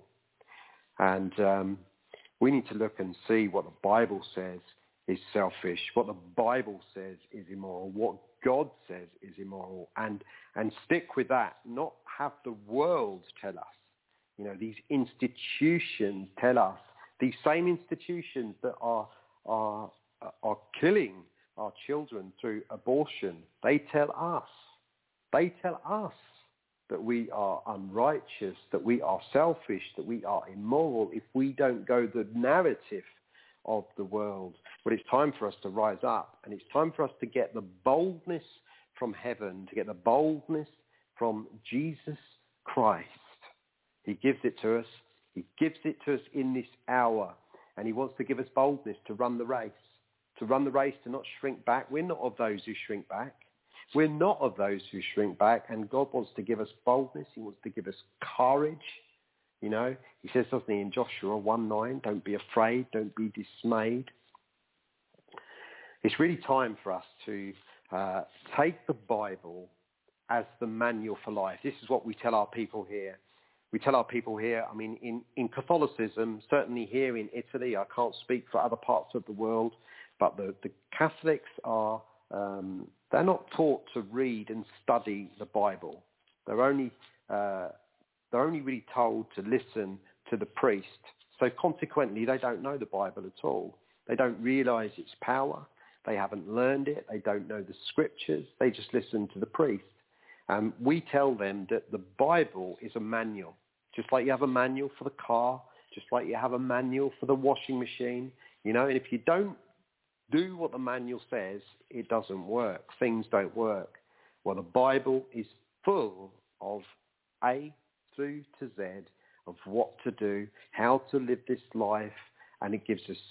And um, we need to look and see what the Bible says is selfish, what the Bible says is immoral, what God says is immoral, and, and stick with that, not have the world tell us. You know, these institutions tell us, these same institutions that are are are killing our children through abortion, they tell us, they tell us that we are unrighteous, that we are selfish, that we are immoral if we don't go the narrative of the world. But it's time for us to rise up, and it's time for us to get the boldness from heaven, to get the boldness from Jesus Christ. He gives it to us. He gives it to us in this hour, and he wants to give us boldness to run the race, to run the race, to not shrink back. We're not of those who shrink back. We're not of those who shrink back, and God wants to give us boldness. He wants to give us courage. You know, he says, doesn't he, in Joshua one nine, don't be afraid, don't be dismayed. It's really time for us to uh, take the Bible as the manual for life. This is what we tell our people here. We tell our people here, I mean, in, in Catholicism, certainly here in Italy, I can't speak for other parts of the world, but the, the Catholics are, um, they're not taught to read and study the Bible. They're only, uh, they're only really told to listen to the priest. So consequently, they don't know the Bible at all. They don't realize its power. They haven't learned it. They don't know the scriptures. They just listen to the priest. Um, we tell them that the Bible is a manual. Just like you have a manual for the car, just like you have a manual for the washing machine, you know, and if you don't do what the manual says, it doesn't work. Things don't work. Well, the Bible is full of A through to Z of what to do, how to live this life, and it gives us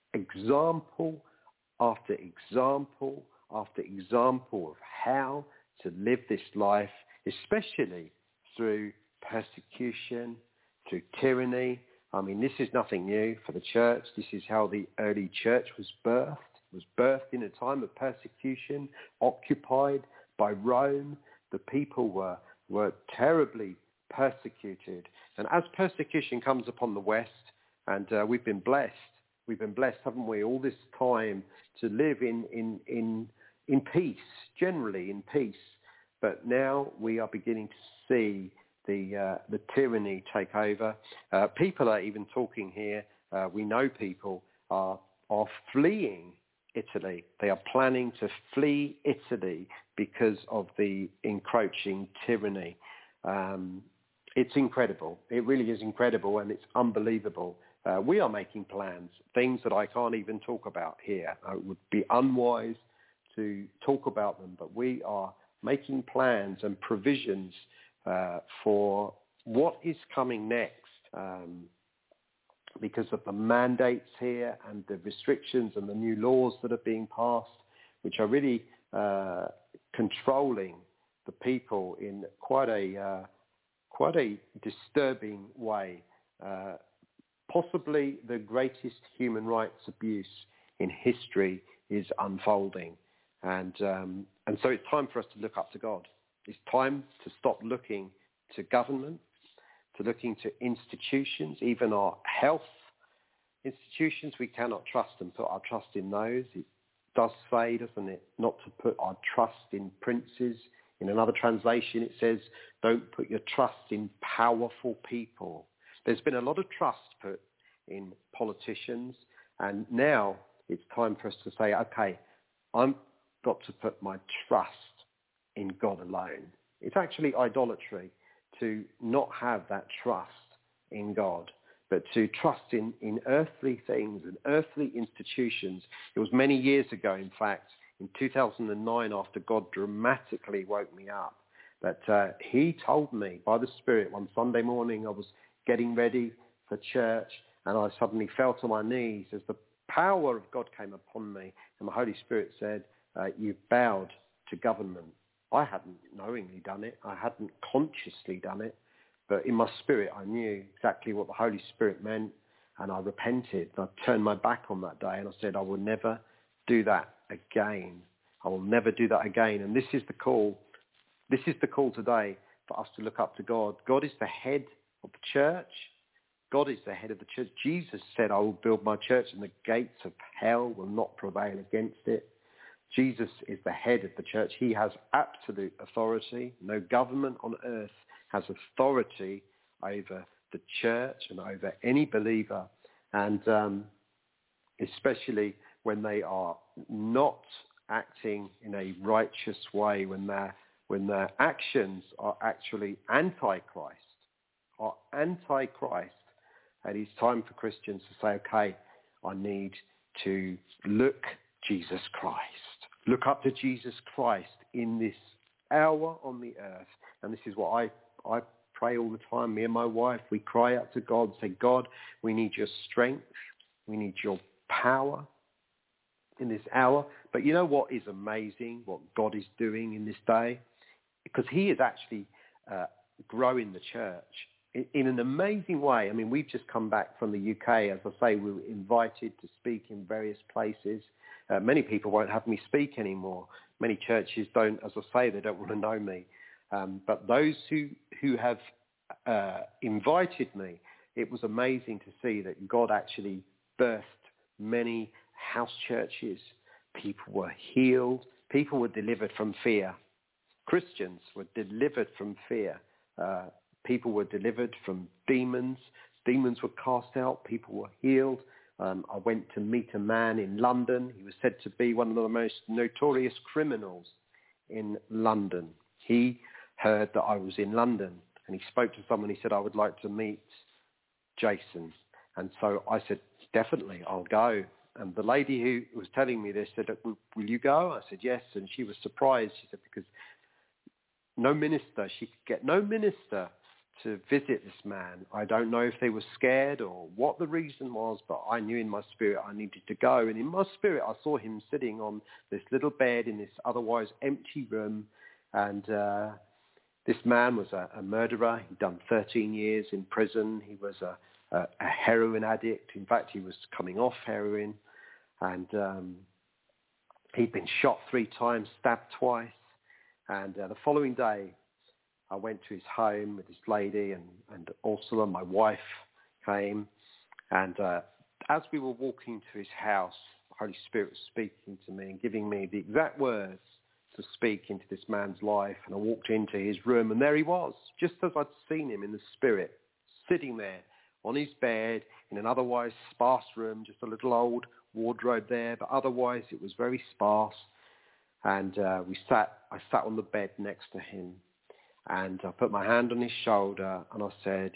example after example after example of how to live this life, especially through persecution, through tyranny. I mean, this is nothing new for the church. This is how the early church was birthed. It was birthed in a time of persecution, occupied by Rome. The people were, were terribly persecuted. And as persecution comes upon the West, and uh, we've been blessed, we've been blessed, haven't we, all this time to live in, in, in, in peace, generally in peace. But now we are beginning to see the uh, the tyranny take over. Uh, people are even talking here. Uh, we know people are are fleeing Italy. They are planning to flee Italy because of the encroaching tyranny. Um, it's incredible. It really is incredible, and it's unbelievable. Uh, we are making plans, things that I can't even talk about here. Uh, it would be unwise to talk about them, but we are making plans and provisions uh, for what is coming next, um, because of the mandates here and the restrictions and the new laws that are being passed, which are really uh, controlling the people in quite a uh, quite a disturbing way. Uh, possibly the greatest human rights abuse in history is unfolding. And um, and so it's time for us to look up to God. It's time to stop looking to government, to looking to institutions, even our health institutions. We cannot trust and put our trust in those. It does say, doesn't it, not to put our trust in princes. In another translation, it says, don't put your trust in powerful people. There's been a lot of trust put in politicians, and now it's time for us to say, okay, I've got to put my trust in God alone. It's actually idolatry to not have that trust in God, but to trust in, in earthly things and earthly institutions. It was many years ago, in fact, in two thousand nine, after God dramatically woke me up, that uh, he told me by the Spirit one Sunday morning. I was getting ready for church, and I suddenly fell to my knees as the power of God came upon me, and the Holy Spirit said, uh, you've bowed to government. I hadn't knowingly done it. I hadn't consciously done it. But in my spirit, I knew exactly what the Holy Spirit meant, and I repented. I turned my back on that day, and I said, I will never do that again. I will never do that again. And this is the call. This is the call today for us to look up to God. God is the head of the church. God is the head of the church. Jesus said, I will build my church, and the gates of hell will not prevail against it. Jesus is the head of the church. He has absolute authority. No government on earth has authority over the church and over any believer. And um, especially when they are not acting in a righteous way, when their when their actions are actually anti-Christ, are anti-Christ. And it's time for Christians to say, okay, I need to look Jesus Christ. Look up to Jesus Christ in this hour on the earth. And this is what I, I pray all the time. Me and my wife, we cry out to God, say, God, we need your strength. We need your power in this hour. But you know what is amazing, what God is doing in this day? Because he is actually uh, growing the church in, in an amazing way. I mean, we've just come back from the U K. As I say, we were invited to speak in various places. Uh, many people won't have me speak anymore. Many churches don't, as I say, they don't want to know me. Um, but those who, who have uh, invited me, it was amazing to see that God actually birthed many house churches. People were healed. People were delivered from fear. Christians were delivered from fear. Uh, people were delivered from demons. Demons were cast out. People were healed. Um, I went to meet a man in London. He was said to be one of the most notorious criminals in London. He heard that I was in London, and he spoke to someone. He said, I would like to meet Jason. And so I said, definitely, I'll go. And the lady who was telling me this said, will, will you go? I said, yes. And she was surprised. She said, because no minister, she could get no minister to visit this man. I don't know if they were scared or what the reason was, but I knew in my spirit I needed to go. And in my spirit, I saw him sitting on this little bed in this otherwise empty room. And uh, this man was a, a murderer. He'd done thirteen years in prison. He was a, a, a heroin addict. In fact, he was coming off heroin. And um, he'd been shot three times, stabbed twice. And uh, the following day, I went to his home with this lady, and, and Ursula, my wife, came. And uh, as we were walking to his house, the Holy Spirit was speaking to me and giving me the exact words to speak into this man's life. And I walked into his room, and there he was, just as I'd seen him in the Spirit, sitting there on his bed in an otherwise sparse room, just a little old wardrobe there, but otherwise it was very sparse. And uh, we sat, I sat on the bed next to him, and I put my hand on his shoulder, and I said,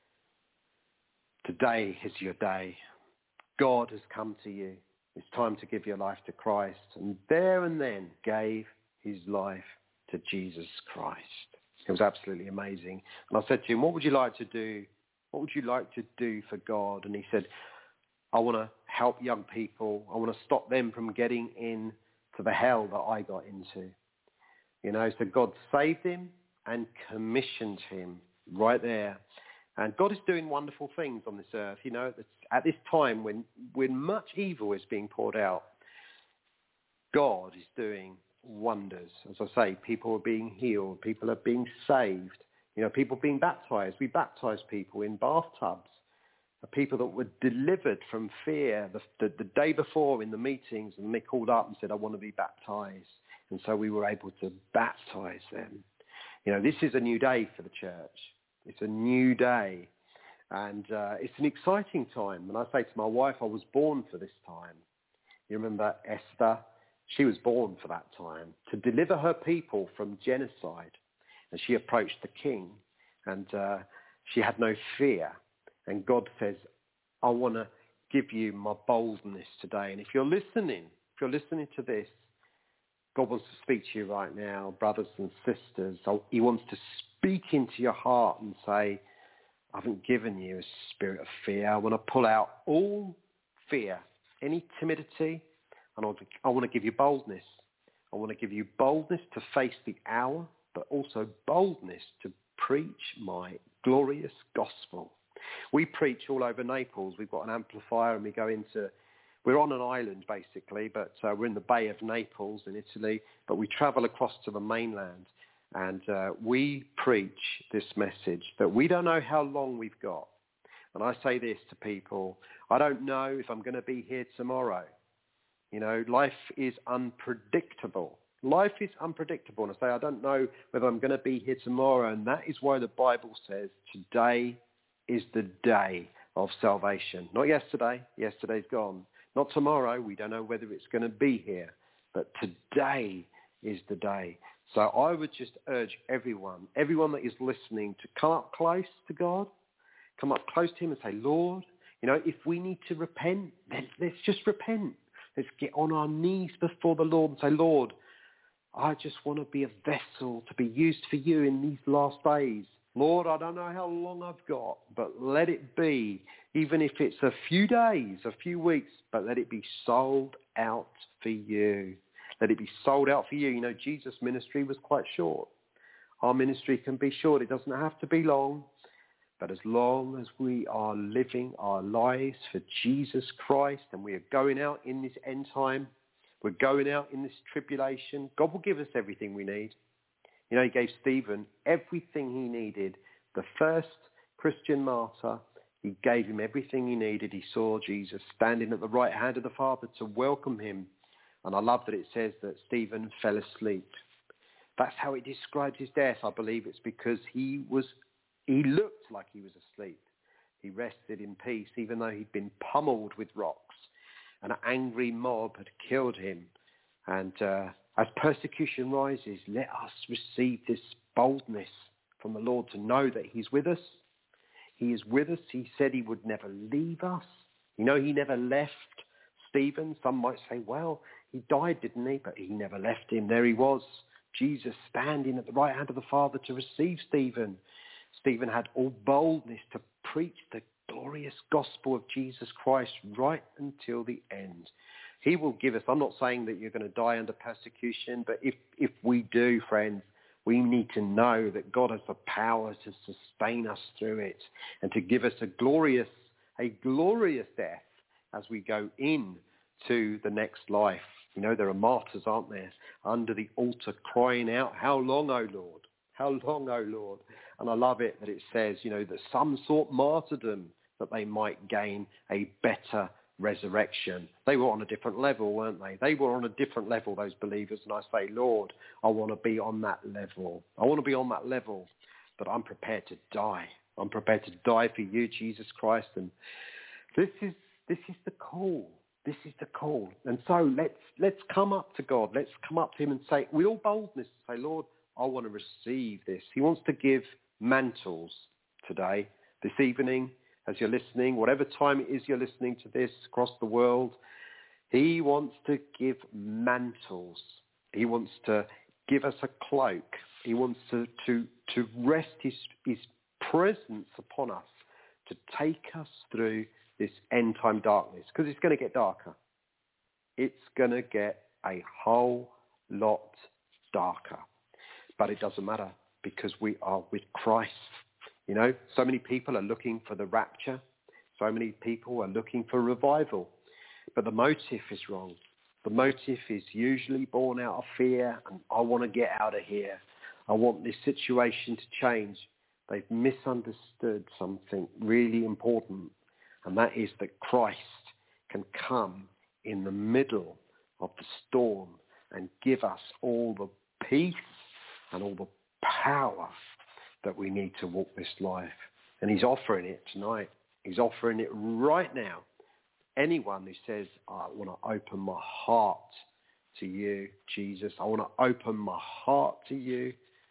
today is your day. God has come to you. It's time to give your life to Christ. And there and then gave his life to Jesus Christ. It was absolutely amazing. And I said to him, what would you like to do? What would you like to do for God? And he said, I want to help young people. I want to stop them from getting in to the hell that I got into. You know, so God saved him and commissioned him right there. And God is doing wonderful things on this earth. You know, at this time when, when much evil is being poured out, God is doing wonders. As I say, people are being healed. People are being saved. You know, people being baptized. We baptize people in bathtubs. People that were delivered from fear the, the, the day before in the meetings, and they called up and said, I want to be baptized. And so we were able to baptize them. You know, this is a new day for the church. It's a new day. And uh, it's an exciting time. And I say to my wife, I was born for this time. You remember Esther? She was born for that time, to deliver her people from genocide. And she approached the king, and uh, she had no fear. And God says, I want to give you my boldness today. And if you're listening, if you're listening to this, God wants to speak to you right now, brothers and sisters. He wants to speak into your heart and say, I haven't given you a spirit of fear. I want to pull out all fear, any timidity, and I want to give you boldness. I want to give you boldness to face the hour, but also boldness to preach my glorious gospel. We preach all over Naples. We've got an amplifier, and we go into, we're on an island basically, but uh, we're in the Bay of Naples in Italy, but we travel across to the mainland, and uh, we preach this message that we don't know how long we've got. And I say this to people, I don't know if I'm going to be here tomorrow. You know, life is unpredictable. Life is unpredictable. And I say, I don't know whether I'm going to be here tomorrow. And that is why the Bible says today is the day of salvation. Not yesterday. Yesterday's gone. Not tomorrow. We don't know whether it's going to be here. But today is the day. So I would just urge everyone, everyone that is listening, to come up close to God. Come up close to him and say, Lord, you know, if we need to repent, then let's just repent. Let's get on our knees before the Lord and say, Lord, I just want to be a vessel to be used for you in these last days. Lord, I don't know how long I've got, but let it be, even if it's a few days, a few weeks, but let it be sold out for you. Let it be sold out for you. You know, Jesus' ministry was quite short. Our ministry can be short. It doesn't have to be long. But as long as we are living our lives for Jesus Christ and we are going out in this end time, we're going out in this tribulation, God will give us everything we need. You know, he gave Stephen everything he needed. The first Christian martyr, he gave him everything he needed. He saw Jesus standing at the right hand of the Father to welcome him. And I love that it says that Stephen fell asleep. That's how it describes his death. I believe it's because he was He looked like he was asleep. He rested in peace, even though he'd been pummeled with rocks. An angry mob had killed him. And uh, as persecution rises, let us receive this boldness from the Lord to know that he's with us. He is with us. He said he would never leave us. You know, he never left Stephen. Some might say, well, he died, didn't he? But he never left him. There he was, Jesus standing at the right hand of the Father to receive Stephen. Stephen had all boldness to preach the glorious gospel of Jesus Christ right until the end. He will give us, I'm not saying that you're going to die under persecution, but if, if we do, friends, we need to know that God has the power to sustain us through it and to give us a glorious, a glorious death as we go in to the next life. You know, there are martyrs, aren't there, under the altar crying out, how long, O Lord? How long, O Lord? And I love it that it says, you know, that some sought martyrdom that they might gain a better resurrection. They were on a different level, weren't they? They were on a different level, those believers. And I say, Lord, I want to be on that level. I want to be on that level, but I'm prepared to die. I'm prepared to die for you, Jesus Christ. And this is this is the call. This is the call. And so let's let's come up to God. Let's come up to him and say, with all boldness, say, Lord, I want to receive this. He wants to give mantles today, this evening, as you're listening, whatever time it is you're listening to this across the world. He wants to give mantles. He wants to give us a cloak. He wants to, to, to rest his, his presence upon us to take us through this end time darkness, because it's going to get darker. It's going to get a whole lot darker. But it doesn't matter, because we are with Christ. You know, so many people are looking for the rapture. So many people are looking for revival. But the motive is wrong. The motive is usually born out of fear, and I want to get out of here. I want this situation to change. They've misunderstood something really important, and that is that Christ can come in the middle of the storm and give us all the peace and all the power that we need to walk this life. And he's offering it tonight. He's offering it right now. Anyone who says, I want to open my heart to you, Jesus, I want to open my heart to you,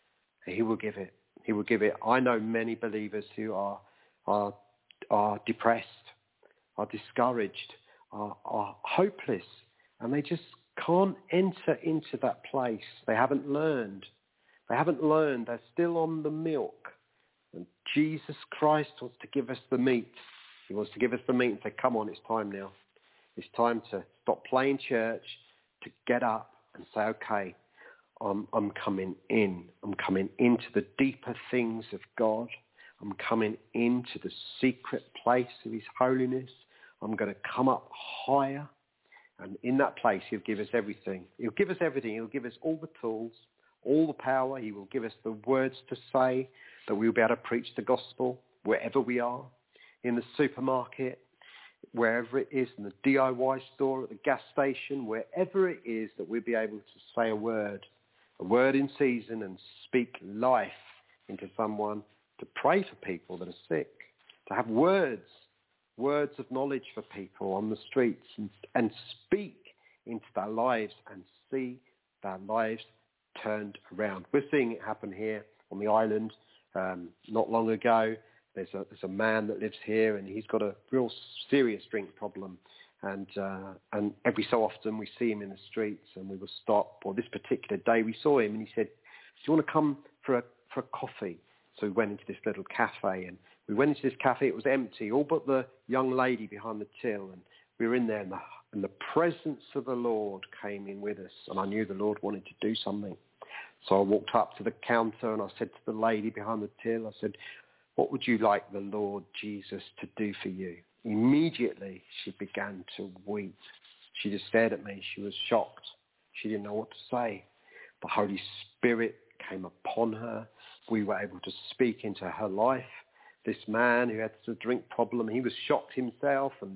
he will give it. He will give it. I know many believers who are are, are depressed, are discouraged, are, are hopeless, and they just can't enter into that place. They haven't learned. They haven't learned. They're still on the milk. And Jesus Christ wants to give us the meat. He wants to give us the meat and say, come on, it's time now. It's time to stop playing church, to get up and say, okay, I'm, I'm coming in. I'm coming into the deeper things of God. I'm coming into the secret place of his holiness. I'm going to come up higher. And in that place, he'll give us everything. He'll give us everything. He'll give us all the tools, all the power. He will give us the words to say, that we'll be able to preach the gospel wherever we are, in the supermarket, wherever it is, in the D I Y store, at the gas station, wherever it is, that we'll be able to say a word, a word in season, and speak life into someone, to pray for people that are sick, to have words, words of knowledge for people on the streets, and, and speak into their lives and see their lives turned around. We're seeing it happen here on the island. Um, not long ago, there's a, there's a man that lives here, and he's got a real serious drink problem. And uh, and every so often we see him in the streets, and we will stop. Or this particular day we saw him, and he said, do you want to come for a for a coffee? So we went into this little cafe, and we went into this cafe. It was empty, all but the young lady behind the till. And we were in there, and the, and the presence of the Lord came in with us. And I knew the Lord wanted to do something. So I walked up to the counter, and I said to the lady behind the till, I said, what would you like the Lord Jesus to do for you? Immediately, she began to weep. She just stared at me. She was shocked. She didn't know what to say. The Holy Spirit came upon her. We were able to speak into her life. This man who had a drink problem, he was shocked himself, and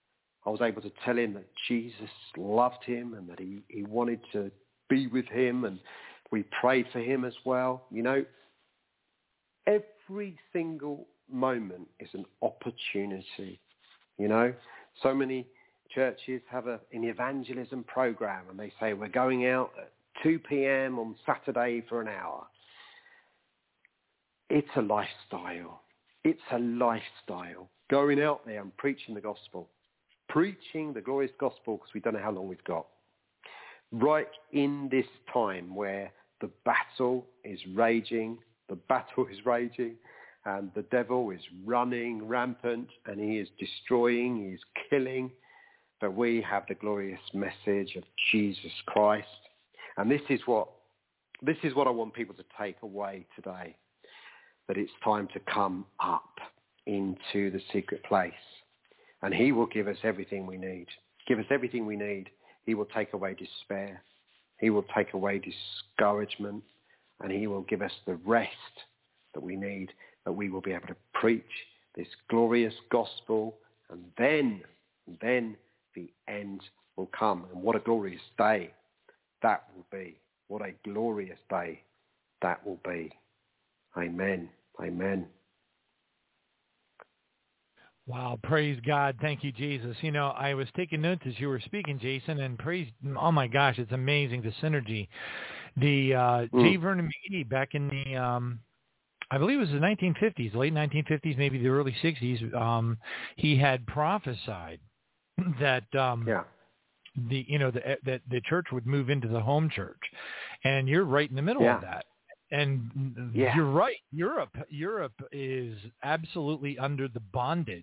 I was able to tell him that Jesus loved him and that he, he wanted to be with him, and we prayed for him as well. You know, every single moment is an opportunity. You know, so many churches have a, an evangelism program, and they say we're going out at two p.m. on Saturday for an hour. It's a lifestyle. It's a lifestyle, going out there and preaching the gospel, preaching the glorious gospel, because we don't know how long we've got. Right in this time where the battle is raging, the battle is raging, and the devil is running rampant, and he is destroying, he is killing. But we have the glorious message of Jesus Christ. And this is what this is what I want people to take away today, that it's time to come up into the secret place. And he will give us everything we need. Give us everything we need. He will take away despair. He will take away discouragement. And he will give us the rest that we need, that we will be able to preach this glorious gospel. And then, and then the end will come. And what a glorious day that will be. What a glorious day that will be. Amen. Amen. Wow, praise God. Thank you, Jesus. You know, I was taking notes as you were speaking, Jason, and praise, oh my gosh, it's amazing, the synergy. The uh, mm. J. Vernon McGee back in the, um, I believe it was the nineteen fifties, late nineteen fifties, maybe the early sixties, um, he had prophesied that, um, yeah. the you know, the, that the church would move into the home church. And you're right in the middle yeah. of that. And yeah. you're right. Europe, Europe is absolutely under the bondage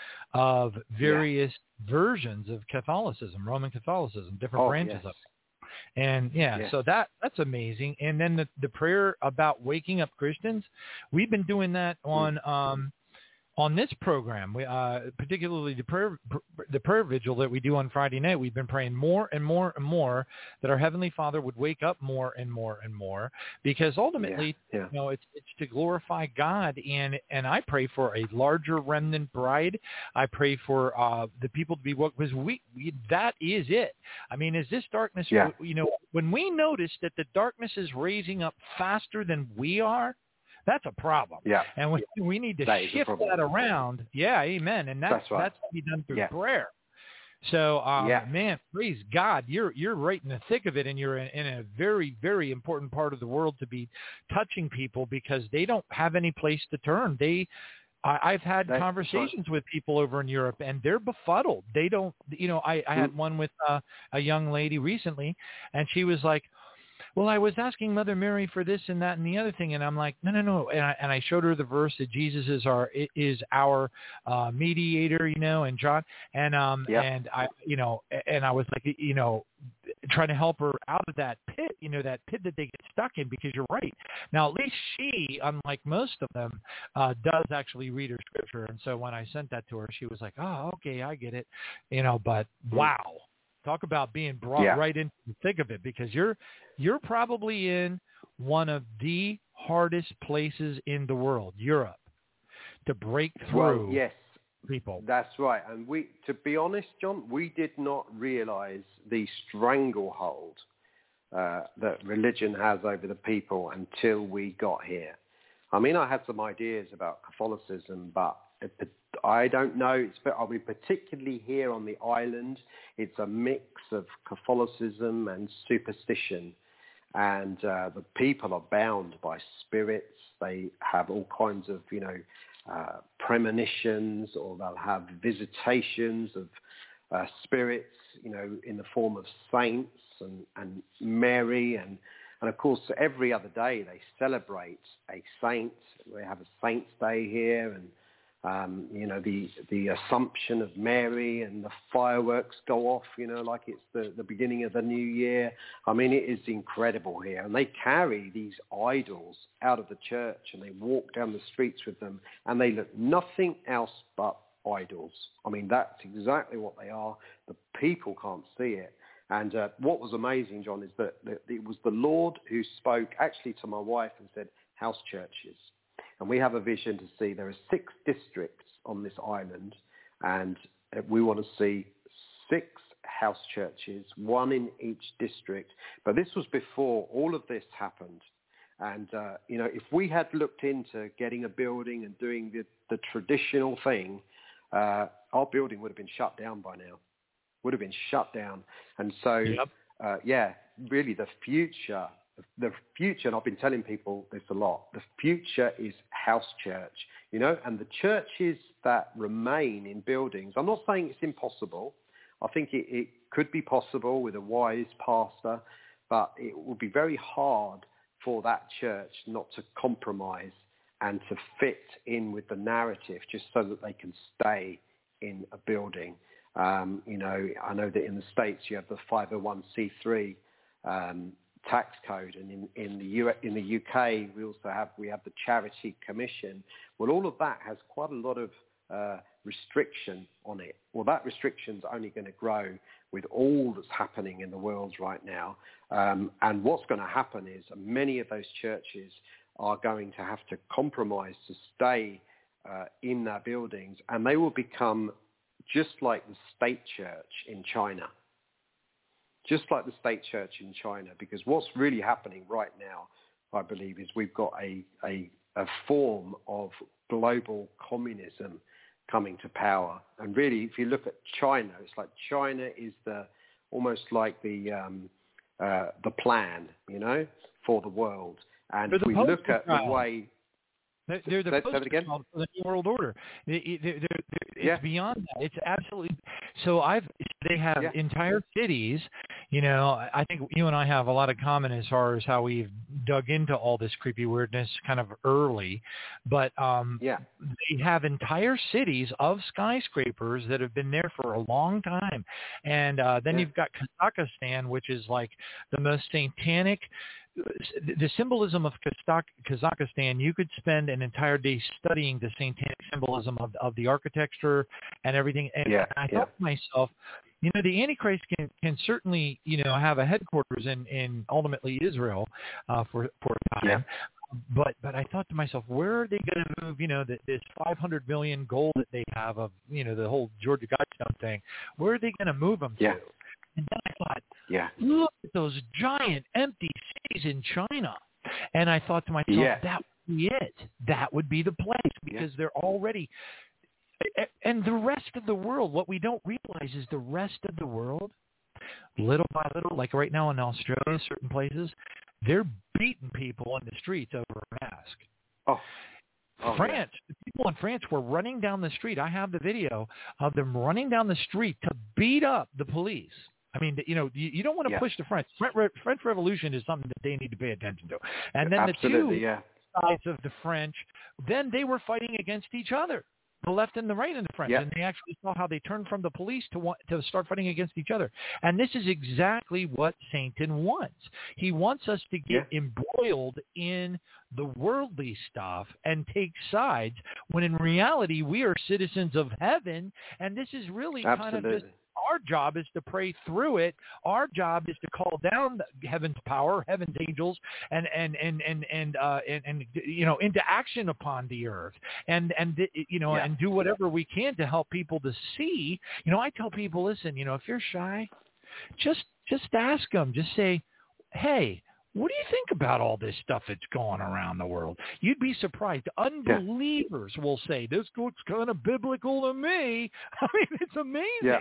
of various yeah. versions of Catholicism, Roman Catholicism, different oh, branches yes. of it. And yeah, yes. so that that's amazing. And then the, the prayer about waking up Christians, we've been doing that on um, on this program, we, uh, particularly the prayer, the prayer vigil that we do on Friday night. We've been praying more and more and more that our Heavenly Father would wake up more and more and more, because ultimately, yeah, yeah. you know, it's it's to glorify God. And and I pray for a larger remnant bride. I pray for uh, the people to be woke, because we, we that is it. I mean, is this darkness? Yeah. You know, when we notice that the darkness is raising up faster than we are, that's a problem. Yeah. And we we need to that shift that around. Yeah, amen. And that's that's, right. that's to be done through yeah. prayer. So, um, yeah. man, praise God, you're you're right in the thick of it, and you're in, in a very, very important part of the world to be touching people, because they don't have any place to turn. They, I, I've had that's conversations right. with people over in Europe, and they're befuddled. They don't, you know, I, I had mm. one with uh, a young lady recently, and she was like, well, I was asking Mother Mary for this and that and the other thing, and I'm like, no, no, no. And I, and I showed her the verse that Jesus is our is our uh, mediator, you know, and John, and um, yep. and I, you know, and I was like, you know, trying to help her out of that pit, you know, that pit that they get stuck in, because you're right. Now, at least she, unlike most of them, uh, does actually read her scripture, and so when I sent that to her, she was like, oh, okay, I get it, you know. But wow. Talk about being brought yeah. right into the thick of it, because you're you're probably in one of the hardest places in the world, Europe, to break through well, yes. people. That's right. And we, to be honest, John, we did not realize the stranglehold uh, that religion has over the people until we got here. I mean, I had some ideas about Catholicism, but it, I don't know. It's, I mean, particularly here on the island, it's a mix of Catholicism and superstition. And uh, the people are bound by spirits. They have all kinds of, you know, uh, premonitions, or they'll have visitations of uh, spirits, you know, in the form of saints and, and Mary. And, and, of course, every other day they celebrate a saint. We have a Saint's Day here, and Um, you know, the the Assumption of Mary, and the fireworks go off, you know, like it's the, the beginning of the new year. I mean, it is incredible here. And they carry these idols out of the church, and they walk down the streets with them, and they look nothing else but idols. I mean, that's exactly what they are. The people can't see it. And uh, what was amazing, John, is that, that it was the Lord who spoke actually to my wife and said, house churches. And we have a vision to see there are six districts on this island, and we want to see six house churches, one in each district. But this was before all of this happened. And, uh, you know, if we had looked into getting a building and doing the, the traditional thing, uh, our building would have been shut down by now, would have been shut down. And so, yep. uh, yeah, really the future the future, and I've been telling people this a lot, the future is house church, you know, and the churches that remain in buildings, I'm not saying it's impossible. I think it, it could be possible with a wise pastor, but it will be very hard for that church not to compromise and to fit in with the narrative just so that they can stay in a building. Um, you know, I know that in the States you have the five oh one c three um, tax code, and in, in the U, in the U K we also have we have the Charity Commission. Well, all of that has quite a lot of uh, restriction on it. Well, that restriction's only going to grow with all that's happening in the world right now. Um, and what's going to happen is many of those churches are going to have to compromise to stay uh, in their buildings, and they will become just like the state church in China. Just like the state church in China, because what's really happening right now, I believe, is we've got a, a, a form of global communism coming to power. And really, if you look at China, it's like China is the almost like the um, uh, the plan, you know, for the world. And if we look at the way... They're, they're the poster child for the New World Order. They, they're, they're, it's yeah. beyond that. It's absolutely so. I've they have yeah. entire cities. You know, I think you and I have a lot of common as far as how we've dug into all this creepy weirdness kind of early. But um, yeah. they have entire cities of skyscrapers that have been there for a long time. And uh, then yeah. you've got Kazakhstan, which is like the most satanic. The symbolism of Kazakhstan, you could spend an entire day studying the satanic symbolism of, of the architecture and everything. And yeah, I yeah. thought to myself, you know, the Antichrist can, can certainly, you know, have a headquarters in, in ultimately Israel uh, for, for a time. Yeah. But but I thought to myself, where are they going to move, you know, the, this five hundred million goal that they have of, you know, the whole Georgia Guidestone thing, where are they going to move them yeah. to? And then I thought, yeah. look at those giant empty cities in China. And I thought to myself, yeah. that would be it. That would be the place because yeah. they're already – and the rest of the world, what we don't realize is the rest of the world, little by little, like right now in Australia, certain places, they're beating people in the streets over a mask. Oh. Oh, France, yeah. the people in France were running down the street. I have the video of them running down the street to beat up the police. I mean, you know, you, you don't want to yeah. push the French. French Revolution is something that they need to pay attention to. And then Absolutely, the two yeah. sides of the French, then they were fighting against each other, the left and the right and the French. Yeah. And they actually saw how they turned from the police to want, to start fighting against each other. And this is exactly what Satan wants. He wants us to get yeah. embroiled in the worldly stuff and take sides, when in reality we are citizens of heaven, and this is really Absolutely. kind of just our job is to pray through it. Our job is to call down heaven's power, heaven's angels, and and and and and uh, and, and you know into action upon the earth, and and you know yeah. and do whatever we can to help people to see. You know, I tell people, listen, you know, if you're shy, just just ask them. Just say, hey, what do you think about all this stuff that's going around the world? You'd be surprised. Unbelievers yeah. will say, this looks kind of biblical to me. I mean, it's amazing. Yeah.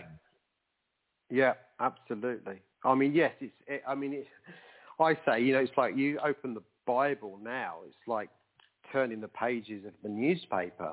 Yeah, absolutely. I mean, yes, it's, it, I mean, it's, I say, you know, it's like you open the Bible now, it's like turning the pages of the newspaper.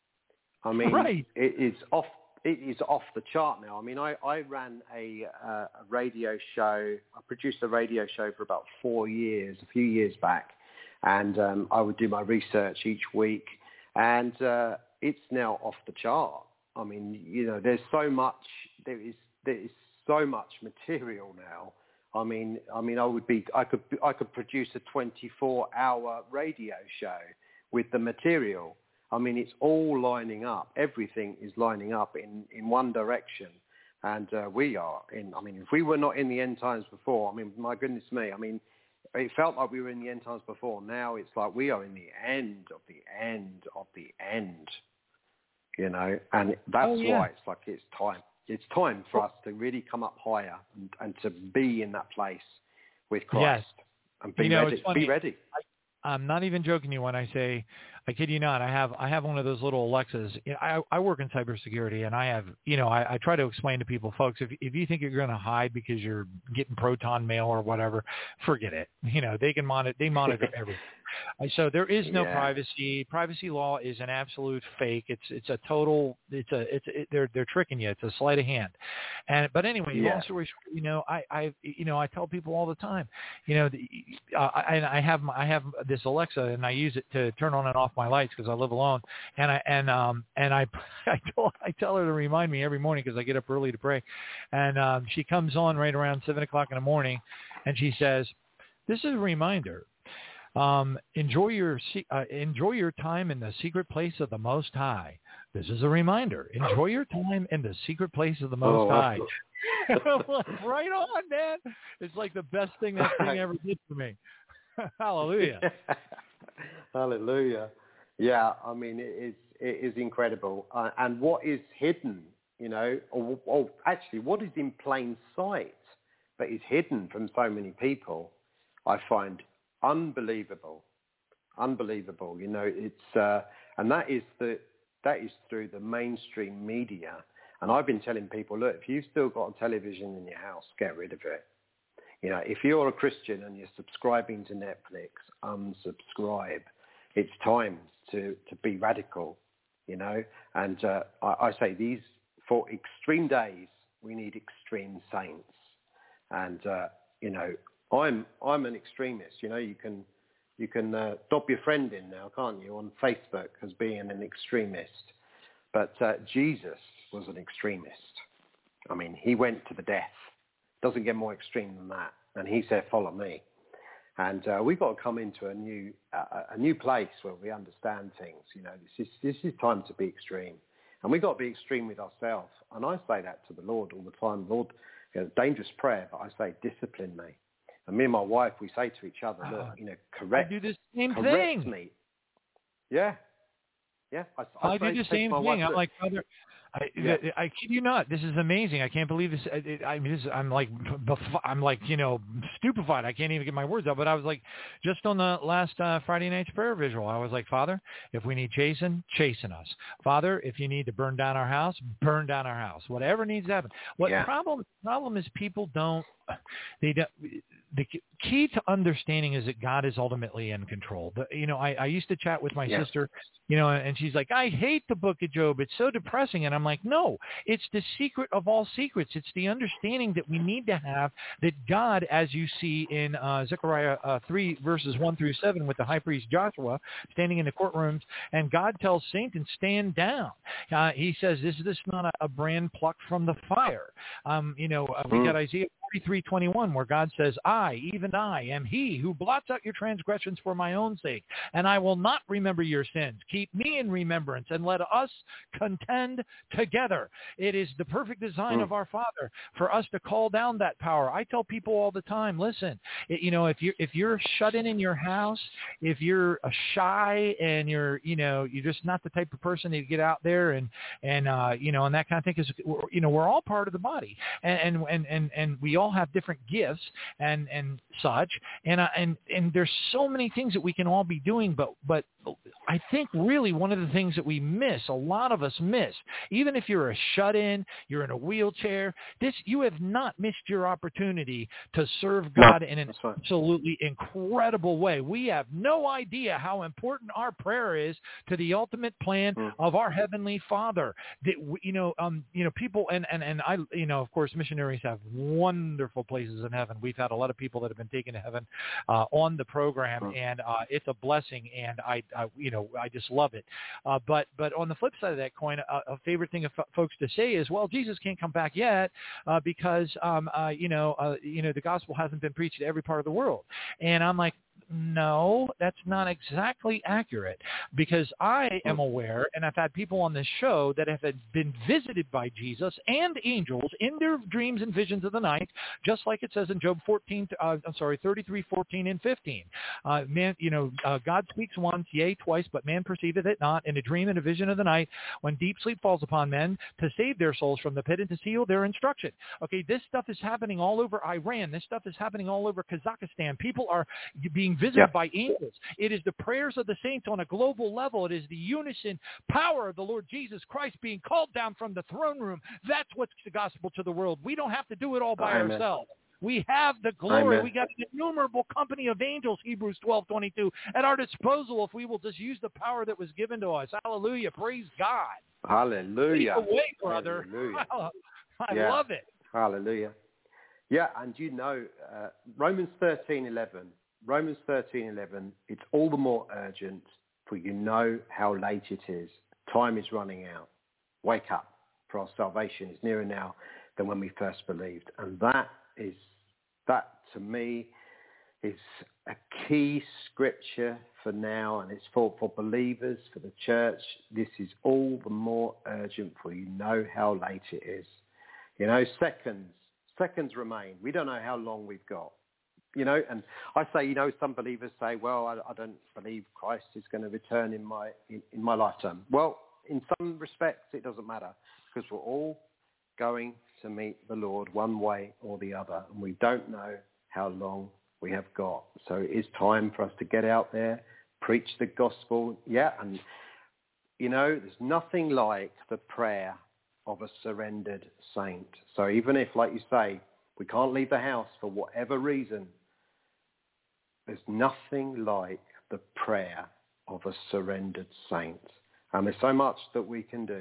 I mean, right. it is off, it is off the chart now. I mean, I, I ran a, uh, a radio show, I produced a radio show for about four years, a few years back, and um, I would do my research each week, and uh, it's now off the chart. I mean, you know, there's so much, there is, there is so much material now. I mean, I mean, I would be, I could, I could produce a twenty-four hour radio show with the material. I mean, it's all lining up. Everything is lining up in, in one direction, and uh, we are in. I mean, if we were not in the end times before, I mean, my goodness me. I mean, it felt like we were in the end times before. Now it's like we are in the end of the end of the end. You know, and that's oh, yeah. why it's like it's time. It's time for us to really come up higher and, and to be in that place with Christ yes. and be you know, ready. It's funny. Be ready. I'm not even joking you when I say, I kid you not, I have I have one of those little Alexas. You know, I, I work in cybersecurity, and I have, you know, I, I try to explain to people, folks, if if you think you're going to hide because you're getting Proton Mail or whatever, forget it. You know, they can monitor, they monitor everything. So there is no yeah. privacy. Privacy law is an absolute fake. It's it's a total. It's a it's it, they're they're tricking you. It's a sleight of hand. And but anyway, yeah. long story short, you know, I I you know I tell people all the time, you know, the, uh, and I have my, I have this Alexa, and I use it to turn on and off my lights because I live alone. And I and um and I I tell I tell her to remind me every morning because I get up early to pray, and um, she comes on right around seven o'clock in the morning, and she says, "This is a reminder. Um, enjoy your uh, enjoy your time in the secret place of the Most High. This is a reminder. Enjoy your time in the secret place of the Most oh, High." Right on, man. It's like the best thing that thing ever did for me. Hallelujah. Hallelujah. Yeah, I mean, it is, it is incredible. Uh, and what is hidden, you know, or, or actually what is in plain sight but is hidden from so many people, I find unbelievable, unbelievable. You know, it's uh, and that is the that is through the mainstream media. And I've been telling people, look, if you've still got a television in your house, get rid of it. You know, if you're a Christian and you're subscribing to Netflix, unsubscribe. It's time to to be radical. You know, and uh, I, I say these for extreme days, we need extreme saints. And uh, you know. I'm I'm an extremist. You know, you can you can uh, dob your friend in now, can't you, on Facebook as being an extremist. But uh, Jesus was an extremist. I mean, he went to the death. Doesn't get more extreme than that. And he said, "Follow me." And uh, we've got to come into a new uh, a new place where we understand things. You know, this is this is time to be extreme, and we've got to be extreme with ourselves. And I say that to the Lord all the time. Lord, you know, dangerous prayer, but I say, discipline me. And me and my wife, we say to each other, look, you know, correct, I do the same correct thing. me. Yeah. Yeah. I, I, I do the same thing. Wife, I'm like, Father, I, yeah. I, I kid you not. This is amazing. I can't believe this. I, I mean, this is, I'm like, I'm like, you know, stupefied. I can't even get my words out. But I was like, just on the last uh, Friday night's prayer visual, I was like, Father, if we need chasing, chasing us. Father, if you need to burn down our house, burn down our house. Whatever needs to happen. What yeah. problem? Problem is people don't. They don't. The key to understanding is that God is ultimately in control. The, you know, I, I used to chat with my yeah. sister, you know, and she's like, I hate the book of Job. It's so depressing. And I'm like, no, it's the secret of all secrets. It's the understanding that we need to have that God, as you see in uh, Zechariah uh, three, verses one through seven with the high priest Joshua standing in the courtrooms, and God tells Satan, stand down. Uh, he says, this is this not a, a brand plucked from the fire. Um, you know, uh, we got Isaiah forty-three twenty-one, where God says, I, even I, am he who blots out your transgressions for my own sake, and I will not remember your sins. Keep me in remembrance, and let us contend together. It is the perfect design mm. of our Father for us to call down that power. I tell people all the time, listen, it, you know, if you're, if you're shut in in your house, if you're a shy and you're, you know, you're just not the type of person to get out there and, and uh, you know, and that kind of thing, because, you know, we're all part of the body, and, and, and, and we all have different gifts and, and such. And, uh, and, and there's so many things that we can all be doing, but, but I think really one of the things that we miss, a lot of us miss, even if you're a shut-in, you're in a wheelchair, this, you have not missed your opportunity to serve God no, in an absolutely incredible way. We have no idea how important our prayer is to the ultimate plan mm. of our Heavenly Father. That, you know, um, you know, people, and, and, and I, you know, of course, missionaries have wonderful places in heaven. We've had a lot of people that have been taken to heaven uh, on the program, mm. and uh, it's a blessing, and I, I, you know, I just love it. Uh, but but on the flip side of that coin, a, a favorite thing of f- folks to say is, well, Jesus can't come back yet uh, because um, uh, you know uh, you know the gospel hasn't been preached to every part of the world. And I'm like, no, that's not exactly accurate, because I am aware, and I've had people on this show that have been visited by Jesus and angels in their dreams and visions of the night, just like it says in Job fourteen. Uh, I'm sorry, thirty-three, fourteen, and fifteen. Uh, man, you know, uh, God speaks once, yea, twice, but man perceiveth it not. In a dream and a vision of the night, when deep sleep falls upon men, to save their souls from the pit and to seal their instruction. Okay, this stuff is happening all over Iran. This stuff is happening all over Kazakhstan. People are being visited yeah. by angels. It is the prayers of the saints on a global level. It is the unison power of the Lord Jesus Christ being called down from the throne room. That's what's the gospel to the world. We don't have to do it all by Amen. ourselves. We have the glory. Amen. We got an innumerable company of angels, Hebrews twelve twenty-two, at our disposal if we will just use the power that was given to us. Hallelujah. Praise God. Hallelujah. Take away, brother. Hallelujah. I yeah. love it. Hallelujah. Yeah, and you know, uh, Romans thirteen eleven, Romans thirteen eleven, it's all the more urgent for you know how late it is. Time is running out. Wake up, for our salvation is nearer now than when we first believed. And that is, that to me is a key scripture for now, and it's for, for believers, for the church. This is all the more urgent for you know how late it is. You know, seconds, seconds remain. We don't know how long we've got. You know, and I say, you know, some believers say, well, I, I don't believe Christ is going to return in my in, in my lifetime. Well, in some respects, it doesn't matter, because we're all going to meet the Lord one way or the other, and we don't know how long we have got. So it is time for us to get out there, preach the gospel. Yeah, and, you know, there's nothing like the prayer of a surrendered saint. So even if, like you say, we can't leave the house for whatever reason, there's nothing like the prayer of a surrendered saint. And there's so much that we can do,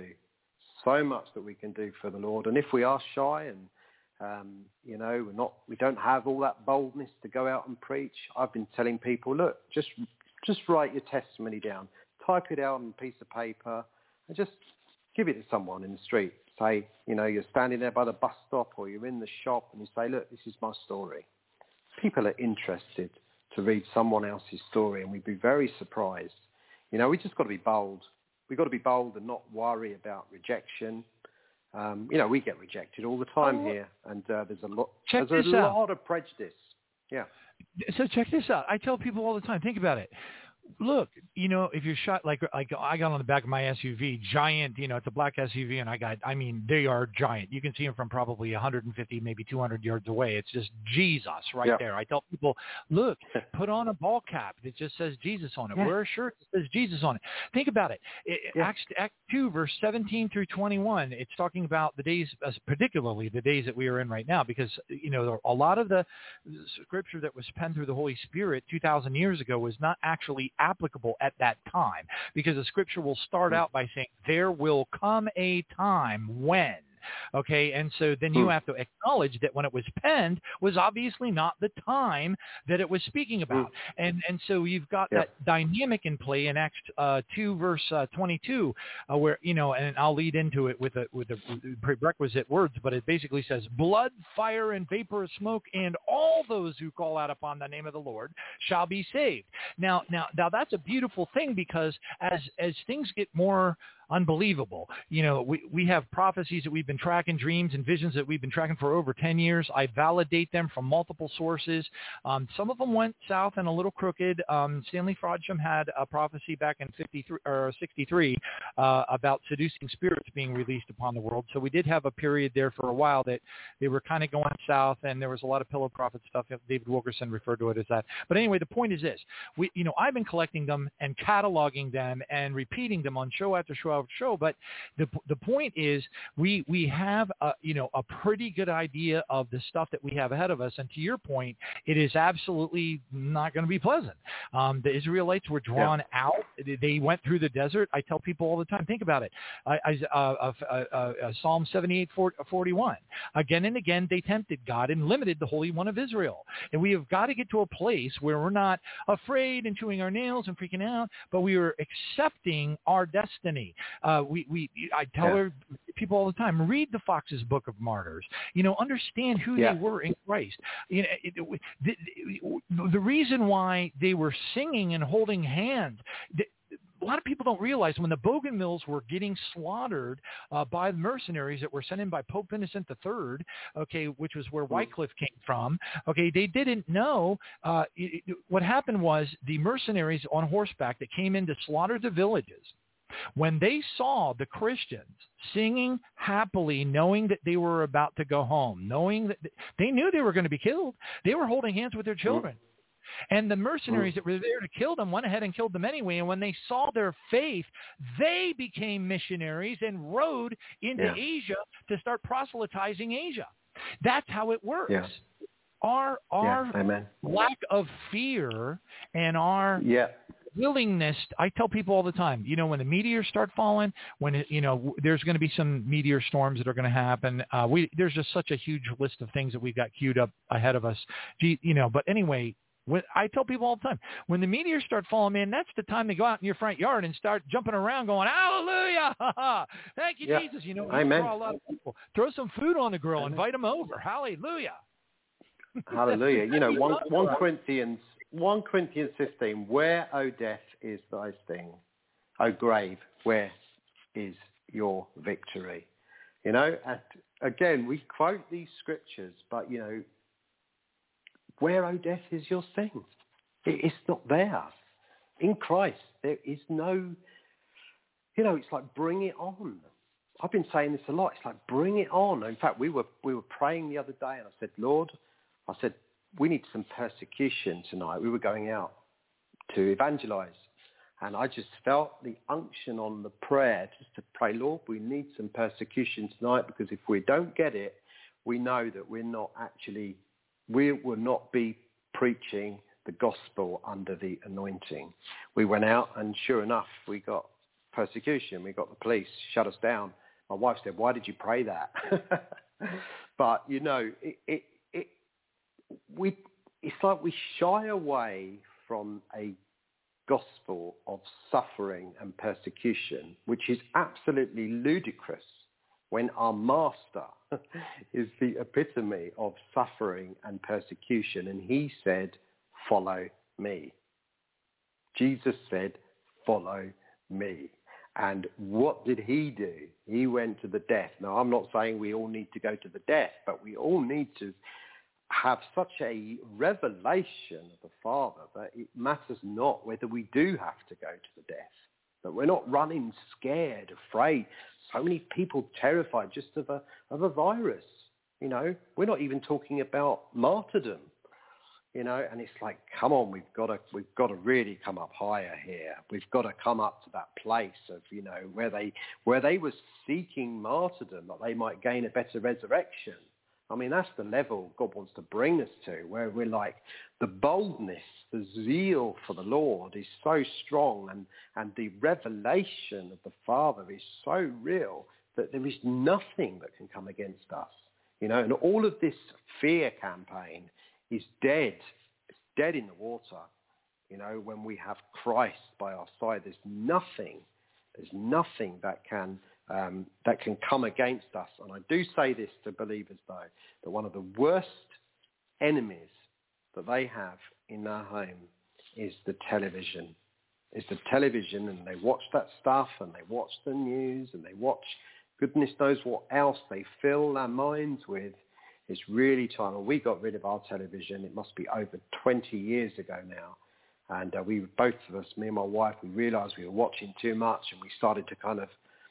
so much that we can do for the Lord. And if we are shy and, um, you know, we're not, we don't have all that boldness to go out and preach, I've been telling people, look, just just write your testimony down, type it out on a piece of paper, and just give it to someone in the street. Say, you know, you're standing there by the bus stop or you're in the shop and you say, look, this is my story. People are interested to read someone else's story, and we'd be very surprised. You know, we just got to be bold. We've got to be bold and not worry about rejection. Um, you know, we get rejected all the time oh, here, and uh, there's a lot, check there's this a out. lot of prejudice. Yeah. So check this out. I tell people all the time, think about it. Look, you know, if you're shot, like, like I got on the back of my S U V, giant, you know, it's a black S U V, and I got, I mean, they are giant. You can see them from probably one hundred fifty, maybe two hundred yards away. It's just Jesus right yeah. there. I tell people, look, put on a ball cap that just says Jesus on it. Yeah. Wear a shirt that says Jesus on it. Think about it. it yeah. Acts, Act two, verse seventeen through twenty-one, it's talking about the days, particularly the days that we are in right now, because, you know, a lot of the scripture that was penned through the Holy Spirit two thousand years ago was not actually applicable at that time, because the scripture will start out by saying there will come a time when, okay, and so then you have to acknowledge that when it was penned was obviously not the time that it was speaking about, and and so you've got yeah. that dynamic in play in Acts uh, two verse uh, twenty-two, uh, where, you know, and I'll lead into it with a with the prerequisite words, but it basically says blood, fire, and vapor of smoke, and all those who call out upon the name of the Lord shall be saved. Now, now, now that's a beautiful thing, because as as things get more unbelievable, you know, we, we have prophecies that we've been tracking, dreams and visions that we've been tracking for over ten years. I validate them from multiple sources. Um, some of them went south and a little crooked. Um, Stanley Frodsham had a prophecy back in fifty-three or sixty-three uh, about seducing spirits being released upon the world. So we did have a period there for a while that they were kind of going south, and there was a lot of pillow prophet stuff. David Wilkerson referred to it as that. But anyway, the point is this: we, you know, I've been collecting them and cataloging them and repeating them on show after show show, but the the point is we we have a, you know, a pretty good idea of the stuff that we have ahead of us, and to your point, it is absolutely not going to be pleasant. Um, the Israelites were drawn yeah. out; they went through the desert. I tell people all the time, think about it. I, I, uh, uh, uh, uh, Psalm seventy-eight forty-one. Again and again, they tempted God and limited the Holy One of Israel, and we have got to get to a place where we're not afraid and chewing our nails and freaking out, but we are accepting our destiny. Uh, we, we, I tell yeah. her, people all the time, read the Fox's Book of Martyrs. You know, understand who yeah. they were in Christ. You know, it, it, the, the reason why they were singing and holding hands. The, a lot of people don't realize when the Bougainville's were getting slaughtered uh, by the mercenaries that were sent in by Pope Innocent the Third, okay, which was where Wycliffe came from, okay, they didn't know uh, it, it, what happened was the mercenaries on horseback that came in to slaughter the villages, when they saw the Christians singing happily, knowing that they were about to go home, knowing that they knew they were going to be killed, they were holding hands with their children. And the mercenaries that were there to kill them went ahead and killed them anyway. And when they saw their faith, they became missionaries and rode into Yeah. Asia to start proselytizing Asia. That's how it works. Yeah. Our our Yeah. Amen. lack of fear and our Yeah. willingness, I tell people all the time, you know, when the meteors start falling, when, it, you know, there's going to be some meteor storms that are going to happen. Uh, we There's just such a huge list of things that we've got queued up ahead of us, you know, but anyway, when, I tell people all the time, when the meteors start falling, man, that's the time to go out in your front yard and start jumping around going, hallelujah, thank you, Yeah. Jesus. You know, Amen. draw a lot of people. Throw some food on the grill, Amen. Invite them over. Hallelujah. Hallelujah. You know, one, one Corinthians one Corinthians fifteen, where, O death, is thy sting? O grave, where is your victory? You know, and again, we quote these scriptures, but, you know, where, O death, is your sting? It, it's not there. In Christ, there is no, you know, it's like bring it on. I've been saying this a lot. It's like bring it on. In fact, we were we were praying the other day, and I said, Lord, I said, we need some persecution tonight. We were going out to evangelize. And I just felt the unction on the prayer just to pray, Lord, we need some persecution tonight, because if we don't get it, we know that we're not actually, we will not be preaching the gospel under the anointing. We went out and sure enough, we got persecution. We got the police shut us down. My wife said, why did you pray that? But, you know, it, it, it, we, it's like we shy away from a gospel of suffering and persecution, which is absolutely ludicrous when our master is the epitome of suffering and persecution. And he said, follow me. Jesus said, follow me. And what did he do? He went to the death. Now, I'm not saying we all need to go to the death, but we all need to have such a revelation of the Father that it matters not whether we do have to go to the death, that we're not running scared, afraid. So many people terrified just of a of a virus. You know, we're not even talking about martyrdom. You know, and it's like, come on, we've got to we've got to really come up higher here. We've got to come up to that place of, you know, where they where they were seeking martyrdom, that they might gain a better resurrection. I mean, that's the level God wants to bring us to, where we're like, the boldness, the zeal for the Lord is so strong, and, and the revelation of the Father is so real that there is nothing that can come against us. You know, and all of this fear campaign is dead. It's dead in the water. You know, when we have Christ by our side, there's nothing, there's nothing that can Um, that can come against us. And I do say this to believers, though, that one of the worst enemies that they have in their home is the television. Is the television, and they watch that stuff, and they watch the news, and they watch goodness knows what else they fill their minds with. It's really time. And we got rid of our television. It must be over twenty years ago now. And uh, we, both of us, me and my wife, we realized we were watching too much, and we started to kind of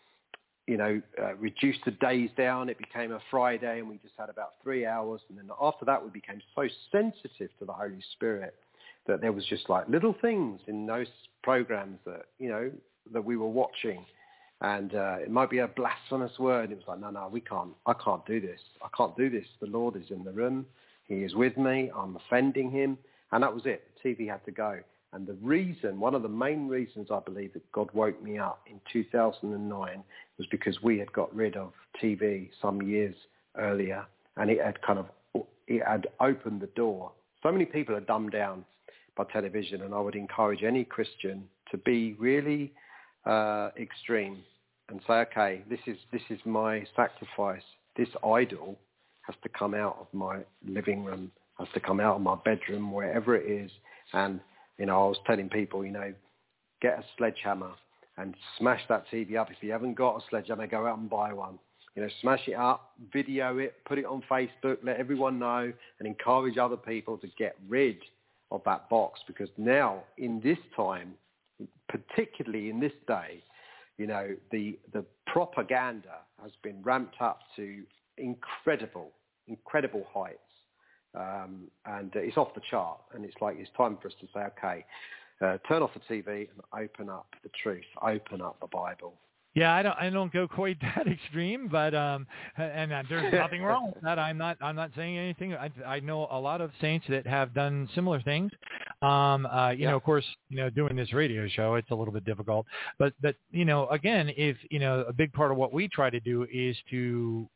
you know, uh, reduced the days down. It became a Friday, and we just had about three hours. And then after that, we became so sensitive to the Holy Spirit that there was just like little things in those programs that, you know, that we were watching. And uh, it might be a blasphemous word. It was like, no, no, we can't, I can't do this. I can't do this. The Lord is in the room. He is with me. I'm offending him. And that was it. The T V had to go. And the reason, one of the main reasons I believe that God woke me up in two thousand nine was because we had got rid of T V some years earlier, and it had kind of, it had opened the door. So many people are dumbed down by television, and I would encourage any Christian to be really uh, extreme and say, okay, this is, this is my sacrifice. This idol has to come out of my living room, has to come out of my bedroom, wherever it is. And you know, I was telling people, you know, get a sledgehammer and smash that T V up. If you haven't got a sledgehammer, go out and buy one. You know, smash it up, video it, put it on Facebook, let everyone know, and encourage other people to get rid of that box. Because now, in this time, particularly in this day, you know, the the propaganda has been ramped up to incredible, incredible heights. Um, and uh, it's off the chart. And it's like it's time for us to say, okay, uh, turn off the T V and open up the truth, open up the Bible. Yeah, I don't I don't go quite that extreme, but um, and uh, there's nothing wrong with that. I'm not I'm not saying anything. I I know a lot of saints that have done similar things. Um, uh, you yeah. know, of course, you know, doing this radio show, it's a little bit difficult. But but you know, again, if you know, a big part of what we try to do is to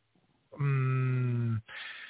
um,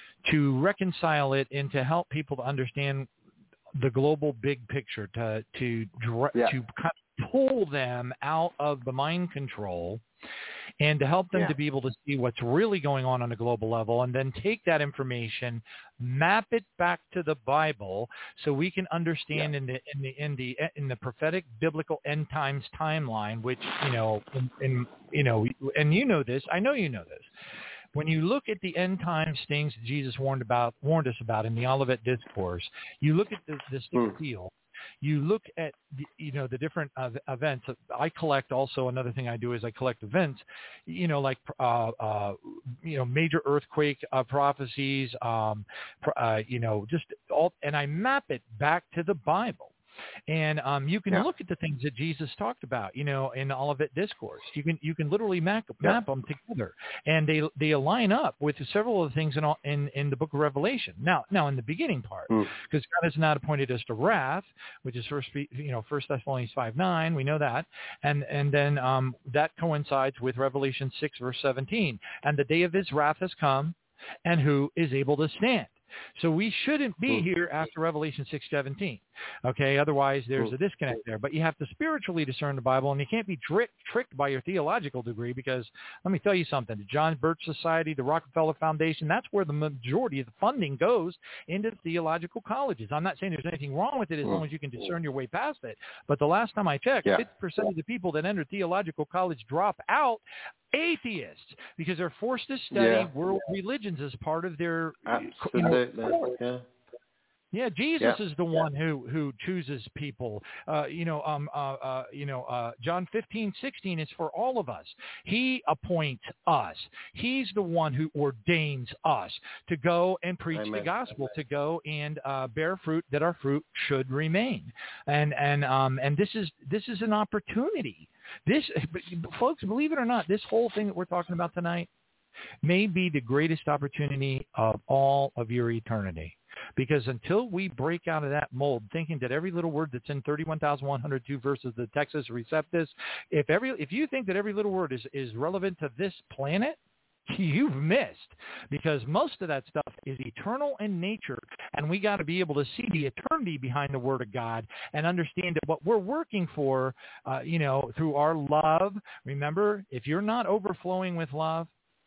to reconcile it and to help people to understand the global big picture, to to yeah. to kind of pull them out of the mind control and to help them yeah. to be able to see what's really going on on a global level, and then take that information, map it back to the Bible, so we can understand yeah. in the in the in the in the prophetic biblical end times timeline, which you know, in, in you know, and you know this, I know you know this. When you look at the end times things Jesus warned about, warned us about in the Olivet Discourse, you look at the, the sixth seal. You look at the, you know, the different uh, events. I collect also, another thing I do is I collect events, you know, like uh, uh, you know, major earthquake uh, prophecies, um, uh, you know, just all, and I map it back to the Bible. And um, you can yeah. look at the things that Jesus talked about, you know, in the Olivet Discourse. You can you can literally map, map yeah. them together, and they they align up with several of the things in all, in, in the Book of Revelation. Now now in the beginning part, because mm. God has not appointed us to wrath, which is first you know First Thessalonians five nine. We know that, and and then um, that coincides with Revelation six verse seventeen. And the day of His wrath has come, and who is able to stand? So we shouldn't be here after Revelation six seventeen. Okay, otherwise there's a disconnect there. But you have to spiritually discern the Bible, and you can't be tricked tricked by your theological degree, because let me tell you something. The John Birch Society, the Rockefeller Foundation, that's where the majority of the funding goes, into theological colleges. I'm not saying there's anything wrong with it as long as you can discern your way past it. But the last time I checked, yeah. fifty percent of the people that enter theological college drop out atheists, because they're forced to study yeah. world religions as part of their you know, yeah. Yeah, Jesus yeah. is the one who, who chooses people. Uh, you know, um, uh, uh, you know, uh, John fifteen sixteen is for all of us. He appoints us. He's the one who ordains us to go and preach Amen. the gospel, Amen. to go and uh, bear fruit, that our fruit should remain. And and um, and this is this is an opportunity. This, folks, believe it or not, this whole thing that we're talking about tonight may be the greatest opportunity of all of your eternity. Because until we break out of that mold, thinking that every little word that's in thirty-one thousand one hundred two verses of the Textus Receptus, if every if you think that every little word is, is relevant to this planet, you've missed, because most of that stuff is eternal in nature, and we got to be able to see the eternity behind the Word of God and understand that what we're working for, uh, you know, through our love. Remember, if you're not overflowing with love,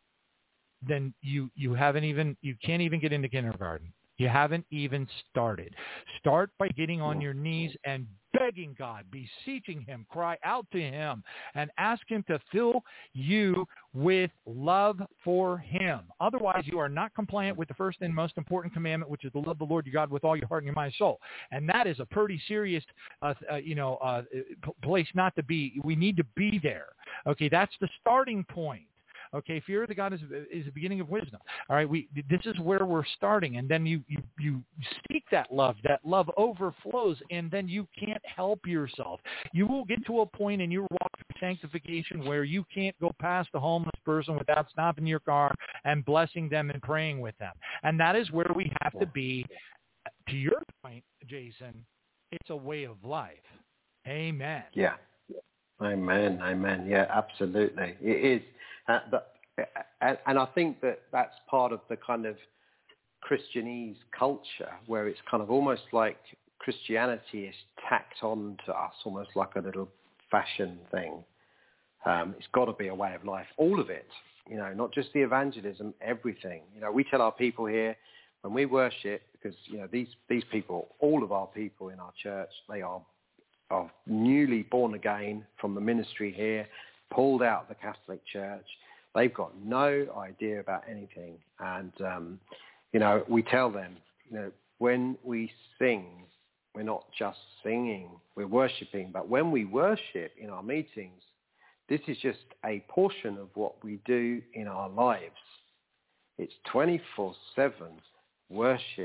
then you you haven't even you can't even get into kindergarten. You haven't even started. Start by getting on your knees and begging God, beseeching Him, cry out to Him, and ask Him to fill you with love for Him. Otherwise, you are not compliant with the first and most important commandment, which is to love the Lord your God with all your heart and your mind and soul. And that is a pretty serious, uh, uh, you know, uh, place not to be. We need to be there. Okay, that's the starting point. Okay, fear of the God is, is the beginning of wisdom. All right, we this is where we're starting, and then you, you, you seek that love. That love overflows, and then you can't help yourself. You will get to a point in your walk of sanctification where you can't go past the homeless person without stopping your car and blessing them and praying with them. And that is where we have to be. To your point, Jason, it's a way of life. Amen. Yeah. Amen. Amen. Yeah, absolutely. It is. Uh, but, and, and I think that that's part of the kind of Christianese culture, where it's kind of almost like Christianity is tacked on to us, almost like a little fashion thing. Um, it's got to be a way of life, all of it, you know, not just the evangelism, everything. You know, we tell our people here when we worship, because, you know, these, these people, all of our people in our church, they are, are newly born again from the ministry here, pulled out of the Catholic Church. They've got no idea about anything. And, um, you know, we tell them, you know, when we sing, we're not just singing, we're worshiping. But when we worship in our meetings, this is just a portion of what we do in our lives. It's twenty-four seven worship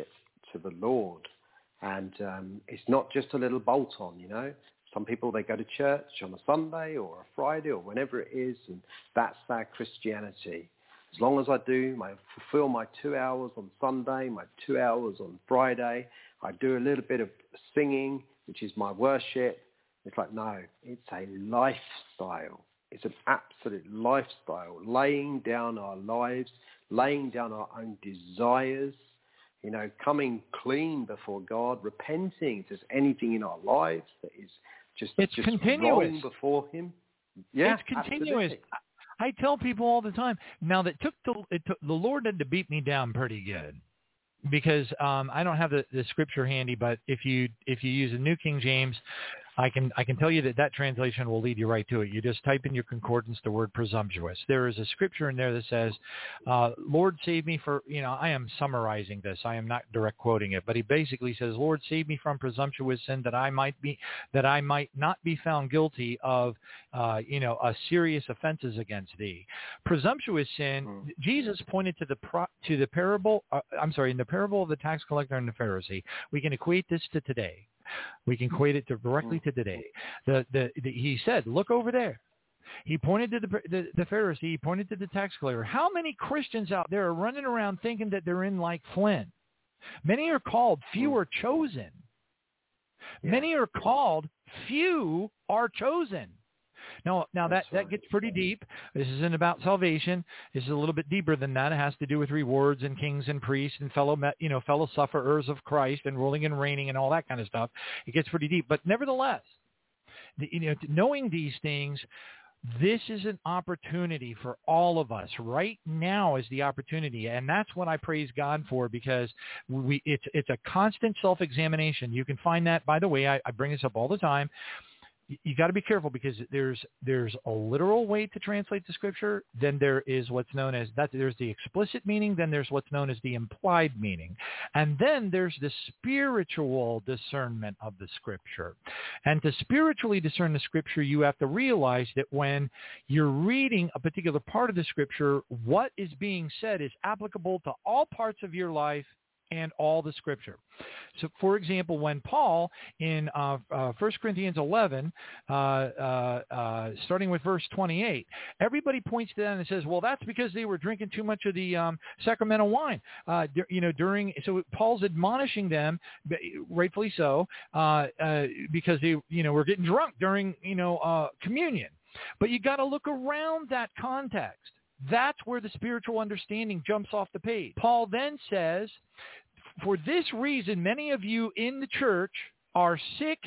to the Lord. And um, it's not just a little bolt-on, you know. Some people, they go to church on a Sunday or a Friday or whenever it is, and that's their Christianity. As long as I do, I fulfill my two hours on Sunday, my two hours on Friday, I do a little bit of singing, which is my worship. It's like, no, it's a lifestyle. It's an absolute lifestyle, laying down our lives, laying down our own desires, you know, coming clean before God, repenting if there's anything in our lives that is just, it's just continuous. wrong before him. Yeah, it's continuous. Absolutely. I tell people all the time. Now that took the it took, the Lord had to beat me down pretty good, because um, I don't have the, the scripture handy. But if you if you use a New King James, I can I can tell you that that translation will lead you right to it. You just type in your concordance the word presumptuous. There is a scripture in there that says, uh, "Lord, save me for," you know, I am summarizing this. I am not direct quoting it, but he basically says, "Lord, save me from presumptuous sin, that I might be that I might not be found guilty of, uh, you know, a serious offenses against thee." Presumptuous sin. Mm. Jesus pointed to the pro, to the parable. Uh, I'm sorry, in the parable of the tax collector and the Pharisee. We can equate this to today. We can equate it to directly to today. The, the, the, he said, look over there. He pointed to the, the, the Pharisee. He pointed to the tax collector. How many Christians out there are running around thinking that they're in like Flynn? Many are called, few are chosen. Yeah. Many are called, few are chosen. Now, now that, that gets pretty deep. This isn't about salvation. This is a little bit deeper than that. It has to do with rewards and kings and priests and fellow, you know, fellow sufferers of Christ and ruling and reigning and all that kind of stuff. It gets pretty deep. But nevertheless, the, you know, knowing these things, this is an opportunity for all of us. Right now is the opportunity, and that's what I praise God for, because we it's it's a constant self-examination. You can find that, by the way, I, I bring this up all the time. You got to be careful, because there's there's a literal way to translate the scripture. Then there is what's known as that. There's the explicit meaning. Then there's what's known as the implied meaning, and then there's the spiritual discernment of the scripture. And to spiritually discern the scripture, you have to realize that when you're reading a particular part of the scripture, what is being said is applicable to all parts of your life and all the scripture. So, for example, when Paul in uh, uh, First Corinthians eleven, uh, uh, uh, starting with verse twenty-eight, everybody points to that and says, well, that's because they were drinking too much of the um, sacramental wine. Uh, d- you know, during so Paul's admonishing them, rightfully so, uh, uh, because they, you know, were getting drunk during, you know, uh, communion. But you got to look around that context. That's where the spiritual understanding jumps off the page. Paul then says, for this reason, many of you in the church are sick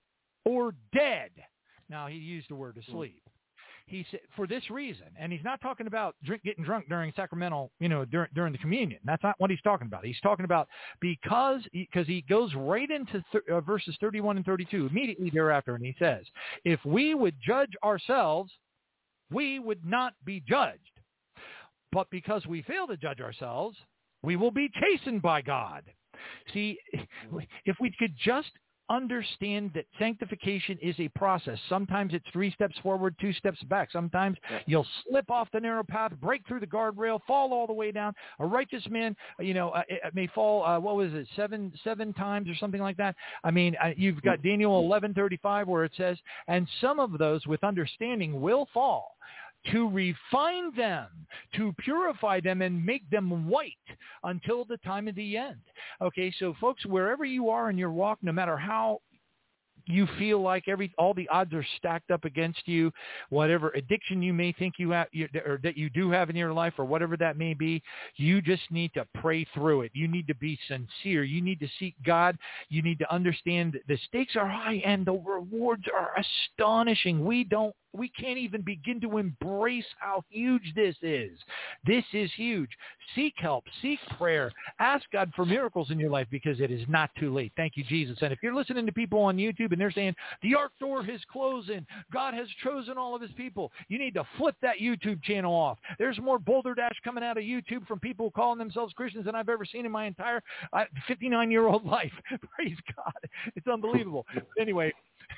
or dead. Now, he used the word asleep. He said, for this reason, and he's not talking about drink, getting drunk during sacramental, you know, during, during the communion. That's not what he's talking about. He's talking about because, because he goes right into th- uh, verses thirty-one and thirty-two immediately thereafter, and he says, if we would judge ourselves, we would not be judged. But because we fail to judge ourselves, we will be chastened by God. See, if we could just understand that sanctification is a process. Sometimes it's three steps forward, two steps back. Sometimes yeah. you'll slip off the narrow path, break through the guardrail, fall all the way down. A righteous man, you know, uh, may fall, uh, what was it, seven seven times or something like that. I mean, uh, you've got Daniel eleven thirty-five where it says, and some of those with understanding will fall, to refine them, to purify them and make them white until the time of the end. Okay, so folks, wherever you are in your walk, no matter how you feel like every all the odds are stacked up against you, whatever addiction you may think you have, or that you do have in your life, or whatever that may be, you just need to pray through it. You need to be sincere. You need to seek God. You need to understand that the stakes are high and the rewards are astonishing. We don't We can't even begin to embrace how huge this is. This is huge. Seek help. Seek prayer. Ask God for miracles in your life, because it is not too late. Thank you, Jesus. And if you're listening to people on YouTube and they're saying, the ark door is closing, God has chosen all of his people, you need to flip that YouTube channel off. There's more Boulder Dash coming out of YouTube from people calling themselves Christians than I've ever seen in my entire fifty-nine-year-old life. Praise God. It's unbelievable. Anyway,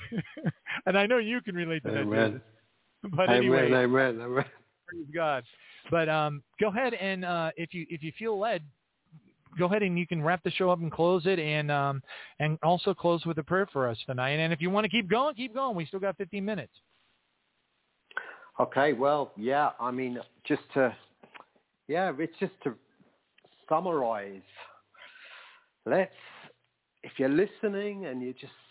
and I know you can relate to Amen. that. But amen, anyway, amen, amen. Praise God. But um, go ahead and uh, if you if you feel led, go ahead and you can wrap the show up and close it, and um, and also close with a prayer for us tonight. And if you want to keep going, keep going. We still got fifteen minutes. Okay, well, yeah, I mean, just to, yeah, it's just to summarize. Let's, if you're listening and you just,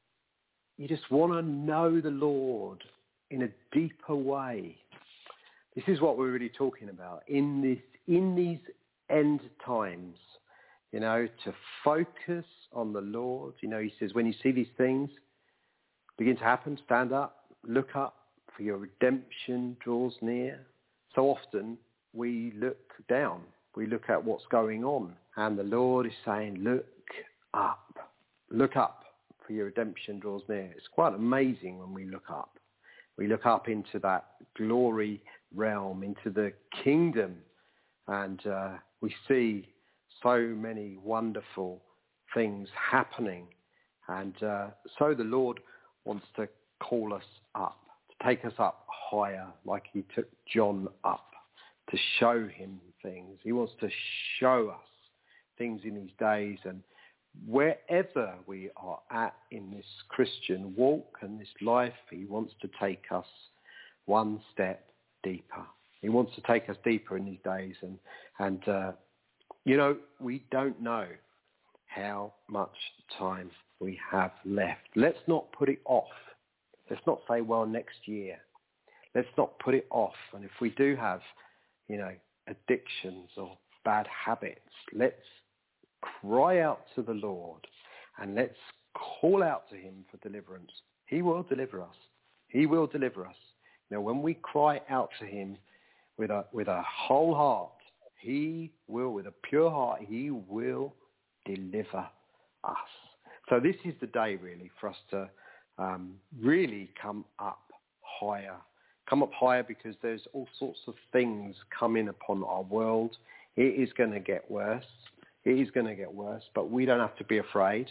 you just want to know the Lord in a deeper way, this is what we're really talking about in this, in these end times, you know, to focus on the Lord. You know, he says, when you see these things begin to happen, stand up, look up, for your redemption draws near. So often we look down, we look at what's going on, and the Lord is saying, look up, look up, for your redemption draws near. It's quite amazing when we look up. We look up into that glory realm, into the kingdom, and uh, we see so many wonderful things happening. And uh, so the Lord wants to call us up, to take us up higher, like he took John up, to show him things. He wants to show us things in these days, and wherever we are at in this Christian walk and this life, he wants to take us one step deeper. He wants to take us deeper in these days. And, and uh, you know, we don't know how much time we have left. Let's not put it off. Let's not say, well, next year. Let's not put it off. And if we do have, you know, addictions or bad habits, let's cry out to the Lord and let's call out to him for deliverance. He will deliver us. He will deliver us. You know, when we cry out to him with a with a whole heart, he will, with a pure heart, he will deliver us. So this is the day really for us to um, really come up higher. Come up higher, because there's all sorts of things coming upon our world. It is going to get worse. It is going to get worse, but we don't have to be afraid.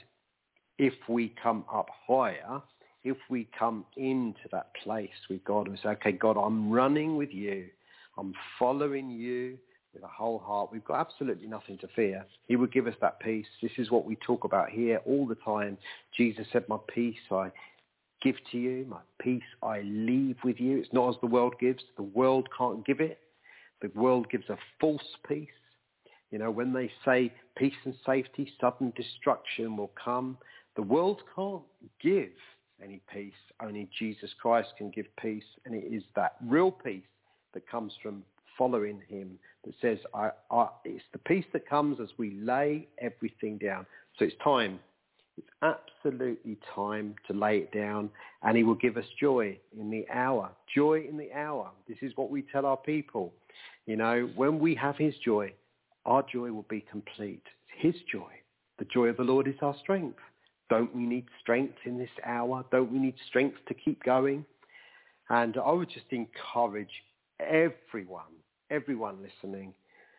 If we come up higher, if we come into that place with God and say, okay, God, I'm running with you. I'm following you with a whole heart. We've got absolutely nothing to fear. He will give us that peace. This is what we talk about here all the time. Jesus said, my peace I give to you. My peace I leave with you. It's not as the world gives. The world can't give it. The world gives a false peace. You know, when they say peace and safety, sudden destruction will come. The world can't give any peace. Only Jesus Christ can give peace. And it is that real peace that comes from following him that says, I, I, it's the peace that comes as we lay everything down. So it's time. It's absolutely time to lay it down, and he will give us joy in the hour. Joy in the hour. This is what we tell our people. You know, when we have his joy, our joy will be complete. It's his joy. The joy of the Lord is our strength. Don't we need strength in this hour? Don't we need strength to keep going? And I would just encourage everyone, everyone listening,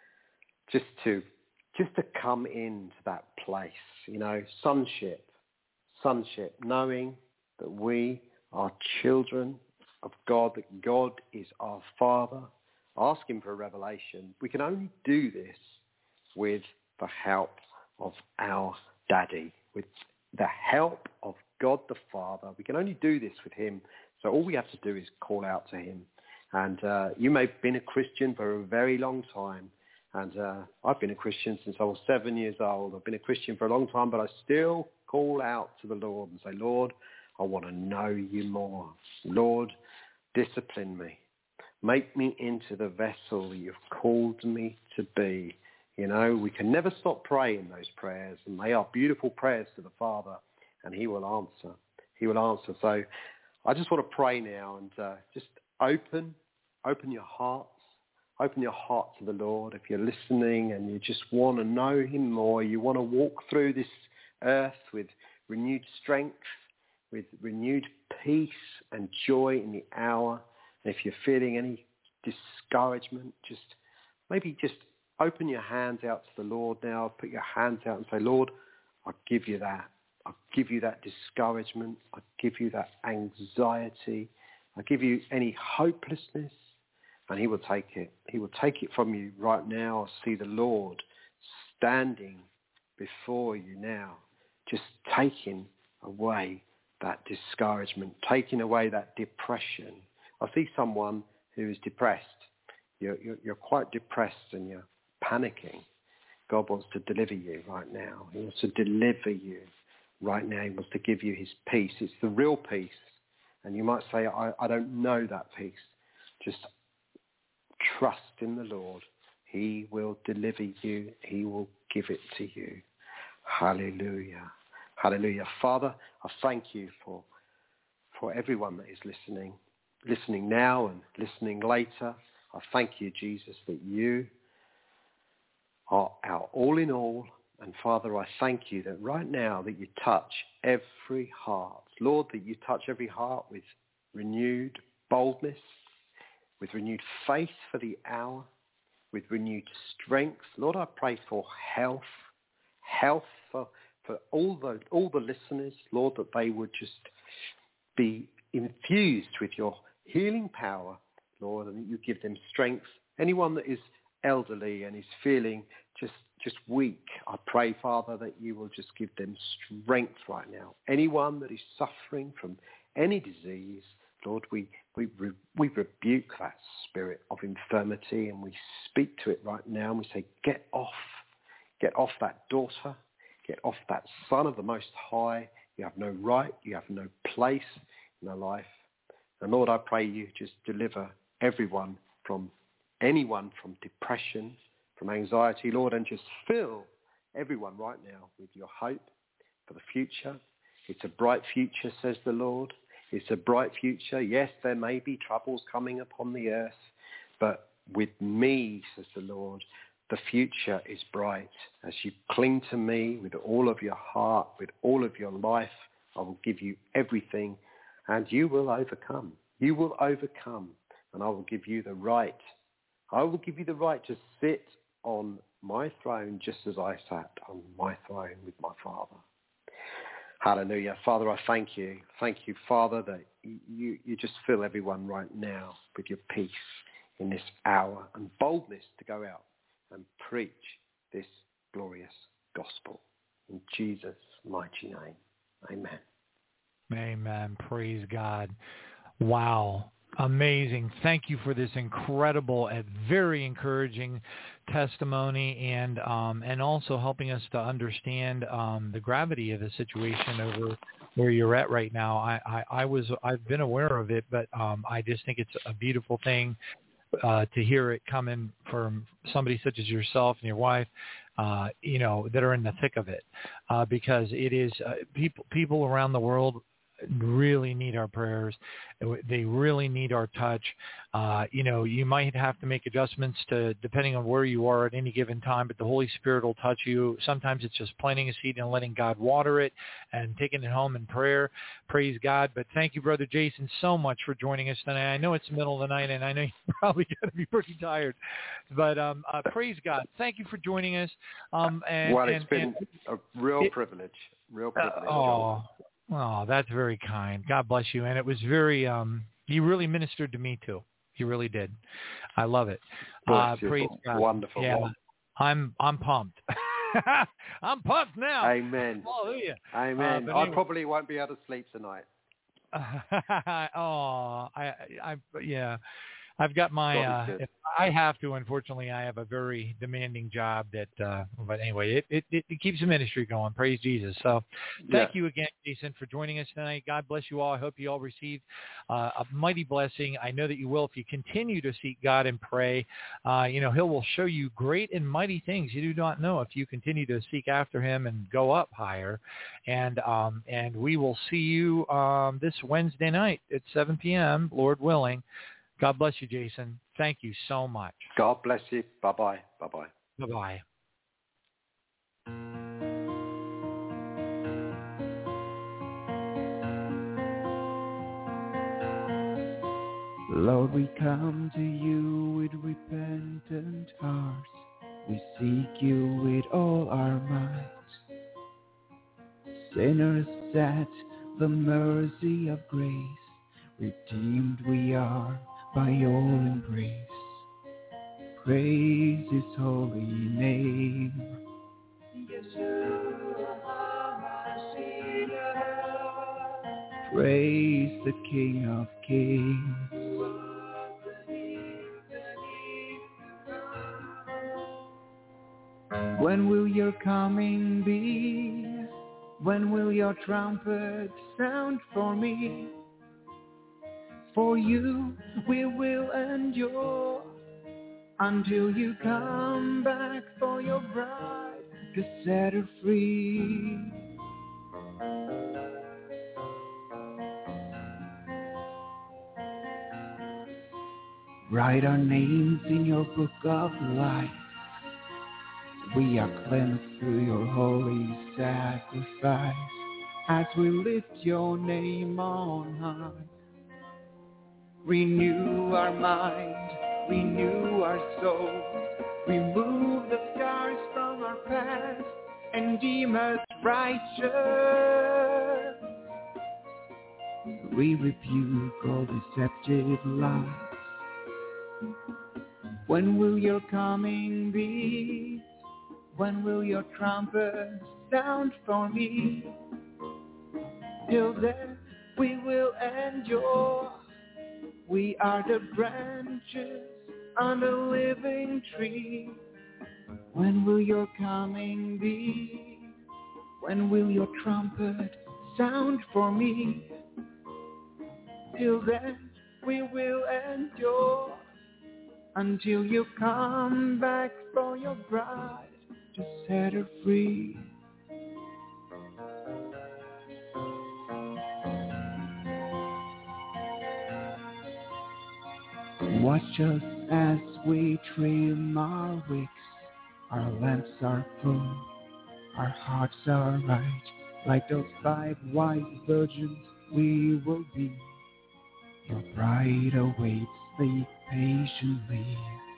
just to just to come into that place, you know, sonship, sonship, knowing that we are children of God, that God is our Father. Ask him for a revelation. We can only do this with the help of our Daddy, with the help of God the Father. We can only do this with him. So all we have to do is call out to him. And uh, you may have been a Christian for a very long time. And uh, I've been a Christian since I was seven years old. I've been a Christian for a long time, but I still call out to the Lord and say, Lord, I want to know you more. Lord, discipline me. Make me into the vessel you've called me to be. You know, we can never stop praying those prayers, and they are beautiful prayers to the Father, and he will answer. He will answer. So I just want to pray now and uh, just open, open your hearts, open your heart to the Lord. If you're listening and you just want to know him more, you want to walk through this earth with renewed strength, with renewed peace and joy in the hour. And if you're feeling any discouragement, just maybe just open your hands out to the Lord now. Put your hands out and say, Lord, I give you that. I give you that discouragement. I give you that anxiety. I give you any hopelessness. And he will take it. He will take it from you right now. I see the Lord standing before you now, just taking away that discouragement, taking away that depression. I see someone who is depressed. You're, you're, you're quite depressed and you're panicking. God wants to deliver you right now. He wants to deliver you right now. He wants to give you his peace. It's the real peace. And you might say, I, I don't know that peace. Just trust in the Lord. He will deliver you. He will give it to you. Hallelujah. Hallelujah. Father, I thank you for, for everyone that is listening, listening now and listening later. I thank you, Jesus, that you are our all in all. And Father, I thank you that right now that you touch every heart. Lord, that you touch every heart with renewed boldness, with renewed faith for the hour, with renewed strength. Lord, I pray for health, health for, for all the all the listeners, Lord, that they would just be infused with your healing power, Lord, and that you give them strength. Anyone that is elderly and is feeling just just weak, I pray, Father, that you will just give them strength right now. Anyone that is suffering from any disease, Lord, we, we, we rebuke that spirit of infirmity and we speak to it right now and we say, get off, get off that daughter, get off that son of the Most High. You have no right, you have no place in their life. And Lord, I pray you just deliver everyone from anyone from depression, from anxiety, Lord, and just fill everyone right now with your hope for the future. It's a bright future, says the Lord. It's a bright future. Yes, there may be troubles coming upon the earth, but with me, says the Lord, the future is bright. As you cling to me with all of your heart, with all of your life, I will give you everything, and you will overcome. You will overcome, and I will give you the right. I will give you the right to sit on my throne just as I sat on my throne with my Father. Hallelujah. Father, I thank you. Thank you, Father, that you, you just fill everyone right now with your peace in this hour and boldness to go out and preach this glorious gospel. In Jesus' mighty name, amen. Amen. Praise God. Wow. Amazing. Thank you for this incredible and very encouraging testimony, and um, and also helping us to understand um, the gravity of the situation over where you're at right now. I, I, I was I've been aware of it, but um, I just think it's a beautiful thing uh, to hear it coming from somebody such as yourself and your wife, uh, you know, that are in the thick of it, uh, because it is uh, people people around the world really need our prayers. They really need our touch. Uh, you know, you might have to make adjustments to depending on where you are at any given time, but the Holy Spirit will touch you. Sometimes it's just planting a seed and letting God water it and taking it home in prayer. Praise God. But thank you, Brother Jason, so much for joining us tonight. I know it's the middle of the night, and I know you're probably going to be pretty tired. But um, uh, praise God. Thank you for joining us. Um, and, well, it's and, been and, a real it, privilege. Real privilege. Uh, oh. Oh, that's very kind. God bless you. And it was very, um, you really ministered to me too. You really did. I love it. Uh, praise God. Wonderful. Yeah, I'm, I'm pumped. I'm pumped now. Amen. Hallelujah. Amen. Uh, I anyway. probably won't be able to sleep tonight. oh, I, I, yeah. I've got my, uh, if I have to, unfortunately, I have a very demanding job that, uh, but anyway, it, it, it keeps the ministry going. Praise Jesus. So thank yeah. you again, Jason, for joining us tonight. God bless you all. I hope you all received uh, a mighty blessing. I know that you will if you continue to seek God and pray. Uh, you know, he will show you great and mighty things you do not know if you continue to seek after him and go up higher. And, um, and we will see you um, this Wednesday night at seven p.m., Lord willing. God bless you, Jason. Thank you so much. God bless you. Bye-bye. Bye-bye. Bye-bye. Lord, we come to you with repentant hearts. We seek you with all our might. Sinners at the mercy of grace, redeemed we are by your embrace. Praise his holy name. Praise the King of Kings. When will your coming be? When will your trumpet sound for me? For you we will endure until you come back for your bride to set her free. Write our names in your book of life. We are cleansed through your holy sacrifice as we lift your name on high. Renew our mind, renew our souls, remove the scars from our past and deem us righteous. We rebuke all deceptive lies. When will your coming be? When will your trumpet sound for me? Till then we will endure. We are the branches on the living tree. When will your coming be? When will your trumpet sound for me? Till then we will endure until you come back for your bride to set her free. Watch us as we trim our wicks. Our lamps are full, our hearts are right. Like those five wise virgins we will be. Your bride awaits, sleep patiently.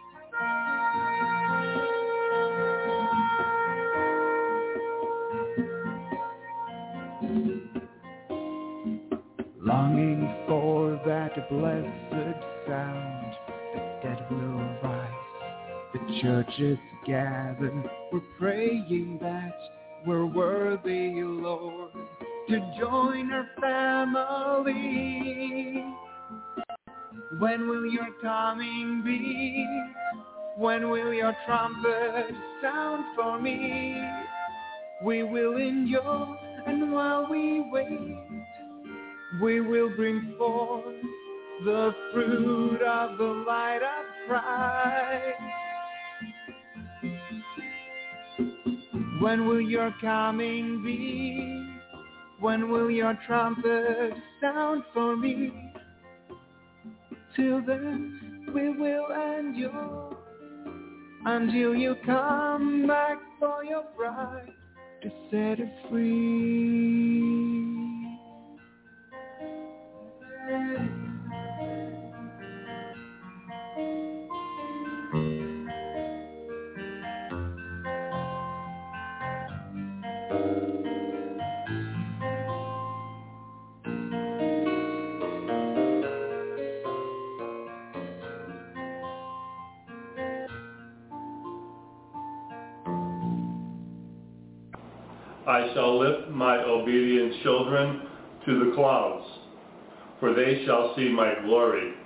Longing for that blessed sound, the dead will rise, the churches gather. We're praying that we're worthy, Lord, to join our family. When will your coming be? When will your trumpet sound for me? We will endure, and while we wait, we will bring forth the fruit of the light of Christ. When will your coming be? When will your trumpet sound for me? Till then we will endure until you come back for your bride to set her free. I shall lift my obedient children to the clouds, for they shall see my glory.